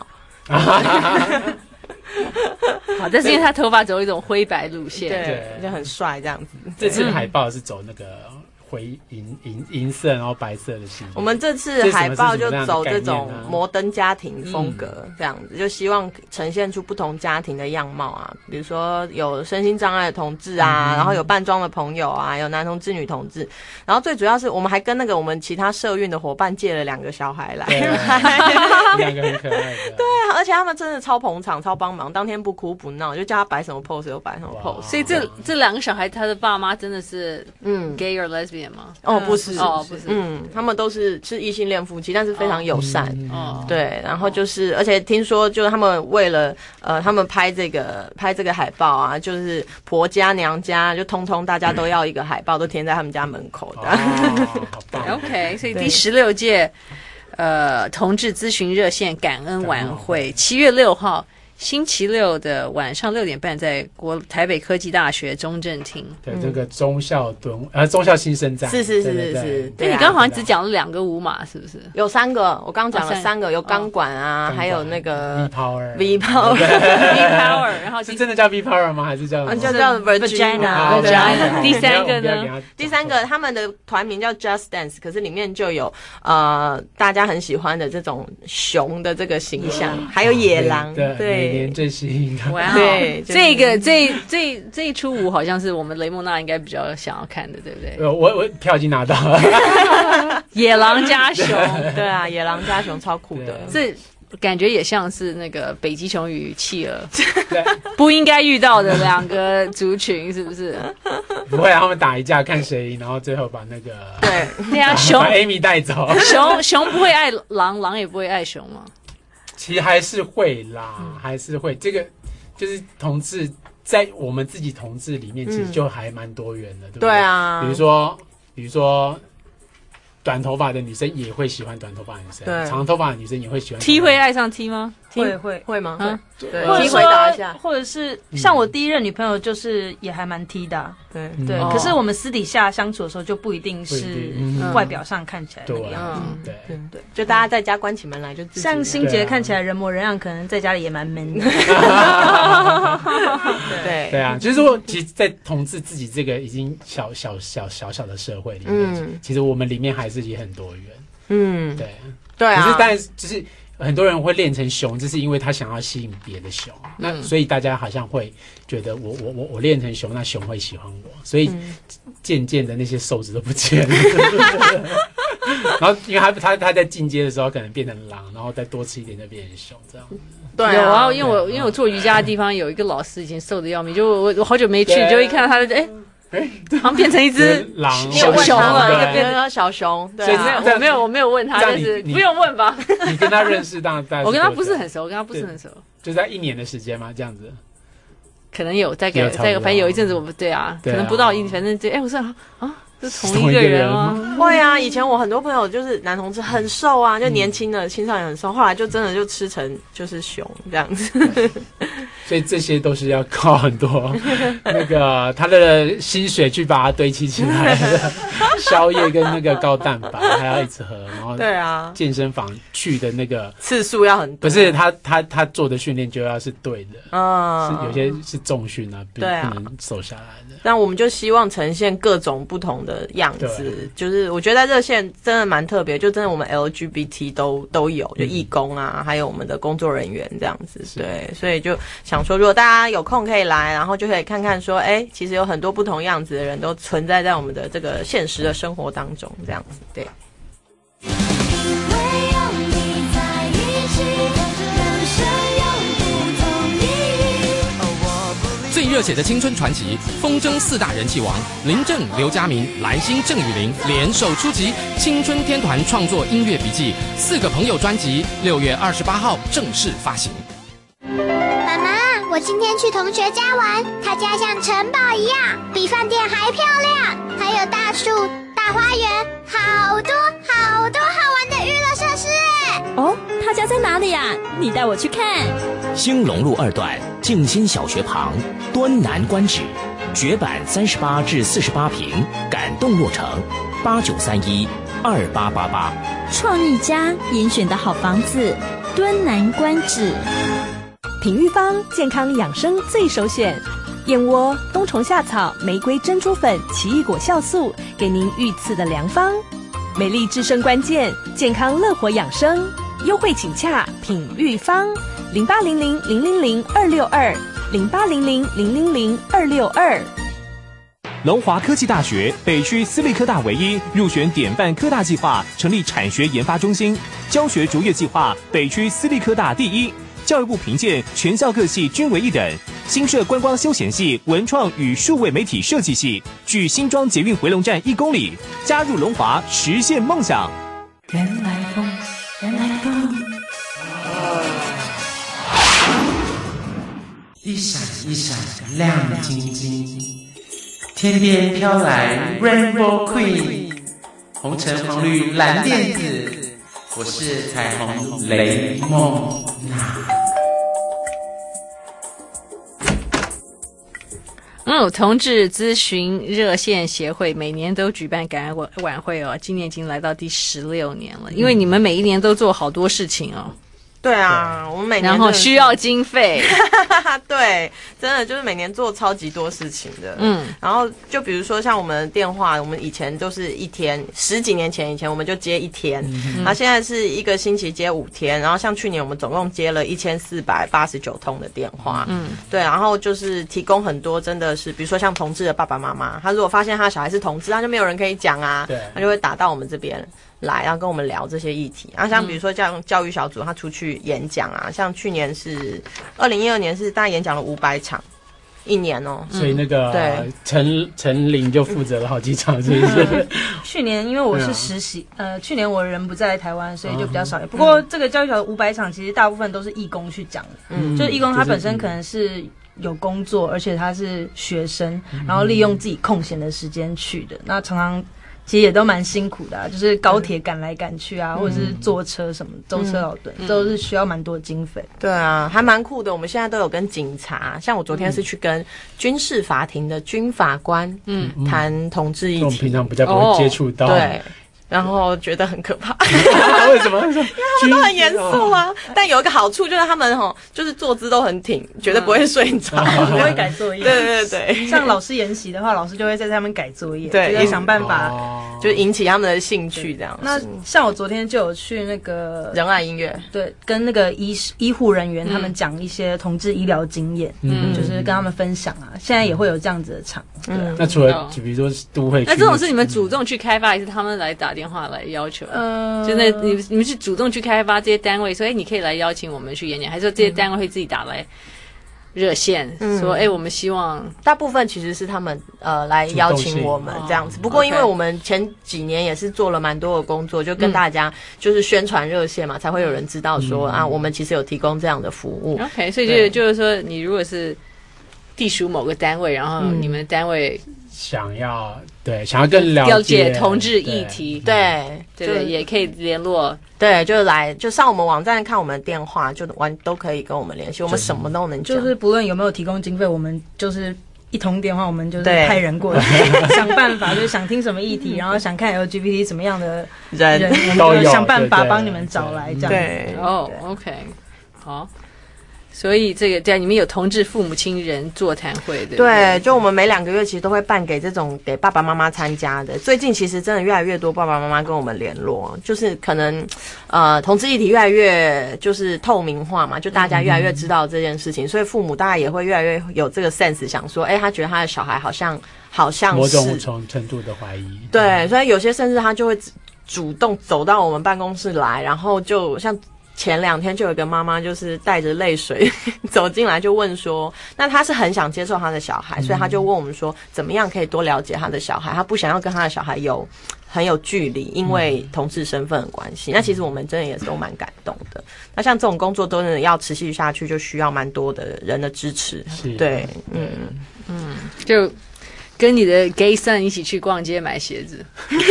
好，但是因为他头发走一种灰白路线， 对，就很帅这样子。 这次海报是走那个灰银色，然后白色的系列。 我们这次海报就走这种摩登家庭风格，这样子，就希望呈现出不同家庭的样貌啊，比如说有身心障碍的同志啊，然后有扮装的朋友啊，有男同志、女同志，然后最主要是我们还跟那个我们其他社运的伙伴借了2个小孩来 ，2个很可爱的， 对啊，而且他们真的超捧场、超帮忙，当天不哭不闹，就叫他摆什么 pose 就摆什么 pose。 所以这2个小孩，他的爸妈真的是gay or lesbian 吗？ 不是， 不是， 他们都是异性恋夫妻，但是非常友善，对，然后就是而且听说就是他们为了他们拍这个海报啊，就是婆家娘家就通通大家都要一个海报，都贴在他们家门口的。 OK， 所以第16届同志咨询热线感恩晚会7月6号。星期六的晚上6点半，在台北科技大学中正厅。 对，这个忠孝新生站。 是。 对，你刚刚好像只讲了2个舞码，是不是？ 有3个，我刚讲了3个，有钢管啊，还有那个 V Power， 然后是真的叫 V Power 吗？还是叫 Vagina？ 第3个呢？ 第3个他们的团名叫 Just Dance， 可是里面就有大家很喜欢的这种熊的这个形象，还有野狼，对。 年最新一个， 哇，对，这一出舞好像是我们雷蒙娜应该比较想要看的，对不对？ 我票已经拿到了， 野狼加熊， 对啊，野狼加熊超酷的， 这感觉也像是那个北极熊与企鹅不应该遇到的2个族群，是不是？ 不会，他们打一架看谁赢，然后最后把那个对啊，熊把 Amy 带走， 熊不会爱狼，狼也不会爱熊吗？ 其实还是会啦，还是会。这个就是同志，在我们自己同志里面，其实就还蛮多元的，对不对？ 对啊， 比如说，短头发的女生也会喜欢短头发的女生，长头发的女生也会喜欢。 T 会爱上 T 吗？ 会吗？ 对，或者回答一下，或者是像我第一任女朋友，就是也还蛮 T 的，对。可是我们私底下相处的时候，就不一定是外表上看起来那个样子， 对，就大家在家关起门来就自己像欣杰看起来人模人样，可能在家里也蛮 man 的。 对啊，就是说，其实，在同志自己这个已经小的社会里面，其实我们里面还是也很多元，对啊。可是，但是就是很多人会练成熊，这是因为他想要吸引别的熊，那所以大家好像会觉得我练成熊，那熊会喜欢我，所以渐渐的那些瘦子都不见了。然后因为他在进阶的时候可能变成狼，然后再多吃一点就变成熊这样。 对有啊，因为我做瑜伽的地方有一个老师已经瘦得要命，就我好久没去，就一看到他就好像变成一只狼熊了， 一个变成小熊。对啊， 我没有问他，但是不用问吧。 你跟他认识大概我跟他不是很熟， 就在1年的时间嘛，这样子。 可能有再反正有一阵子我们对啊，可能不到1，反正我说是同一个人吗？ 会啊，以前我很多朋友就是男同志很瘦啊，就年轻的青少年很瘦，后来就真的就吃成就是熊这样子。 所以这些都是要靠很多那个他的薪水去把它堆积起来的，宵夜跟那个高蛋白还要一直喝，然后对啊， 健身房去的那个次数要很多， 不是他做的训练就要是对的，是有些是重训啊，不能瘦下来的。 但我们就希望呈现各种不同的样子，就是我觉得在热线真的蛮特别，就真的我们 LGBT 都有，就义工啊，还有我们的工作人员这样子，对，所以就想说，如果大家有空可以来，然后就可以看看说，其实有很多不同样子的人都存在在我们的这个现实的生活当中，这样子，对。 最热血的青春传奇，风筝4大人气王林正、刘家明、蓝心、郑雨玲联手出击，青春天团创作音乐笔记4个朋友专辑，6月28号正式发行。 妈妈，我今天去同学家玩，他家像城堡一样，比饭店还漂亮，还有大树、大花园，好多好多好玩的娱乐设施哎！ 哦，他家在哪里呀？你带我去看。 兴隆路2段静心小学旁，端南官址，绝版38至48坪，感动落成，89312888。 创意家严选的好房子，敦南官址。 品玉坊健康养生最首选， 燕窝、冬虫夏草、玫瑰珍珠粉、奇异果酵素，给您御赐的良方。美丽制胜关键，健康乐活养生，优惠请洽品玉方0800-000-262，0800-000-262。 龙华科技大学北区私立科大唯一入选典范科大计划，成立产学研发中心，教学卓越计划北区私立科大第一，教育部评鉴全校各系均为一等。新设观光休闲系、文创与数位媒体设计系，距新庄捷运回龙站1公里，加入龙华，实现梦想。 原来风，原来风， 一闪一闪亮晶晶，天边飘来 Rainbow Queen， 红橙黄绿蓝靛紫，我是彩虹雷梦娜。 同志咨询热线协会每年都举办感恩晚会哦，今年已经来到第16年了，因为你们每一年都做好多事情哦。 对啊，我们每年然后需要经费， 对，真的就是每年做超级多事情的。然后就比如说像我们电话，我们以前都是一天，10几年前以前我们就接1天，然后现在是一个星期接5天，然后像去年我们总共接了1489通的电话。对，然后就是提供很多真的是，比如说像同志的爸爸妈妈，他如果发现他的小孩是同志，他就没有人可以讲啊，他就会打到我们这边来，然后跟我们聊这些议题。然后像比如说像教育小组，他出去演讲啊，像去年是2012年是大概演讲了500场，1年哦。 所以那个对陈琳就负责了好几场，是不是？ 去年因为我是实习，去年我人不在台湾，所以就比较少。不过这个教育小组500场，其实大部分都是义工去讲的，就是义工他本身可能是有工作，而且他是学生，然后利用自己空闲的时间去的。那常常其实也都蛮辛苦的啊，就是高铁赶来赶去啊，或者是坐车什么舟车劳顿，都是需要蛮多经费。 对啊，还蛮酷的。我们现在都有跟警察，像我昨天是去跟军事法庭的军法官谈同志议题， 我们平常比较不会接触到。 对。然后觉得很可怕， 为什么？因为他们都很严肃啊。但有一个好处就是他们就是坐姿都很挺，绝对不会睡着， 不会改作业。 对对对， 像老师研习的话，老师就会在他们改作业， 对， 也想办法就引起他们的兴趣这样。 那像我昨天就有去那个仁爱音乐， 对，跟那个医护人员他们讲一些同志医疗经验，就是跟他们分享啊。现在也会有这样子的场。 那除了比如说都会， 那这种是你们主动去开发，还是他们来打电话来要求？就那你们是主动去开发这些单位，所以你可以来邀请我们去演讲，还是说这些单位会自己打来热线说，我们希望？ 大部分其实是他们来邀请我们这样子。不过因为我们前几年也是做了蛮多的工作，就跟大家就是宣传热线嘛，才会有人知道说我们其实有提供这样的服务。 OK， 所以就是说，你如果是隶属某个单位，然后你们单位想要更了解同志议题， 对， 也可以联络， 对，就上我们网站看我们的电话，都可以跟我们联系，我们什么都能讲， 就是不论有没有提供经费，我们就是一通电话，我们就是派人过去想办法，就是想听什么议题，然后想看 LGBT 什么样的人，我们就想办法帮你们找来这样子。 对 ，OK， 好。所以这个你们有同志父母亲人座谈会的， 对，就我们每2个月其实都会办给这种给爸爸妈妈参加的。最近其实真的越来越多爸爸妈妈跟我们联络，就是可能同志议题越来越就是透明化嘛，就大家越来越知道这件事情，所以父母大概也会越来越有这个 sense， 想说，他觉得他的小孩好像某种程度的怀疑， 对，所以有些甚至他就会主动走到我们办公室来，然后就像。前2天就有一个妈妈就是带着泪水走进来，就问说，那她是很想接受她的小孩，所以她就问我们说，怎么样可以多了解她的小孩？她不想要跟她的小孩很有距离，因为同志身份的关系。那其实我们真的也是都蛮感动的。那像这种工作都是要持续下去，就需要蛮多的人的支持。对， 就跟你的 gay son 一起去逛街买鞋子。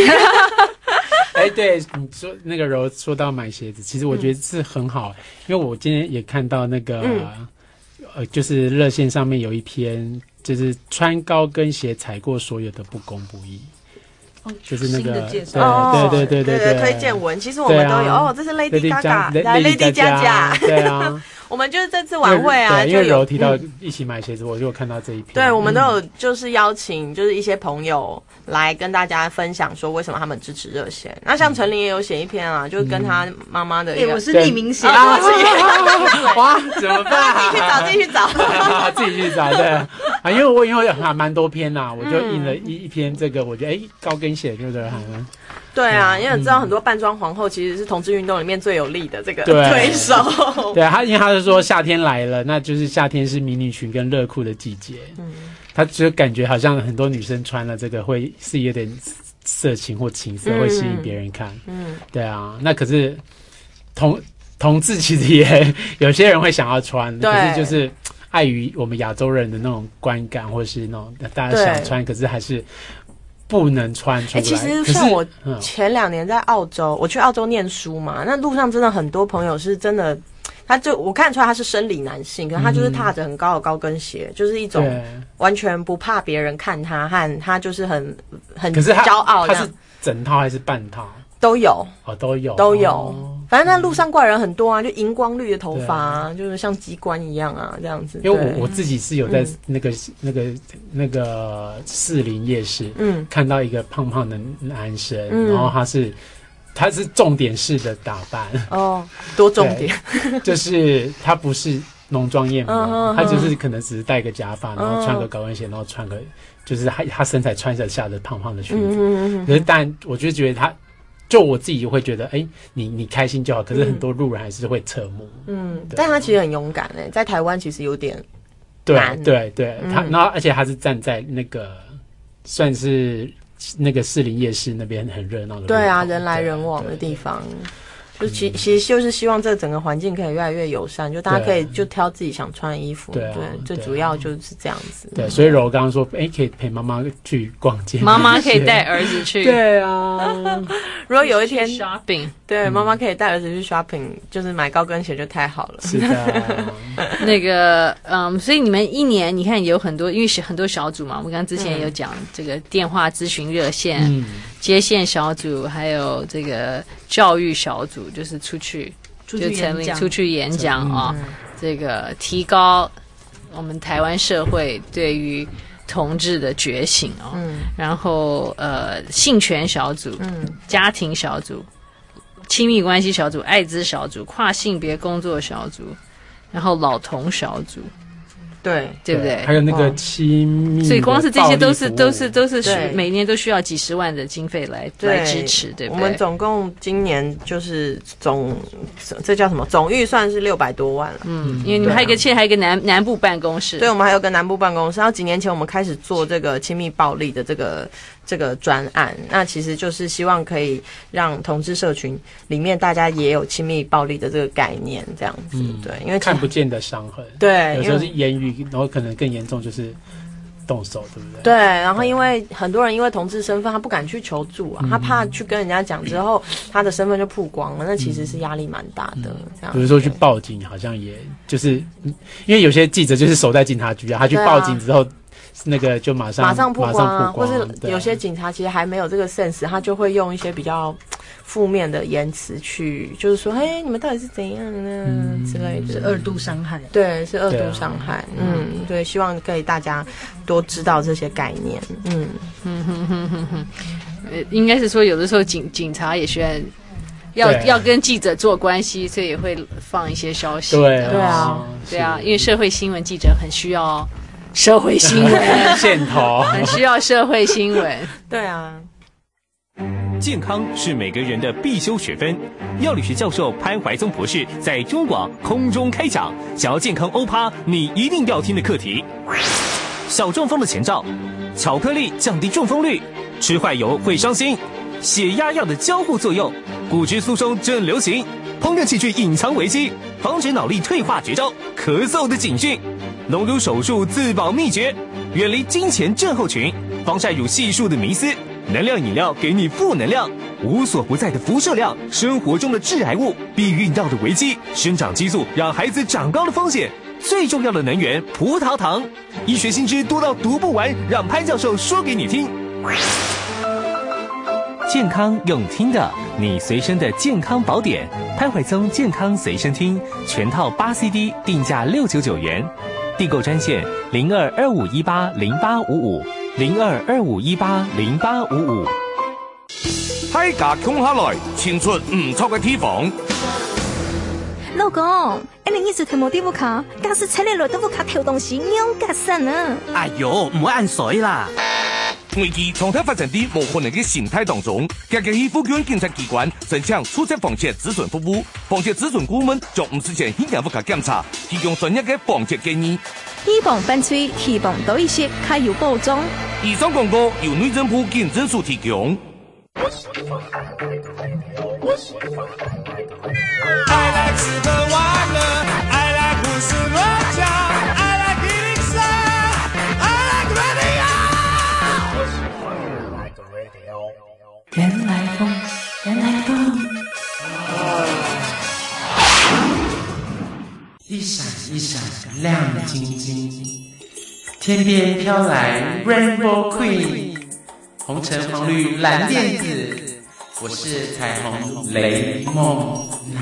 对，你说那个柔说到买鞋子，其实我觉得是很好，因为我今天也看到那个就是热线上面有一篇，就是穿高跟鞋踩过所有的不公不义。就是那个对推荐文，其实我们都有这是 Lady Gaga， Lady 佳佳， 对啊， 我们就是这次晚会啊， 因为柔提到一起买鞋子，我就看到这一篇。 对，我们都有就是邀请就是一些朋友来跟大家分享说为什么他们支持热线。那像陈琳也有写一篇啊，就是跟他妈妈的一个， 我是匿名写的， 哇，怎么办？ 自己去找， 自己去找，对啊，因为我以后还蛮多篇呐，我就印了一篇这个，我觉得高跟鞋就是还蛮。 对啊，因为你知道很多扮装皇后其实是同志运动里面最有力的这个推手。 对，因为他是说夏天来了，那就是夏天是迷你裙跟热裤的季节。他就感觉好像很多女生穿了这个会是有点色情或情色，会吸引别人看。对啊，那可是同志其实也有些人会想要穿，可是就是碍于我们亚洲人的那种观感，或是那种大家想穿，可是还是不能穿出来。 其实像我前2年在澳洲，我去澳洲念书嘛，那路上真的很多朋友是真的，我看出来他是生理男性，可是他就是踏着很高的高跟鞋，就是一种完全不怕别人看他，和他就是很骄傲。 他是整套还是半套？ 都有都有。 反正那路上怪人很多啊，就荧光绿的头发啊，就是像机关一样啊，这样子。 因为我自己是有在那个士林夜市，看到一个胖胖的男生，然后他是重点式的打扮哦，多重点， 就是他不是浓妆艳抹，他就是可能只是戴个假发，然后穿个高跟鞋，然后穿个就是他身材穿得下的胖胖的裙子。可是但我就觉得他。就我自己会觉得，你开心就好。可是很多路人还是会侧目。 但他其实很勇敢在台湾其实有点难。 对，他然后而且他是站在那个算是那个士林夜市那边很热闹的。 对啊，人来人往的地方。就其实就是希望这整个环境可以越来越友善，就大家可以就挑自己想穿的衣服。对，最主要就是这样子。 对，所以柔刚刚说，可以陪妈妈去逛街， 妈妈可以带儿子去。 对啊， 如果有一天 shopping， 对，妈妈可以带儿子去 shopping， 就是买高跟鞋就太好了。 是的， 那个所以你们一年你看有很多，因为很多小组嘛，我们刚刚之前也有讲这个电话咨询热线、接线小组，还有这个教育小组。就是出去演讲啊，这个提高我们台湾社会对于同志的觉醒啊，然后性权小组、家庭小组、亲密关系小组、艾滋小组、跨性别工作小组，然后老同小组。对不对？ 还有那个亲密， 所以光是这些都是每年都需要几十万的经费来支持，对不对？ 我们总共今年就是这叫什么？总预算是600多万了。 因为你们还有一个南部办公室， 对，我们还有个南部办公室。然后几年前我们开始做这个亲密暴力的这个专案，那其实就是希望可以让同志社群里面大家也有亲密暴力的这个概念，这样子。对，因为看不见的伤痕， 对， 有时候是言语，然后可能更严重就是动手，对不对？ 对，然后因为很多人因为同志身份，他不敢去求助啊，他怕去跟人家讲之后，他的身份就曝光了，那其实是压力蛮大的。这样， 比如说去报警，好像也就是因为有些记者就是守在警察局啊，他去报警之后。那个就马上曝光啊，或是有些警察其实还没有这个 sense， 他就会用一些比较负面的言辞去，就是说，你们到底是怎样的呢之类的， 是2度伤害。 对，是2度伤害。对，希望可以大家多知道这些概念。 应该是说有的时候警察也需要要跟记者做关系，所以也会放一些消息。 对啊， 因为社会新闻记者很需要。社会新闻线头很需要社会新闻。 对啊， 健康是每个人的必修学分。药理学教授潘怀宗博士在中广空中开讲，想要健康欧趴，你一定要听的课题：小中风的前兆，巧克力降低中风率，吃坏油会伤心，血压药的交互作用，骨质疏松正流行，烹饪器具隐藏危机，防止脑力退化绝招，咳嗽的警讯。隆乳手术自保秘诀，远离金钱症候群，防晒乳系数的迷思，能量饮料给你负能量，无所不在的辐射量，生活中的致癌物，避孕药的危机，生长激素让孩子长高的风险，最重要的能源葡萄糖，医学新知多到读不完，让潘教授说给你听。 健康用听的，你随身的健康宝典，潘怀宗健康随身听，全套8 CD， 定价699元。订购专线0225180855，0225180855。 海价穷下来，清出唔错嘅地方。 老公，你意思提摩地夫卡，假使踩你落豆腐卡跳动时，用格神啊！ 哎呦，唔好按水啦！ 危機常態發展啲無可能嘅形態當中，日日去附近檢察機關申請出席房協諮詢服務，房協諮詢顧問將唔實現現物卡檢查，提供專業嘅房協建議。 希望分催，希望多一些，加油保障。 以上廣告由內政部警政署提供。 I like 吃喝玩樂 I like 胡思亂想 I like 103 I like radio 原來風，原來風。 一閃一閃亮晶晶，天邊飄來 Rainbow Queen， 紅橙黃綠藍靛紫，我是彩虹雷夢娜。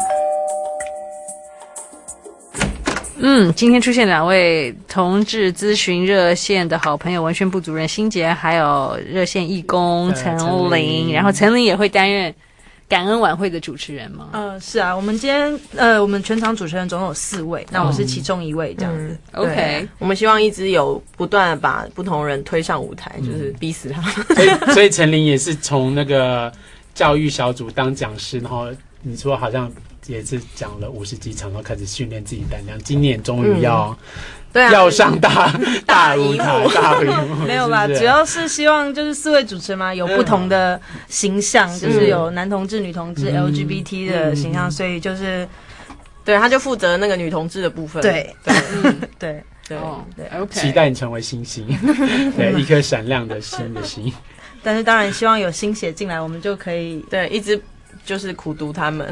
今天出现2位同志咨询热线的好朋友，文宣部主任辛杰，还有热线义工陈琳，然后陈琳也会担任感恩晚会的主持人吗？ 是啊，我们今天我们全场主持人总共有4位，那我是其中1位这样子。 OK， 我们希望一直有不断的把不同人推上舞台，就是逼死他。 所以陈琳也是从那个教育小组当讲师，然后你说好像也是讲了50几场，然后开始训练自己胆量，今年终于要。 对啊， 要上大舞台，大荧幕没有啦，主要是希望就是4位主持人嘛，有不同的形象，就是有男同志、女同志、LGBT 的形象，所以就是对，他就负责那个女同志的部分。 对，对， 对， 期待你成为星星，对，一颗闪亮的新的星。 但是当然希望有新血进来，我们就可以对一直就是苦读他们。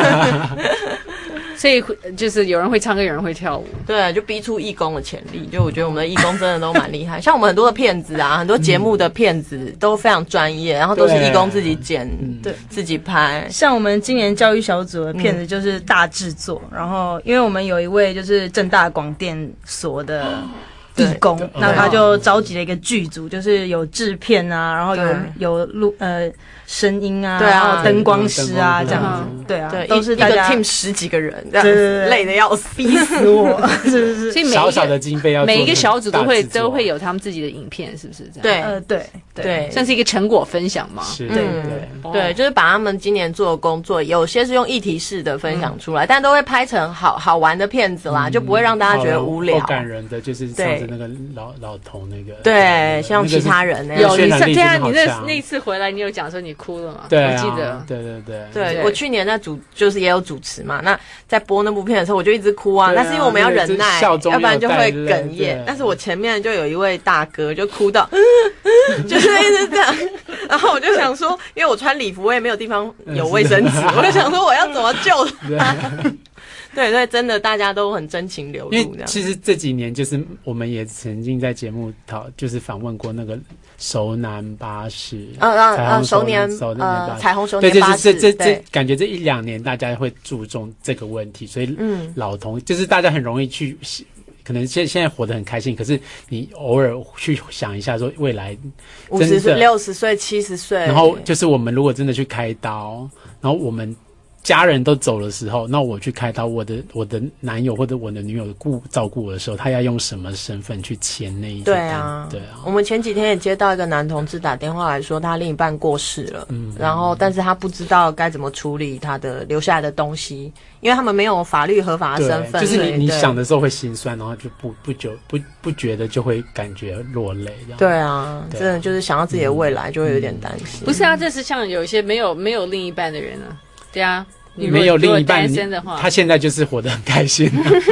所以就是有人会唱歌，有人会跳舞， 对，就逼出义工的潜力。就我觉得我们的义工真的都蛮厉害，像我们很多的片子啊，很多节目的片子都非常专业，然后都是义工自己剪，对，自己拍。 像我们今年教育小组的片子就是大制作，然后因为我们有一位就是政大广电所的义工，那他就召集了一个剧组，就是有制片啊，然后有录声音啊， 对啊， 然后灯光师啊，这样子，对啊，都是大家一个 team 10几个人，这样子累得要死， 逼死我，是。 所以小小的经费要每一个小组都会有他们自己的影片，是不是这样？ 对， 算是一个成果分享嘛。 对，就是把他们今年做的工作，有些是用议题式的分享出来，但都会拍成好玩的片子啦，就不会让大家觉得无聊。 够感人的，就是上次那个老头那个， 对，像其他人那样。有你那次回来，你有讲说你哭了吗？ 对， 我记得。 对，我去年就是也有主持嘛，那在播那部片的时候，我就一直哭啊。但是因为我们要忍耐，要不然就会哽咽。但是我前面就有一位大哥就哭到，就是一直这样。然后我就想说，因为我穿礼服，我也没有地方有卫生纸，我就想说我要怎么救他。对，真的大家都很真情流露。 因为其实这几年就是我们也曾经在节目就是访问过那个熟男巴士， 熟年彩虹熟年巴士， 这感觉这1-2年大家会注重这个问题，所以老同就是大家很容易去。可能现在活得很开心，可是你偶尔去想一下，说未来 50岁、60岁、70岁， 然后就是我们如果真的去开刀，然后我们家人都走的时候，那我去开刀，我的男友或者我的女友照顾我的时候，他要用什么身份去签那一？ 对啊，我们前几天也接到一个男同志打电话来说，他另一半过世了，然后但是他不知道该怎么处理他的留下来的东西，因为他们没有法律合法的身份， 就是你想的时候会心酸，然后就不觉得就会感觉落泪。 对啊，真的就是想到自己的未来就会有点担心。 不是啊，这是像有一些没有另一半的人啊。对啊， 你没有另一半，他现在就是活得很开心。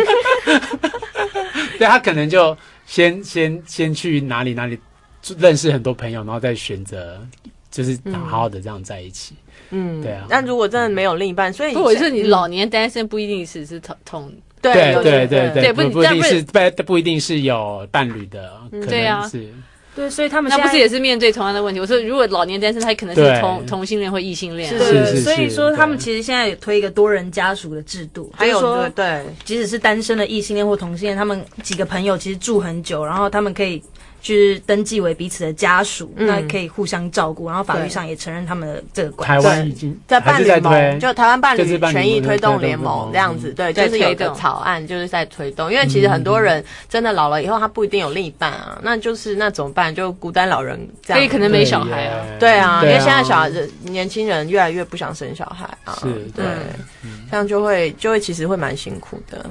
对，他可能就先去哪里认识很多朋友，然后再选择就是好好的这样在一起。对啊。 那如果真的没有另一半，所以或者是你老年单身不一定是同。 对，不一定是有伴侣的，可能是。 对，所以他们那现在不是也是面对同样的问题？我说，如果老年单身，他可能是同性恋或异性恋， 是，所以说他们其实现在有推一个多人家属的制度， 还有就是说对， 即使是单身的异性恋或同性恋，他们几个朋友其实住很久，然后他们可以就是登记为彼此的家属，那可以互相照顾，然后法律上也承认他们的这个关系。 台湾已经在伴侣盟，就台湾伴侣权益推动联联盟这样子，对，就是有一个草案就是在推动，因为其实很多人真的老了以后，他不一定有另一半啊，那就是那怎么办？就孤单老人这样， 所以可能没小孩啊。 对啊，因为现在年轻人越来越不想生小孩啊， 是， 对，这样就会其实会蛮辛苦的。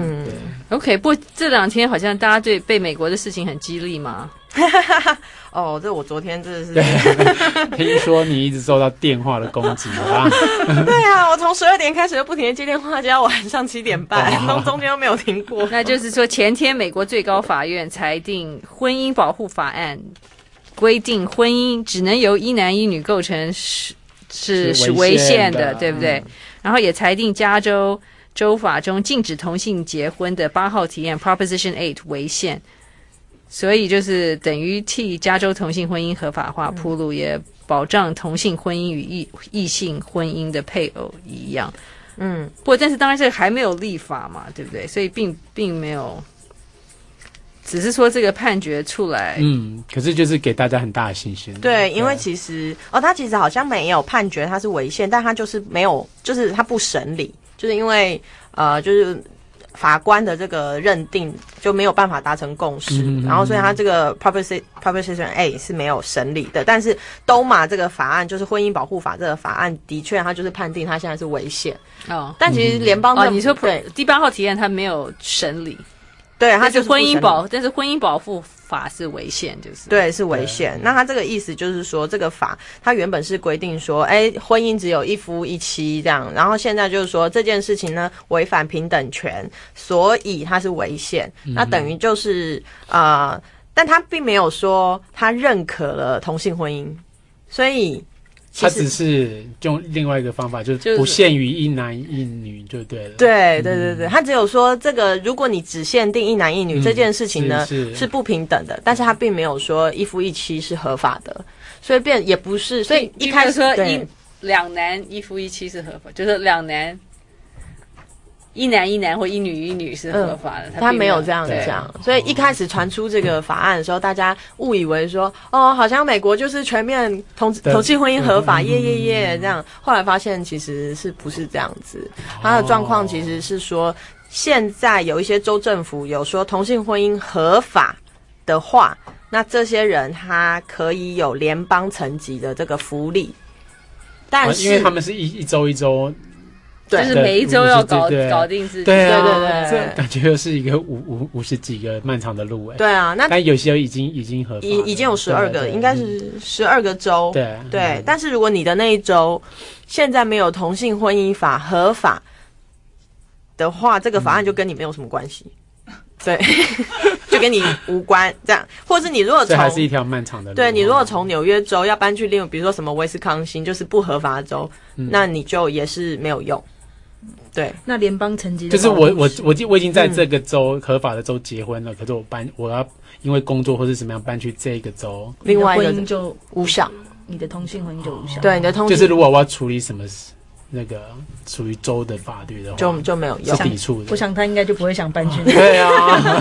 OK， 不过这2天好像大家对被美国的事情很激励嘛。 哦，这我昨天真的是听说你一直受到电话的攻击啊。 对啊，我从12点开始就不停的接电话，接到晚上7点半，中间都没有停过。 那就是说，前天美国最高法院裁定婚姻保护法案规定，婚姻只能由一男一女构成是违宪的，对不对？然后也裁定加州州法中禁止同性结婚的8号提案 Proposition 8违宪。所以就是等于替加州同性婚姻合法化铺路，也保障同性婚姻与异性婚姻的配偶一样。不过但是当然这个还没有立法嘛，对不对？所以并没有，只是说这个判决出来， 可是就是给大家很大的信心。 对，因为其实他其实好像没有判决他是违宪，但他就是没有，就是他不审理，就是因为就是法官的这个认定就没有办法达成共识，然后所以他这个 Proposition A 是没有审理的，但是DOMA这个法案就是婚姻保护法这个法案的确他就是判定他现在是违宪但其实联邦政府你说第8号提案他没有审理， 对，他就是但是婚姻保护法是违宪，就是对，是违宪。那他这个意思就是说，这个法它原本是规定说，婚姻只有一夫一妻这样，然后现在就是说这件事情呢违反平等权，所以它是违宪。那等于就是但他并没有说他认可了同性婚姻，所以他只是用另外一个方法，就是不限于一男一女就对了。 对，他只有说这个，如果你只限定一男一女这件事情呢，是不平等的，但是他并没有说一夫一妻是合法的，所以也不是，所以一开始说 2男一夫一妻是合法，就是2男。一男一男或一女一女是合法的， 他没有这样讲，所以一开始传出这个法案的时候，大家误以为说，好像美国就是全面同性婚姻合法，耶这样。后来发现其实是不是这样子，他的状况其实是说，现在有一些州政府有说同性婚姻合法的话，那这些人他可以有联邦层级的这个福利，但是因为他们是一周一周。 就是每一周要搞定自己， 对，这感觉又是一个50几个漫长的路对啊，那但有些已经合法， 已经有12个，应该是12个州。对，但是如果你的那一州现在没有同性婚姻法合法的话，这个法案就跟你没有什么关系。对，就跟你无关，这样，或是你如果这还是一条漫长的路。 对，你如果从纽约州要搬去比如说什么威斯康星，就是不合法的州，那你就也是没有用。对， 那联邦层级就是我已经在这个州合法的州结婚了，可是我要因为工作或是怎么样搬去这个州， 另外一个婚姻就无效， 你的同性婚姻就无效。 对，你的同性就是如果我要处理什么那个属于州的法律的话， 就没有用， 是抵触的。 我想他应该就不会想搬去。 对啊，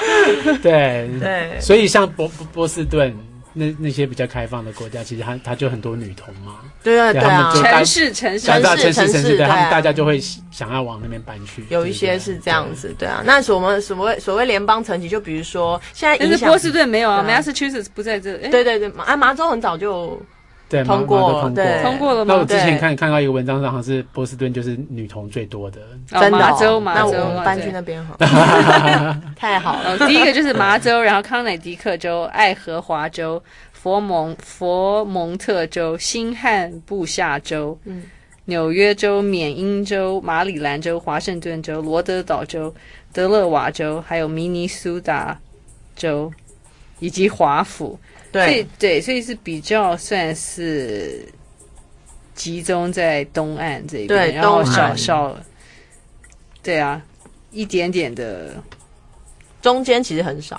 对，所以像波士顿。那些比较开放的国家，其实它就很多女童嘛， 对啊， 城市， 对，他们大家就会想要往那边搬去。 有一些是这样子，对啊。那所谓联邦层级，就比如说现在影响， 但是波士顿没有啊 ，Massachusetts 不在这。 对，麻州很早就通过了吗？ 那我之前看到一个文章上，好像是波士顿就是女童最多的， 真的。 麻州， 那我们搬去那边好，太好了。 第一个就是麻州，然后康乃狄克州、爱荷华州、佛蒙特州、新罕布夏州、纽约州、缅因州、马里兰州、华盛顿州、罗德岛州、德勒瓦州，还有明尼苏达州以及华府。对，所以是比较算是集中在东岸这边， 对， 然后少，对啊，一点点的， 中间其实很少。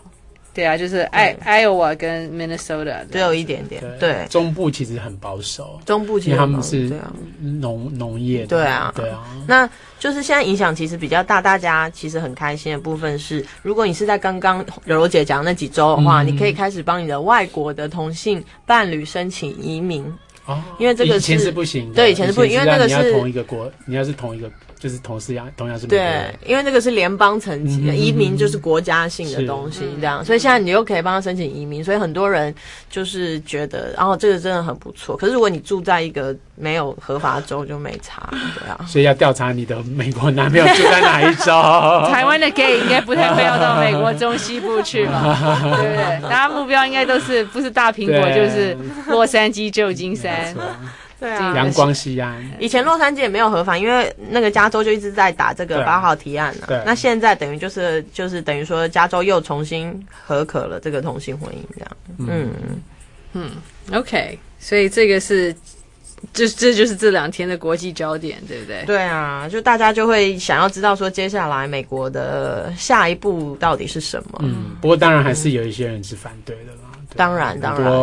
对啊，就是Iowa 跟 Minnesota 只有一点点。对， 中部其实很保守， 中部其实因为他们是农业的。 对啊， 对啊。 那就是现在影响其实比较大，大家其实很开心的部分是，如果你是在刚刚柔柔姐讲那几周的话，你可以开始帮你的外国的同性伴侣申请移民。哦，因为这个以前是不行的， 对，以前是不行，因为那个你要同一个国，你要是同一个。就是同样是美国人， 对，因为这个是联邦层级的，移民就是国家性的东西，这样，所以现在你又可以帮他申请移民，所以很多人就是觉得，然后这个真的很不错。可是如果你住在一个没有合法州，就没差，对啊。 所以要调查你的美国男朋友住在哪一州。 台湾的 gay 应该不太会要到美国中西部去嘛，对不对？大家目标应该都是不是大苹果就是洛杉矶、旧金山。 对啊， 阳光西岸。 以前洛杉矶也没有合法，因为那个加州就一直在打这个8号提案了。那现在等于就是等于说加州又重新核可了这个同性婚姻这样。 OK， 所以这个是这就是这2天的国际焦点，对不对？ 对啊，就大家就会想要知道说接下来美国的下一步到底是什么。 不过当然还是有一些人是反对的啦。 当然。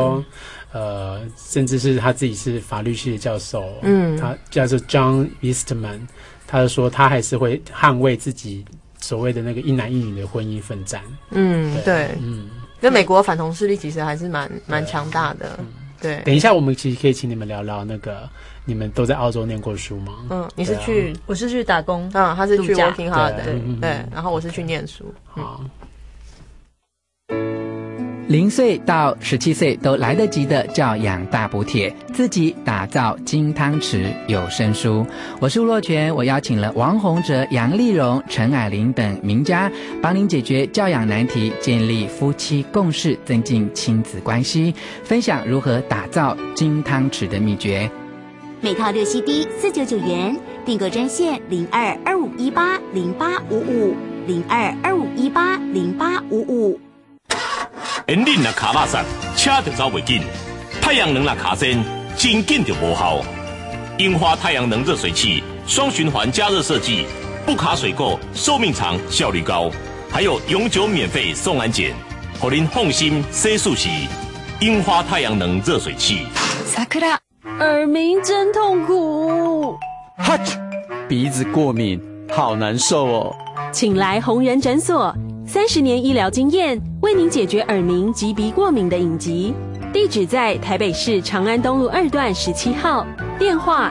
甚至是他自己是法律系的教授，他叫做 John Eastman， 他就说他还是会捍卫自己所谓的那个一男一女的婚姻奋战。 对，跟美国反同势力其实还是蛮强大的。对， 等一下我们其实可以请你们聊聊那个，你们都在澳洲念过书吗？ 你是去， 我是去打工， 他是去 working hard 的， 对， 然后我是去念书。 好。 0岁到17岁都来得及的教养大补帖，自己打造金汤匙有声书。我是吴若权，我邀请了王洪哲、杨丽蓉、陈蔼玲等名家，帮您解决教养难题，建立夫妻共识，增进亲子关系，分享如何打造金汤匙的秘诀。 每套6 CD 499元，订购专线02251808550225180855。 因恁若卡肉瘦，车就走袂紧；太阳能若卡身，真紧就无效。樱花太阳能热水器，双循环加热设计，不卡水垢，寿命长，效率高，还有永久免费送安检，让您放心洗漱洗。樱花太阳能热水器。 Sakura， 耳鸣真痛苦。 哈啾，鼻子过敏，好难受哦。 请来红人诊所，30年医疗经验，为您解决耳鸣及鼻过敏的隐疾。地址在台北市长安东路2段17号，电话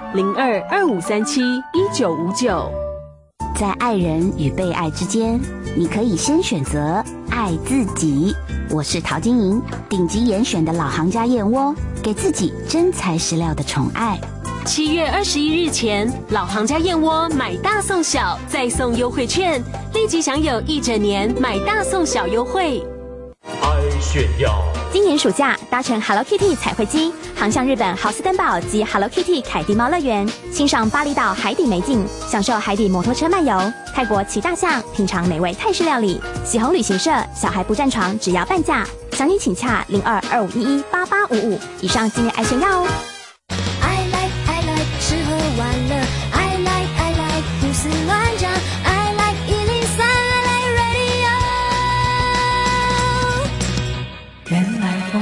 0225371959。 在爱人与被爱之间，你可以先选择爱自己。我是陶晶莹，顶级严选的老行家燕窝，给自己真材实料的宠爱。 7月21日前，老行家燕窝买大送小，再送优惠券，立即享有1整年买大送小优惠。 爱炫耀。 今年暑假搭乘 Hello Kitty 彩绘机，航向日本豪斯登堡及 Hello Kitty 凯蒂猫乐园，欣赏巴厘岛海底美景，享受海底摩托车漫游，泰国骑大象，品尝美味泰式料理。喜红旅行社小孩不占床，只要半价，详情请洽0225118855。以上今年爱炫耀哦。 吃喝玩乐 I like 胡思乱想 I like 103 I like radio 原来风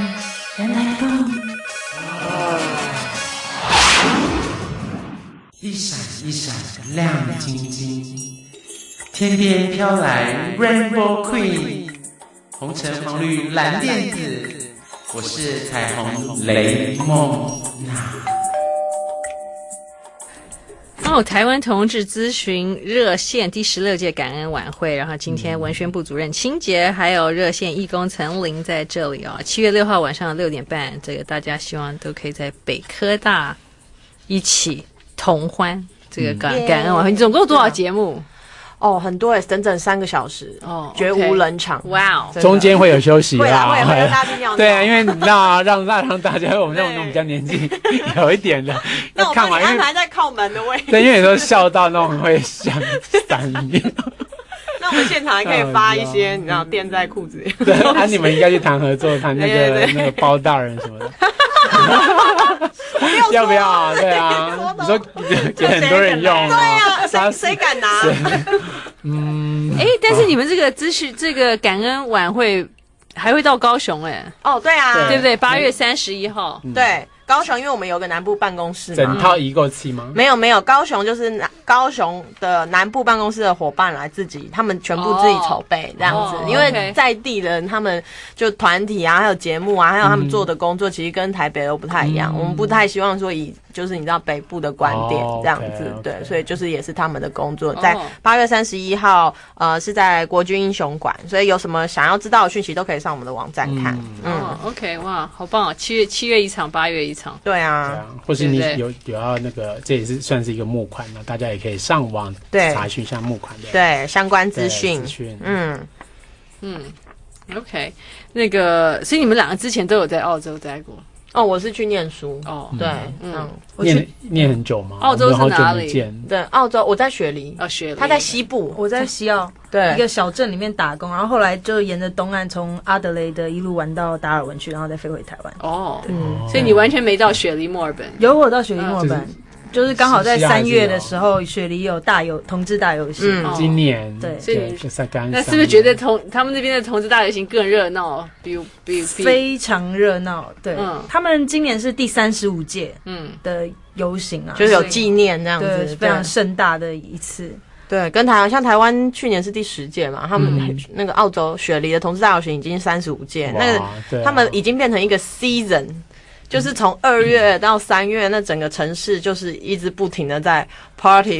一闪一闪亮晶晶，天边飘来 Rainbow Queen， 红橙黄绿蓝靛紫，我是彩虹雷梦娜。 台湾同志咨询热线第16届感恩晚会，然后今天文宣部主任清洁还有热线义工岑玲在这里哦。7月6号晚上6点半，这个大家希望都可以在北科大一起同欢这个感恩晚会。你总共多少节目？ 很多整整3个小时绝无冷场。 哇哦！ 中间会有休息啦， 会让大家去尿尿。 对啊，因为你知道啊，让大家我们那种比较年纪有一点的， 那我帮你安排在靠门的位置。 对，因为有时候笑到那种会像闪一样。 那我们现场还可以发一些，你知道垫在裤子里。 对，你们应该去谈合作，谈那个包大人什么的。要不要？对啊，你说给很多人用， 对啊，谁敢拿？ 但是你们这个这个感恩晚会还会到高雄哦，对啊， 对不对？8月31号， 对。高雄，因为我们有个南部办公室嘛， 整套移购器吗？ 没有，高雄就是高雄的南部办公室的伙伴来他们全部自己筹备这样子，因为在地的他们就团体啊，还有节目啊，还有他们做的工作，其实跟台北都不太一样。我们不太希望说就是你知道北部的观点这样子，对，所以就是也是他们的工作，在8月31号，是在国军英雄馆，所以有什么想要知道的讯息都可以上我们的网站看。 OK， 哇，好棒啊！7月一场，8月一场， 对啊， 或是你有要那个，这也是算是一个募款呢，大家也可以上网查询一下募款的对相关资讯。 OK， 那个，所以你们两个之前都有在澳洲待过。 我是去念书。对， 我念很久吗？ 澳洲是哪里？ 对，澳洲我在雪梨。 雪梨。 他在西部， 我在西澳， 对， 一个小镇里面打工，然后后来就沿着东岸从阿德雷德一路玩到达尔文去，然后再飞回台湾。 所以你完全没到雪梨、墨尔本？ 有，我到雪梨、墨尔本。就是刚好在3月的时候，雪梨有同志大游行。 今年对， 所以那是不是觉得他们那边的同志大游行更热闹？比非常热闹。对，他们今年是第35届的游行啊， 就是有纪念这样子， 对，非常盛大的一次。 对，跟像台湾去年是第10届嘛，他们那个澳洲雪梨的同志大游行已经35届，那个他们已经变成一个 season。就是从2月到3月，那整个城市就是一直不停的在 party，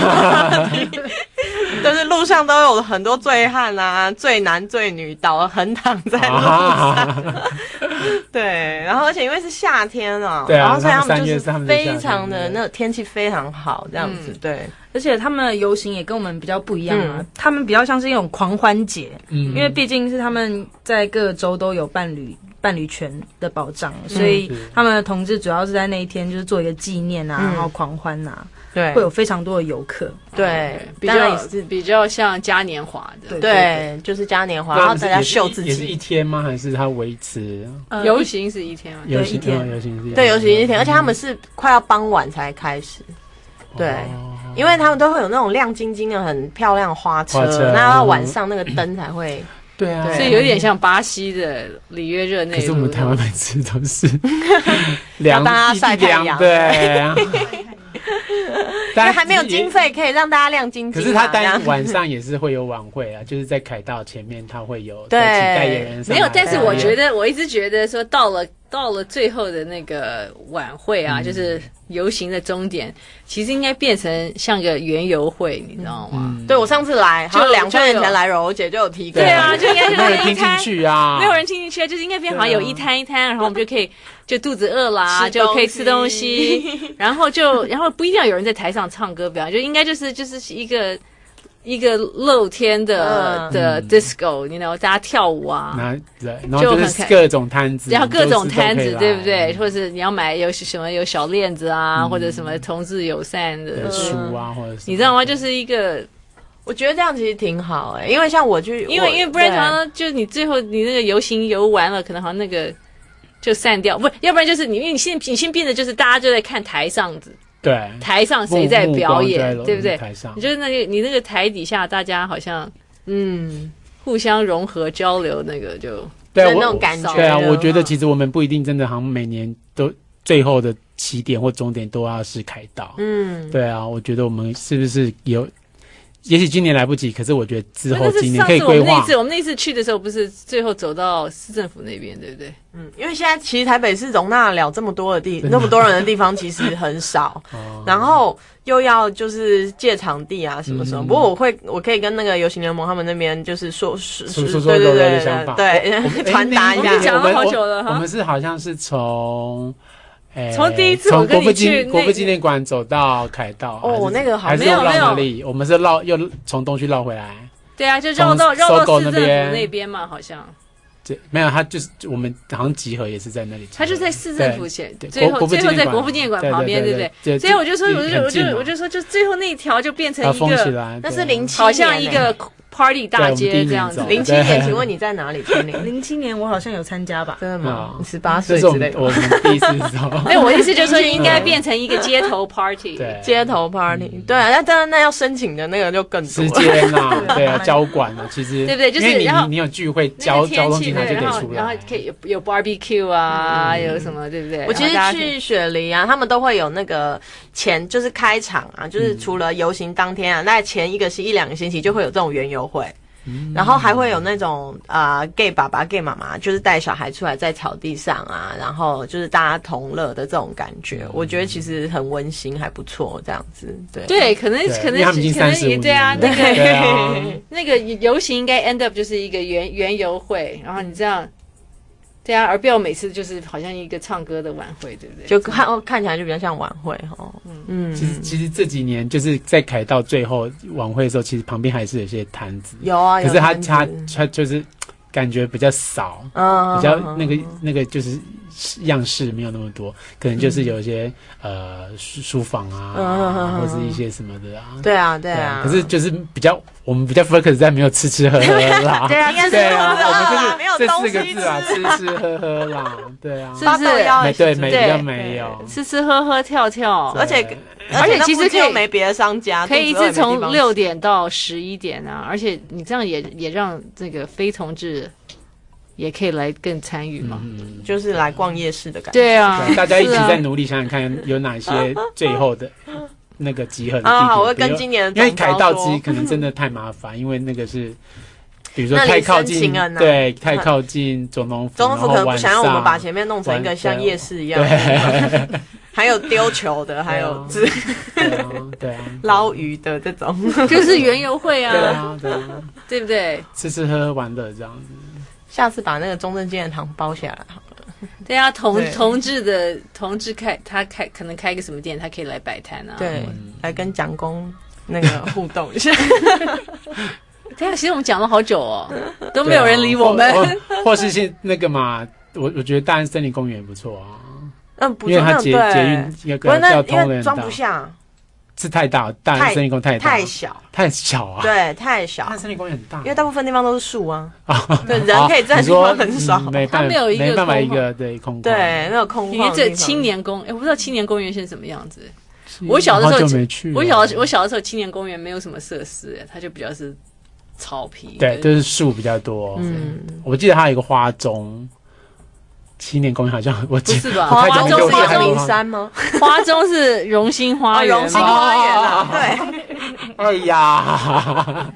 就是路上都有很多醉汉啊，醉男醉女倒横躺在路上。对，然后而且因为是夏天啊，然后所以他们就是非常的那天气非常好这样子。对， 而且他们的游行也跟我们比较不一样啊，他们比较像是一种狂欢节，因为毕竟是他们在各个州都有伴侣权的保障，所以他们的同志主要是在那一天就是做一个纪念啊，然后狂欢啊， 对， 会有非常多的游客， 对， 比较像嘉年华的， 对，就是嘉年华，然后大家秀自己。 也是一天吗？还是它维持？ 游行是一天吗？ 游行是一天， 对，游行一天，而且他们是快要傍晚才开始，对。因为他们都会有那种亮晶晶的很漂亮的花车，那到晚上那个灯才会。 对啊， 所以有点像巴西的里约热内卢。 可是我们台湾每次都是让大家晒太阳， 对。 因为还没有经费可以让大家亮晶晶。 可是他晚上也是会有晚会啊，就是在凯道前面他会有请代言人。 没有，但是我一直觉得说到了最后的那个晚会啊，就是游行的终点，其实应该变成像个园游会，你知道吗？ 对，我上次来，好像2、3年前来，柔姐就有提过。 对啊，就应该是没有人听进去啊， 没有人听进去啊，就是应该变好像有一摊一摊，然后我们就可以就肚子饿啦，就可以吃东西，然后不一定要有人在台上唱歌表演，就应该就是一个露天的disco， 你知道，大家跳舞啊， 然后就是各种摊子， 然后各种摊子，对不对？或者是你要买有小链子啊，或者什么同志友善的书啊，或者你知道吗？就是一个， 我觉得这样其实挺好因为像我去， 因为不然常常就你最后你那个游行游完了，可能好像那个就散掉，不，要不然就是你先变得就是大家就在看台上子。 对， 台上谁在表演，对不对？ 台上， 你就是你那个台底下，大家好像互相融合交流，那个就对那种感觉。 对啊，我觉得其实我们不一定真的好像每年都最后的起点或终点都要是凯道。对啊，我觉得我们是不是有？也许今年来不及，可是我觉得之后今年可以规划。 我们那次去的时候，不是最后走到市政府那边，对不对？ 因为现在其实台北市容纳了这么多人的地方，其实很少。然后又要就是借场地啊什么什么。不过我可以跟那个游行联盟他们那边就是说对传达一下。 讲了好久了， 我们是好像是从第一次我跟你去国父纪念馆走到凯道那个好还是绕哪里？我们是又从东区绕回来。 对啊，就绕到市政府那边嘛，好像。 没有，他就是我们好像集合也是在那里。 他就在市政府前，最后在国父纪念馆旁边，对不对？所以我就说，就最后那一条就变成一个， 那是07年， 好像一个 party 大街这样子。 07年，请问你在哪里 ？07年我好像有参加吧？ 真的吗？你18岁之类的。 我们第一次知道。 对，我意思就是说应该变成一个街头 party。 对，街头 party。对啊，那要申请的那个就更多。 时间啊，对啊，交管啊，其实对不对？就是因为你有聚会，交通警察就可以出来， 然后可以有 barbecue 啊，有什么对不对？ 我其实去雪梨啊，他们都会有那个就是开场啊，就是除了游行当天啊，大概前1-2个星期就会有这种园游会。然后还会有那种gay 爸爸 gay 妈妈，就是带小孩出来在草地上啊，然后就是大家同乐的这种感觉，我觉得其实很温馨，还不错这样子。 对，可能也对啊，那个游行应该 end up 就是一个园游会，然后你这样。对啊，而不要每次就是好像一个唱歌的晚会，对不对？ 就看起来就比较像晚会哦。 其实这几年就是在凯道最后晚会的时候，其实旁边还是有些摊子。 有啊， 可是他就是感觉比较少，比较那个就是样式没有那么多，可能就是有一些书房啊，或是一些什么的啊。 对啊。 可是就是我们比较 focus 在没有吃喝喝啦。 对啊，应该是我们没有这4个字啊，吃喝喝啦。对啊， 是不是？ 对，比较没有吃喝喝跳， 而且其实可以没别的商家， 可以一直从6点到11点啊，而且你这样也让这个非同志。也可以来更参与嘛， 就是来逛夜市的感觉。 对啊， 大家一起在努力想想看有哪些最后的那个集合的地点。 好，我会跟今年的因为凯道其实可能真的太麻烦，因为那个是比如说太靠近，对，太靠近总统府， 总统府可能不想让我们把前面弄成一个像夜市一样，还有丢球的，还有对啊， 捞鱼的这种， 就是园游会啊， 对不对？ 吃喝玩乐这样子。 下次把那个中正纪念堂包下来好了。 对啊，同志可能开个什么店，他可以来摆摊啊。 对，来跟蒋公那个互动一下。 对啊，其实我们讲了好久哦，都没有人理我们。 或是那个嘛，我觉得大安森林公园也不错啊。 不错， 因为它捷运那个交通人装不下。 是太大，大安森林公园太小啊！ 对，太小。 大安森林公园很大， 因为大部分地方都是树啊，对，人可以站的地方很少。 它没有一个对空旷， 对，没有空旷。 因为这青年公，我不知道青年公园现在什么样子。我小的时候，我小的时候，青年公园没有什么设施，它就比较是草皮， 对，就是树比较多。我记得它有一个花钟。青年公园好像我记得， 花钟是阳明山吗？ 花钟是荣兴花园， 荣兴花园啊，对。 哎呀，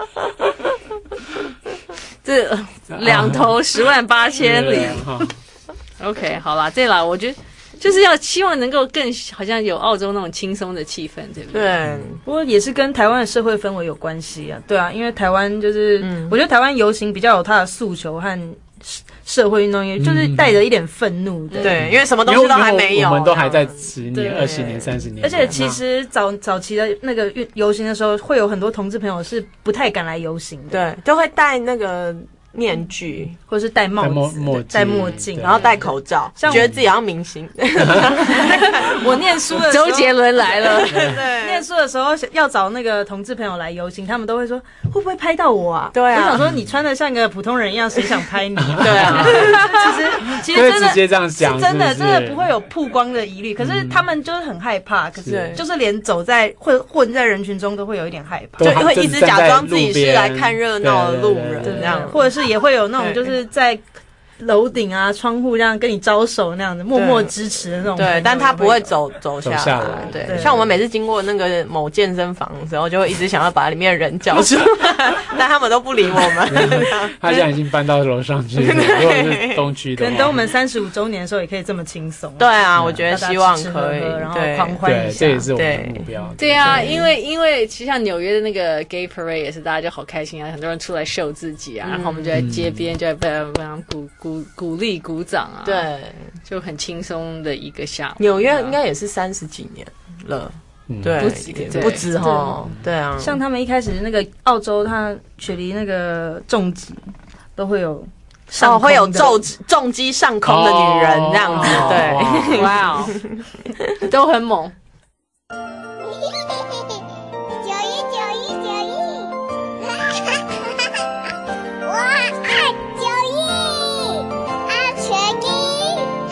这两头108000里。OK， 好啦，对啦，我觉得就是要希望能够更好像有澳洲那种轻松的气氛，对不对？ 对，不过也是跟台湾的社会氛围有关系啊。对啊，因为台湾就是，我觉得台湾游行比较有它的诉求和社会运动，就是带着一点愤怒的。 对，因为什么东西都还没有， 我们都还在10年、20年、30年。 而且其实早期的那个游行的时候，会有很多同志朋友是不太敢来游行的， 对，都会戴那个面具， 或是戴帽子、戴墨镜， 然后戴口罩，觉得自己要明星。 我念书的时候， 周杰伦来了。 对，念书的时候要找那个同志朋友来游行，他们都会说会不会拍到我啊？ 对啊， 我想说你穿的像个普通人一样，谁想拍你？ 对啊， 其实真的直接这样讲， 是真的不会有曝光的疑虑。可是他们就是很害怕，可是就是连走在混在人群中都会有一点害怕， 就会一直假装自己是来看热闹的路人这样， 或者是也会有那种就是在楼顶啊、窗户这样跟你招手那样子，默默支持的那种。 对，但他不会走下来。对，像我们每次经过那个某健身房的时候，就会一直想要把里面的人叫出来，但他们都不理我们。 他现在已经搬到楼上去了，如果是东区的话， 可能等我们35周年的时候，也可以这么轻松。 对啊，我觉得希望可以， 然后狂欢一下。 这也是我们的目标。 对啊，因为其实像纽约的那个 Gay Parade 也是，大家就好开心啊，很多人出来秀自己啊，然后我们就在街边就在鼓励鼓掌啊， 对， 就很轻松的一个下午。 纽约应该也是30几年了，对，不止齁，对啊。 像他们一开始那个澳洲，他雪梨那个重击都会有会有重击上空的女人这样子，对， 哇哦，都很猛。 919191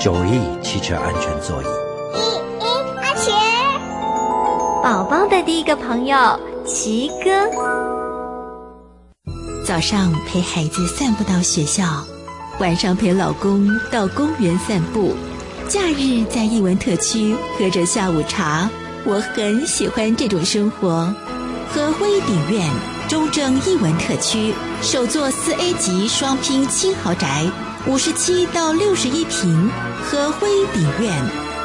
9E 汽车安全座椅。 阿钱，宝宝的第一个朋友奇哥。 早上陪孩子散步到学校，晚上陪老公到公园散步，假日在艺文特区喝着下午茶，我很喜欢这种生活。和辉鼎苑中正艺文特区首座4A 级双拼轻豪宅，57到61坪，和辉鼎苑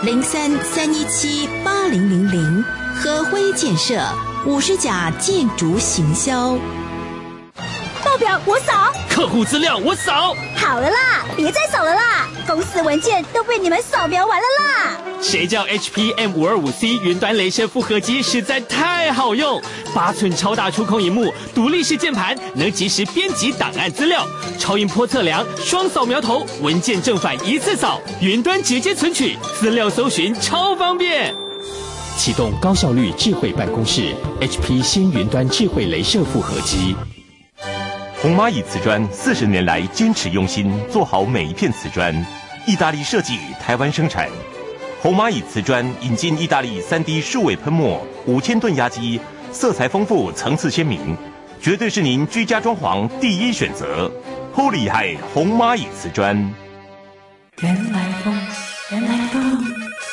03-317-8000，和辉建设50甲建筑行销。 报表我扫， 客户资料我扫。 好了啦，别再扫了啦，公司文件都被你们扫描完了啦。 谁叫 HP M525C 云端雷射复合机实在太好用，8寸超大触控萤幕，独立式键盘，能及时编辑档案资料，超音波测量，双扫描头，文件正反一次扫，云端直接存取，资料搜寻超方便。启动高效率智慧办公室 ，HP 新云端智慧雷射复合机。 红蚂蚁瓷砖40年来坚持用心做好每一片瓷砖，意大利设计，台湾生产。红蚂蚁瓷砖引进意大利3D 数位喷墨，5000吨压机，色彩丰富，层次鲜明，绝对是您居家装潢第一选择。好厉害，红蚂蚁瓷砖。 原来风，原来风。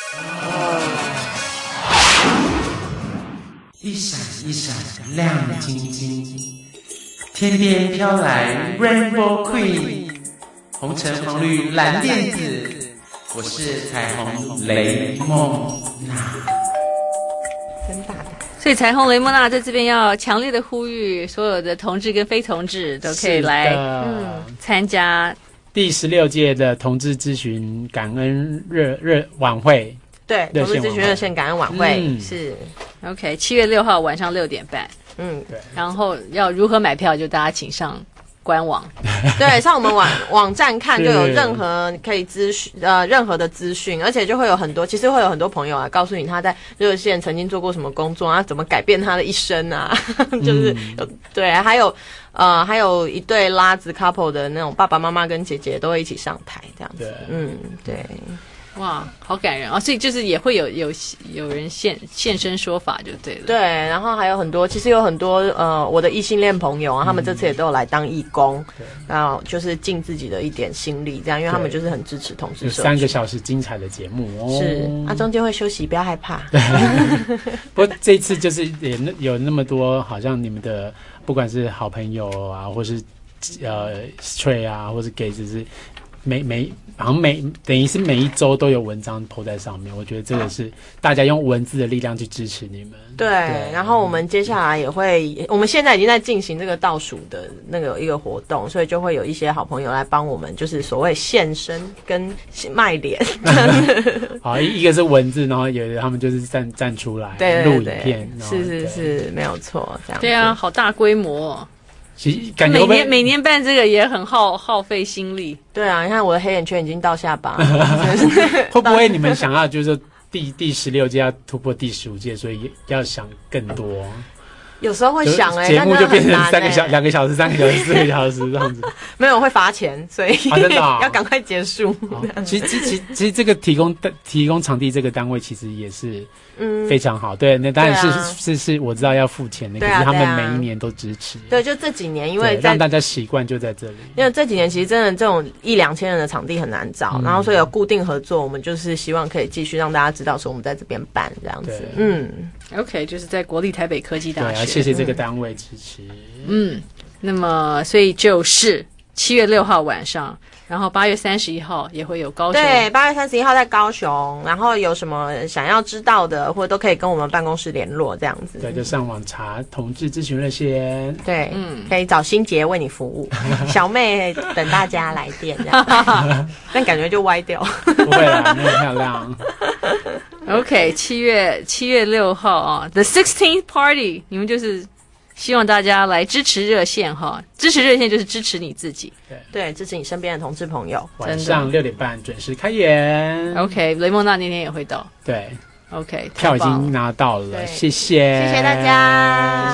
一闪一闪亮晶晶，天边飘来 Rainbow Queen， 红橙黄绿蓝靛紫，我是彩虹雷梦娜。 真大的。 所以彩虹雷蒙娜在这边要强烈的呼吁，所有的同志跟非同志都可以来参加第16届的同志咨询感恩热晚会。 对，同志咨询热线感恩晚会是 OK， 7月6号晚上6点半。 对。 然后要如何买票，就大家请上官网。 对，上我们网站看就有任何可以资讯任何的资讯，而且就会有很多，其实会有很多朋友啊，告诉你他在热线曾经做过什么工作啊，怎么改变他的一生啊，就是对，还有一对拉子 couple 的那种爸爸妈妈跟姐姐都会一起上台这样子。对。 哇，好感人啊！所以就是也会有人现身说法就对了。 对，然后还有很多，其实有很多我的异性恋朋友啊，他们这次也都有来当义工，然后就是尽自己的一点心力，这样，因为他们就是很支持同志社群。 3个小时精彩的节目哦。 是，中间会休息，不要害怕。 不过这一次就是也有那么多，好像你们的不管是好朋友啊，或是straight 啊，或是 gay， 就是好像等于是每一周都有文章 po 在上面，我觉得这个是大家用文字的力量去支持你们。 对，然后我们接下来也会，我们现在已经在进行这个倒数的那个一个活动，所以就会有一些好朋友来帮我们，就是所谓现身跟卖脸。 好，一个是文字，然后有的他们就是站出来录影片， 是没有错，这样。 对啊，好大规模哦。 感觉每年办这个也很耗费心力。 对啊，你看我的黑眼圈已经到下巴。 会不会你们想要就是第16届要突破第15届，所以要想更多？ 有时候会想节目就变成2个小时、3个小时、4个小时这样子。 没有会罚钱，所以真的要赶快结束。 其实这个提供场地这个单位其实也是非常好。对，那当然是我知道要付钱的，可是他们每一年都支持。 对，就这几年因为让大家习惯就在这里。 因为这几年其实真的这种1-2千人的场地很难找，然后所以有固定合作，我们就是希望可以继续让大家知道说我们在这边办这样子。 OK， 就是在国立台北科技大学。 谢谢这个单位支持。 那么所以就是7月6号晚上，然后8月31号也会有高雄。 对，8月31号在高雄，然后有什么想要知道的，或者都可以跟我们办公室联络，这样子。 对，就上网查同志咨询热线。 对，可以找欣杰为你服务，小妹等大家来电这样。但感觉就歪掉。 不会啦，那么漂亮。 OK， 7月6号啊 ，The 16th Party， 你们就是希望大家来支持热线哈，支持热线就是支持你自己， 对，支持你身边的同志朋友。 晚上6点半准时开演。 OK， 雷蒙娜那天也会到。 对 ，OK， 票已经拿到了，谢谢大家。